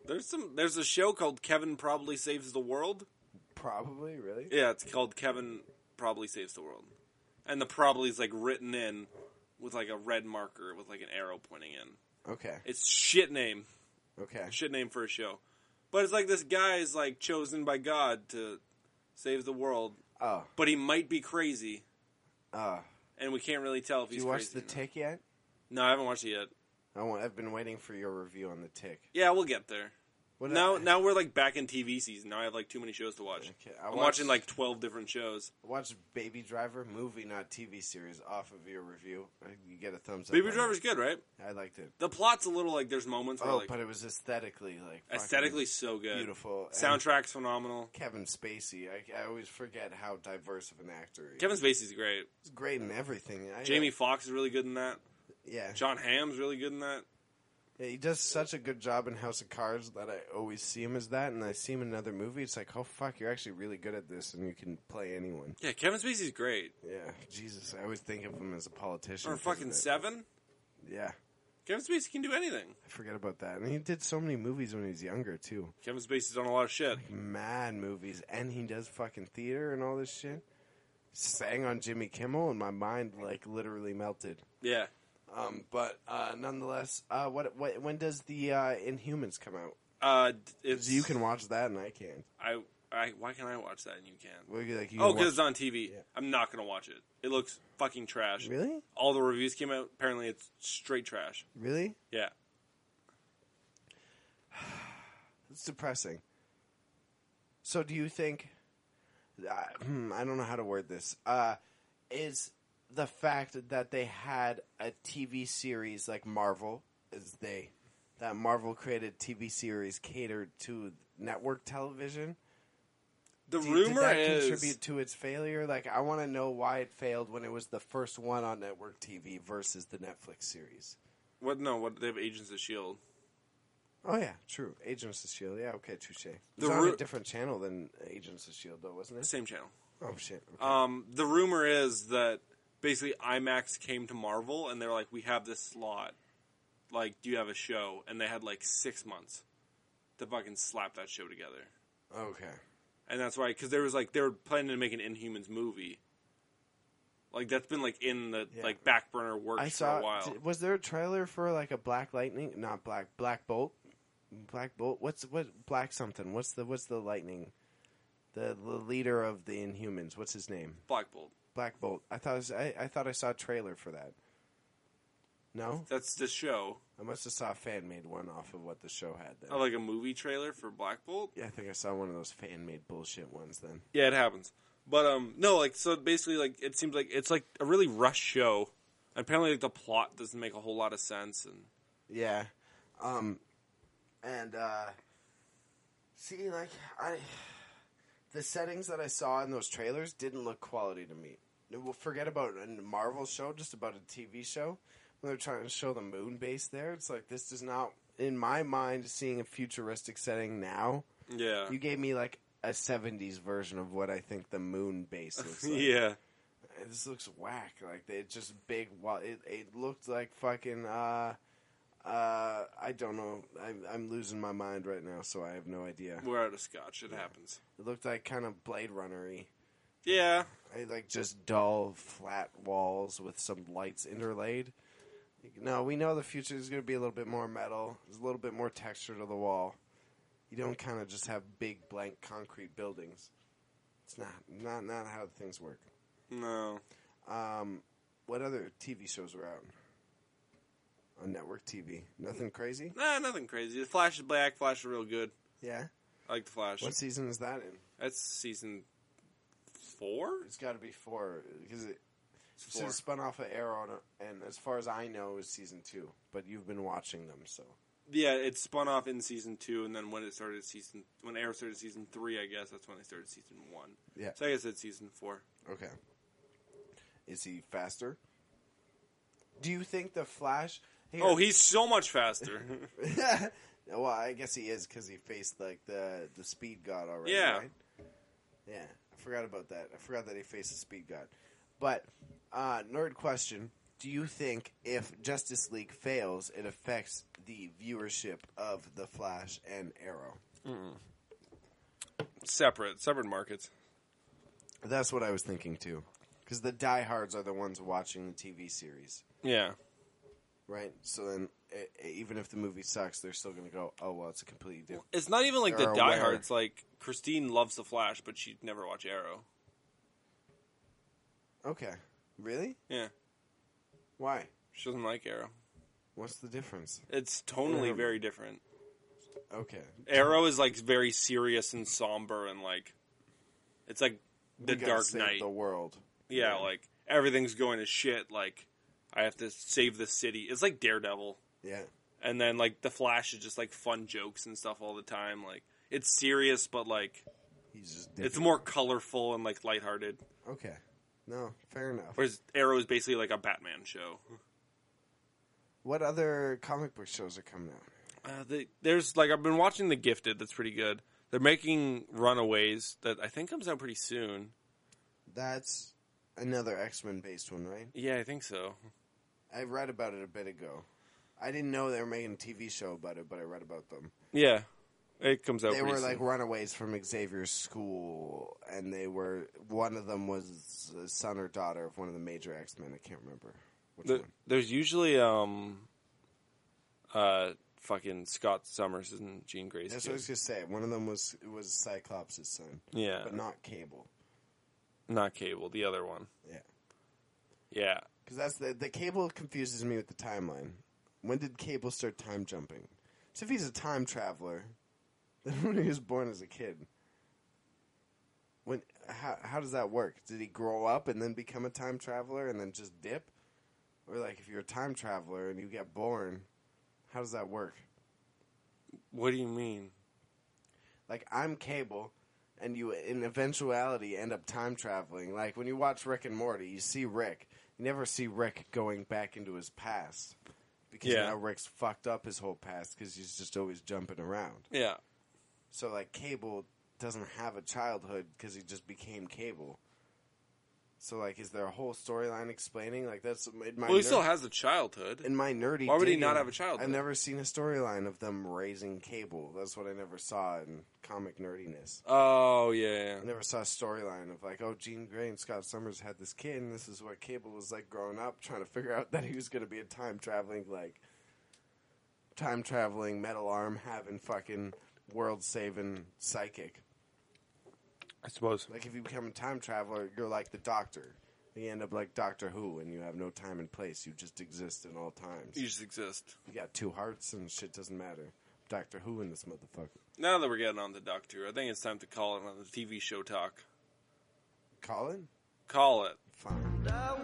There's some. There's a show called Kevin Probably Saves the World. Probably, really? Yeah, it's called Kevin Probably Saves the World, and the probably is like written in with like a red marker with like an arrow pointing in. Okay. It's shit name. Okay. Shit name for a show, but it's like this guy is like chosen by God to save the world. Oh. But he might be crazy. Oh. And we can't really tell if Did he's you watch crazy. The Tick yet? No, I haven't watched it yet. I want, I've been waiting for your review on The Tick. Yeah, we'll get there. What now, I, now we're like back in T V season. Now I have like too many shows to watch. Okay, I I'm watched, watching like twelve different shows. I watched Baby Driver, movie, not T V series, off of your review. You get a thumbs up. Baby Driver's good, right? I liked it. The plot's a little like there's moments where Oh, like but it was aesthetically like aesthetically so good, beautiful. Soundtrack's phenomenal. Kevin Spacey, I, I always forget how diverse of an actor he is. Kevin Spacey's great. He's great in everything. I, Jamie Foxx is really good in that. Yeah. John Hamm's really good in that. Yeah, he does such a good job in House of Cards that I always see him as that, and I see him in another movie. It's like, oh fuck, you're actually really good at this, and you can play anyone. Yeah, Kevin Spacey's great. Yeah, Jesus, I always think of him as a politician. Or fucking Seven. Yeah, Kevin Spacey can do anything. I forget about that, and he did so many movies when he was younger too. Kevin Spacey's done a lot of shit. Like, mad movies, and he does fucking theater and all this shit. Sang on Jimmy Kimmel, and my mind like literally melted. Yeah. Um, but uh, nonetheless, uh, what, what when does the uh, Inhumans come out? Uh, it's, You can watch that, and I can't. I, I, why can't I watch that and you can't? Well, you, like, you Oh, can because it's watch- on T V. Yeah. I'm not gonna watch it. It looks fucking trash. Really? All the reviews came out. Apparently, it's straight trash. Really? Yeah. It's depressing. So, do you think? Uh, hmm, I don't know how to word this. Uh, is the fact that they had a T V series like Marvel, is they that Marvel created T V series catered to network television? The Do- rumor did that is contribute to its failure? Like, I want to know why it failed when it was the first one on network T V versus the Netflix series. what? No, what? They have Agents of Shield. Oh yeah, true. Agents of Shield. Yeah, okay, touche. It The was on ru- a different channel than Agents of Shield, though, wasn't it? Same channel. Oh shit. Okay. Um, the rumor is that basically IMAX came to Marvel and they're like, we have this slot. Like, do you have a show? And they had like six months to fucking slap that show together. Okay. And that's why, because there was like, they were planning to make an Inhumans movie. Like, that's been like in the Yeah. like back burner works I for saw. a while. d- Was there a trailer for like a Black Lightning? Not Black. Black Bolt. Black Bolt. What's what? Black something. What's the What's the Lightning? The, the leader of the Inhumans. What's his name? Black Bolt. Black Bolt. I thought it was, I, I thought I saw a trailer for that. No, That's the show. I must have saw a fan made one off of what the show had. Then Oh, like a movie trailer for Black Bolt? yeah, I think I saw one of those fan made bullshit ones. Then Yeah, it happens. But um, no, like so basically, like it seems like it's like a really rushed show. Apparently, like the plot doesn't make a whole lot of sense, and yeah, um, and uh, see, like I, the settings that I saw in those trailers didn't look quality to me. We'll forget about a Marvel show, just about a T V show. When they're trying to show the moon base there, it's like this does not, in my mind, seeing a futuristic setting now. yeah, You gave me like a seventies version of what I think the moon base looks like. yeah, This looks whack. Like it's just big. Well, it it looked like fucking. Uh, uh, I don't know. I'm I'm losing my mind right now, so I have no idea. we're out of scotch. It happens. It looked like kind of Blade Runner-y. Yeah, I, like just dull, flat walls with some lights interlaid. No, we know the future is going to be a little bit more metal. There's a little bit more texture to the wall. You don't kind of just have big blank concrete buildings. It's not not not how things work. no. Um, what other T V shows were out on network T V? Nothing crazy. Nah, nothing crazy. The Flash is back. Flash is real good. Yeah. I like the Flash. What season is that in? That's season four. It's got to be four because it It's it's four. spun off of Arrow, and as far as I know, is season two. But you've been watching them, so Yeah, it spun off in season two, and then when it started season, when Arrow started season three, I guess that's when they started season one. yeah. So I guess it's season four. Okay. Is he faster? Do you think the Flash? Here- Oh, he's so much faster. well, I guess he is because he faced like the the speed god already. Yeah. Right? Yeah. I forgot about that. I forgot that he faced the speed god. But uh, nerd question: do you think if Justice League fails, it affects the viewership of The Flash and Arrow? Mm-mm. Separate, separate markets. That's what I was thinking too, because the diehards are the ones watching the T V series. Yeah. Right. So then, it, even if the movie sucks, they're still going to go, "Oh well, it's a completely different." It's not even like They're the aware. diehards. Like Christine loves The Flash, but she'd never watch Arrow. Okay. Really? Yeah. Why? She doesn't like Arrow. What's the difference? It's tonally Um, very different. Okay. Arrow is like very serious and somber and like it's like the We gotta Dark save Knight. the world. Yeah, like everything's going to shit. Like I have to save the city. It's like Daredevil. Yeah. And then like the Flash is just like fun jokes and stuff all the time. Like it's serious, but like He's just. it's different. more colorful and like lighthearted. Okay. No, fair enough. Whereas Arrow is basically like a Batman show. What other comic book shows are coming out? Uh, they, there's like I've been watching The Gifted. That's pretty good. They're making Runaways that I think comes out pretty soon. That's another X-Men based one, right? Yeah, I think so. I read about it a bit ago. I didn't know they were making a T V show about it, but I read about them. Yeah, it comes out. They pretty were soon. like runaways from Xavier's school, and they were one of them was a son or daughter of one of the major X-Men. I can't remember which The- one. there's usually um, uh, fucking Scott Summers and Jean Grey's That's kid. what I was gonna say. One of them was was Cyclops' son, Yeah, but not Cable. not Cable. The other one. Yeah. Yeah, Because that's the the Cable confuses me with the timeline. When did Cable start time jumping? So if he's a time traveler, then when he was born as a kid, when how how does that work? Did he grow up and then become a time traveler and then just dip, or like if you're a time traveler and you get born, how does that work? what do you mean? Like I'm Cable, and you in eventuality end up time traveling. Like when you watch Rick and Morty, you see Rick. You never see Rick going back into his past. Because Yeah. now Rick's fucked up his whole past because he's just always jumping around. Yeah, So, like, Cable doesn't have a childhood because he just became Cable. So, like, is there a whole storyline explaining? Like, that's in my well, he ner- still has a childhood. in my nerdy. Why would he digging, not have a childhood? I've never seen a storyline of them raising Cable. That's what I never saw in comic nerdiness. Oh yeah, I never saw a storyline of like, oh, Jean Grey and Scott Summers had this kid, and this is what Cable was like growing up, trying to figure out that he was going to be a time traveling, like, time traveling metal arm having fucking world saving psychic. I suppose. Like, if you become a time traveler, you're like the Doctor. You end up like Doctor Who, and you have no time and place. You just exist in all times. You just exist. You got two hearts, and shit doesn't matter. Doctor Who in this motherfucker. Now that we're getting on the Doctor, I think it's time to call it on the T V show talk. Colin? Call it. Fine.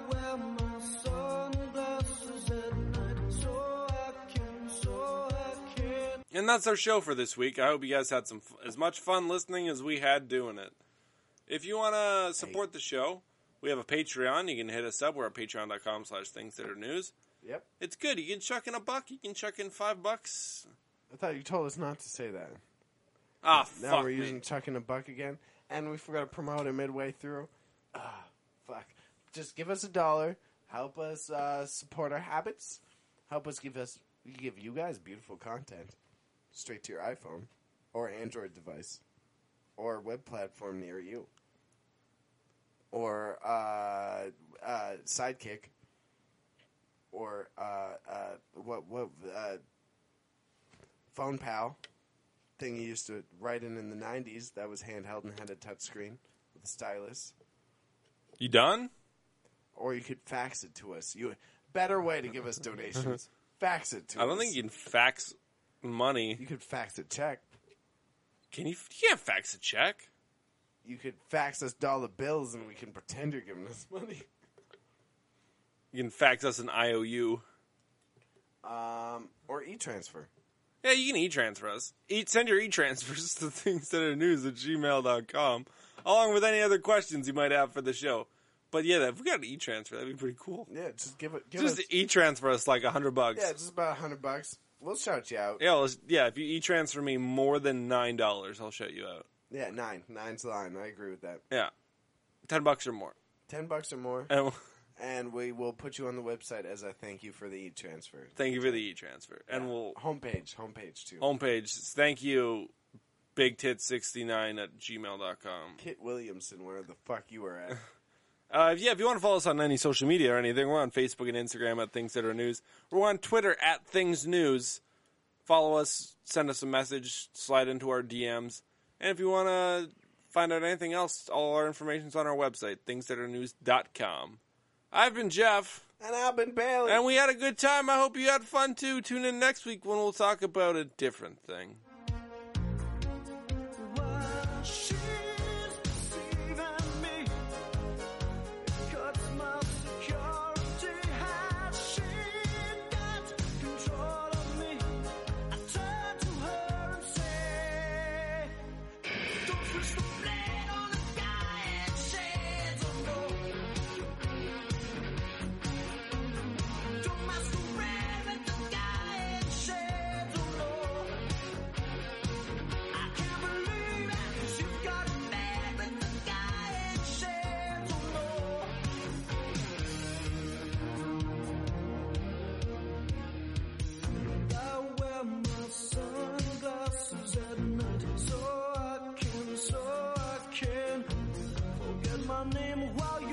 And that's our show for this week. I hope you guys had some f- as much fun listening as we had doing it. If you want to support the show, we have a Patreon. You can hit us up. We're at patreon.com slash things that are news. Yep. It's good. You can chuck in a buck. You can chuck in five bucks. I thought you told us not to say that. Ah, Now fuck we're me. using Chuck in a Buck again, and we forgot to promote it midway through. Ah, fuck. Just give us a dollar. Help us uh, support our habits. Help us give us give you guys beautiful content straight to your iPhone or Android device or web platform near you or uh, uh, Sidekick or uh, uh, what what uh, Phone Pal. Thing you used to write in in the nineties that was handheld and had a touch screen with a stylus. You done? Or you could fax it to us. You better way to give us donations. Fax it to us. I don't think you can fax money. You could fax a check. Can you? You can't fax a check. You could fax us dollar bills and we can pretend you're giving us money. You can fax us an I O U. Um, or e-transfer. Yeah, you can e-transfer us. E- send your e-transfers to things that are news at gmail dot com, along with any other questions you might have for the show. But yeah, if we got an e-transfer, that'd be pretty cool. Yeah, just give it. Give Just us. e-transfer us like a hundred bucks. Yeah, just about a hundred bucks. We'll shout you out. Yeah, let's, yeah. If you e-transfer me more than nine dollars, I'll shout you out. Yeah, nine. Nine's the line. I agree with that. Yeah, ten bucks or more. Ten bucks or more. And And we will put you on the website as a thank you for the e-transfer. Thank you for the e-transfer. And yeah. we'll... Homepage. Homepage, too. Homepage. Thank you, big tit sixty-nine at gmail dot com. Kit Williamson, where the fuck you were at. uh, yeah, if you want to follow us on any social media or anything, we're on Facebook and Instagram at Things That Are News. We're on Twitter at Things News. Follow us, send us a message, slide into our D Ms. And if you want to find out anything else, all our information's on our website, things that are news dot com. I've been Jeff. And I've been Bailey. And we had a good time. I hope you had fun, too. Tune in next week when we'll talk about a different thing. Name while you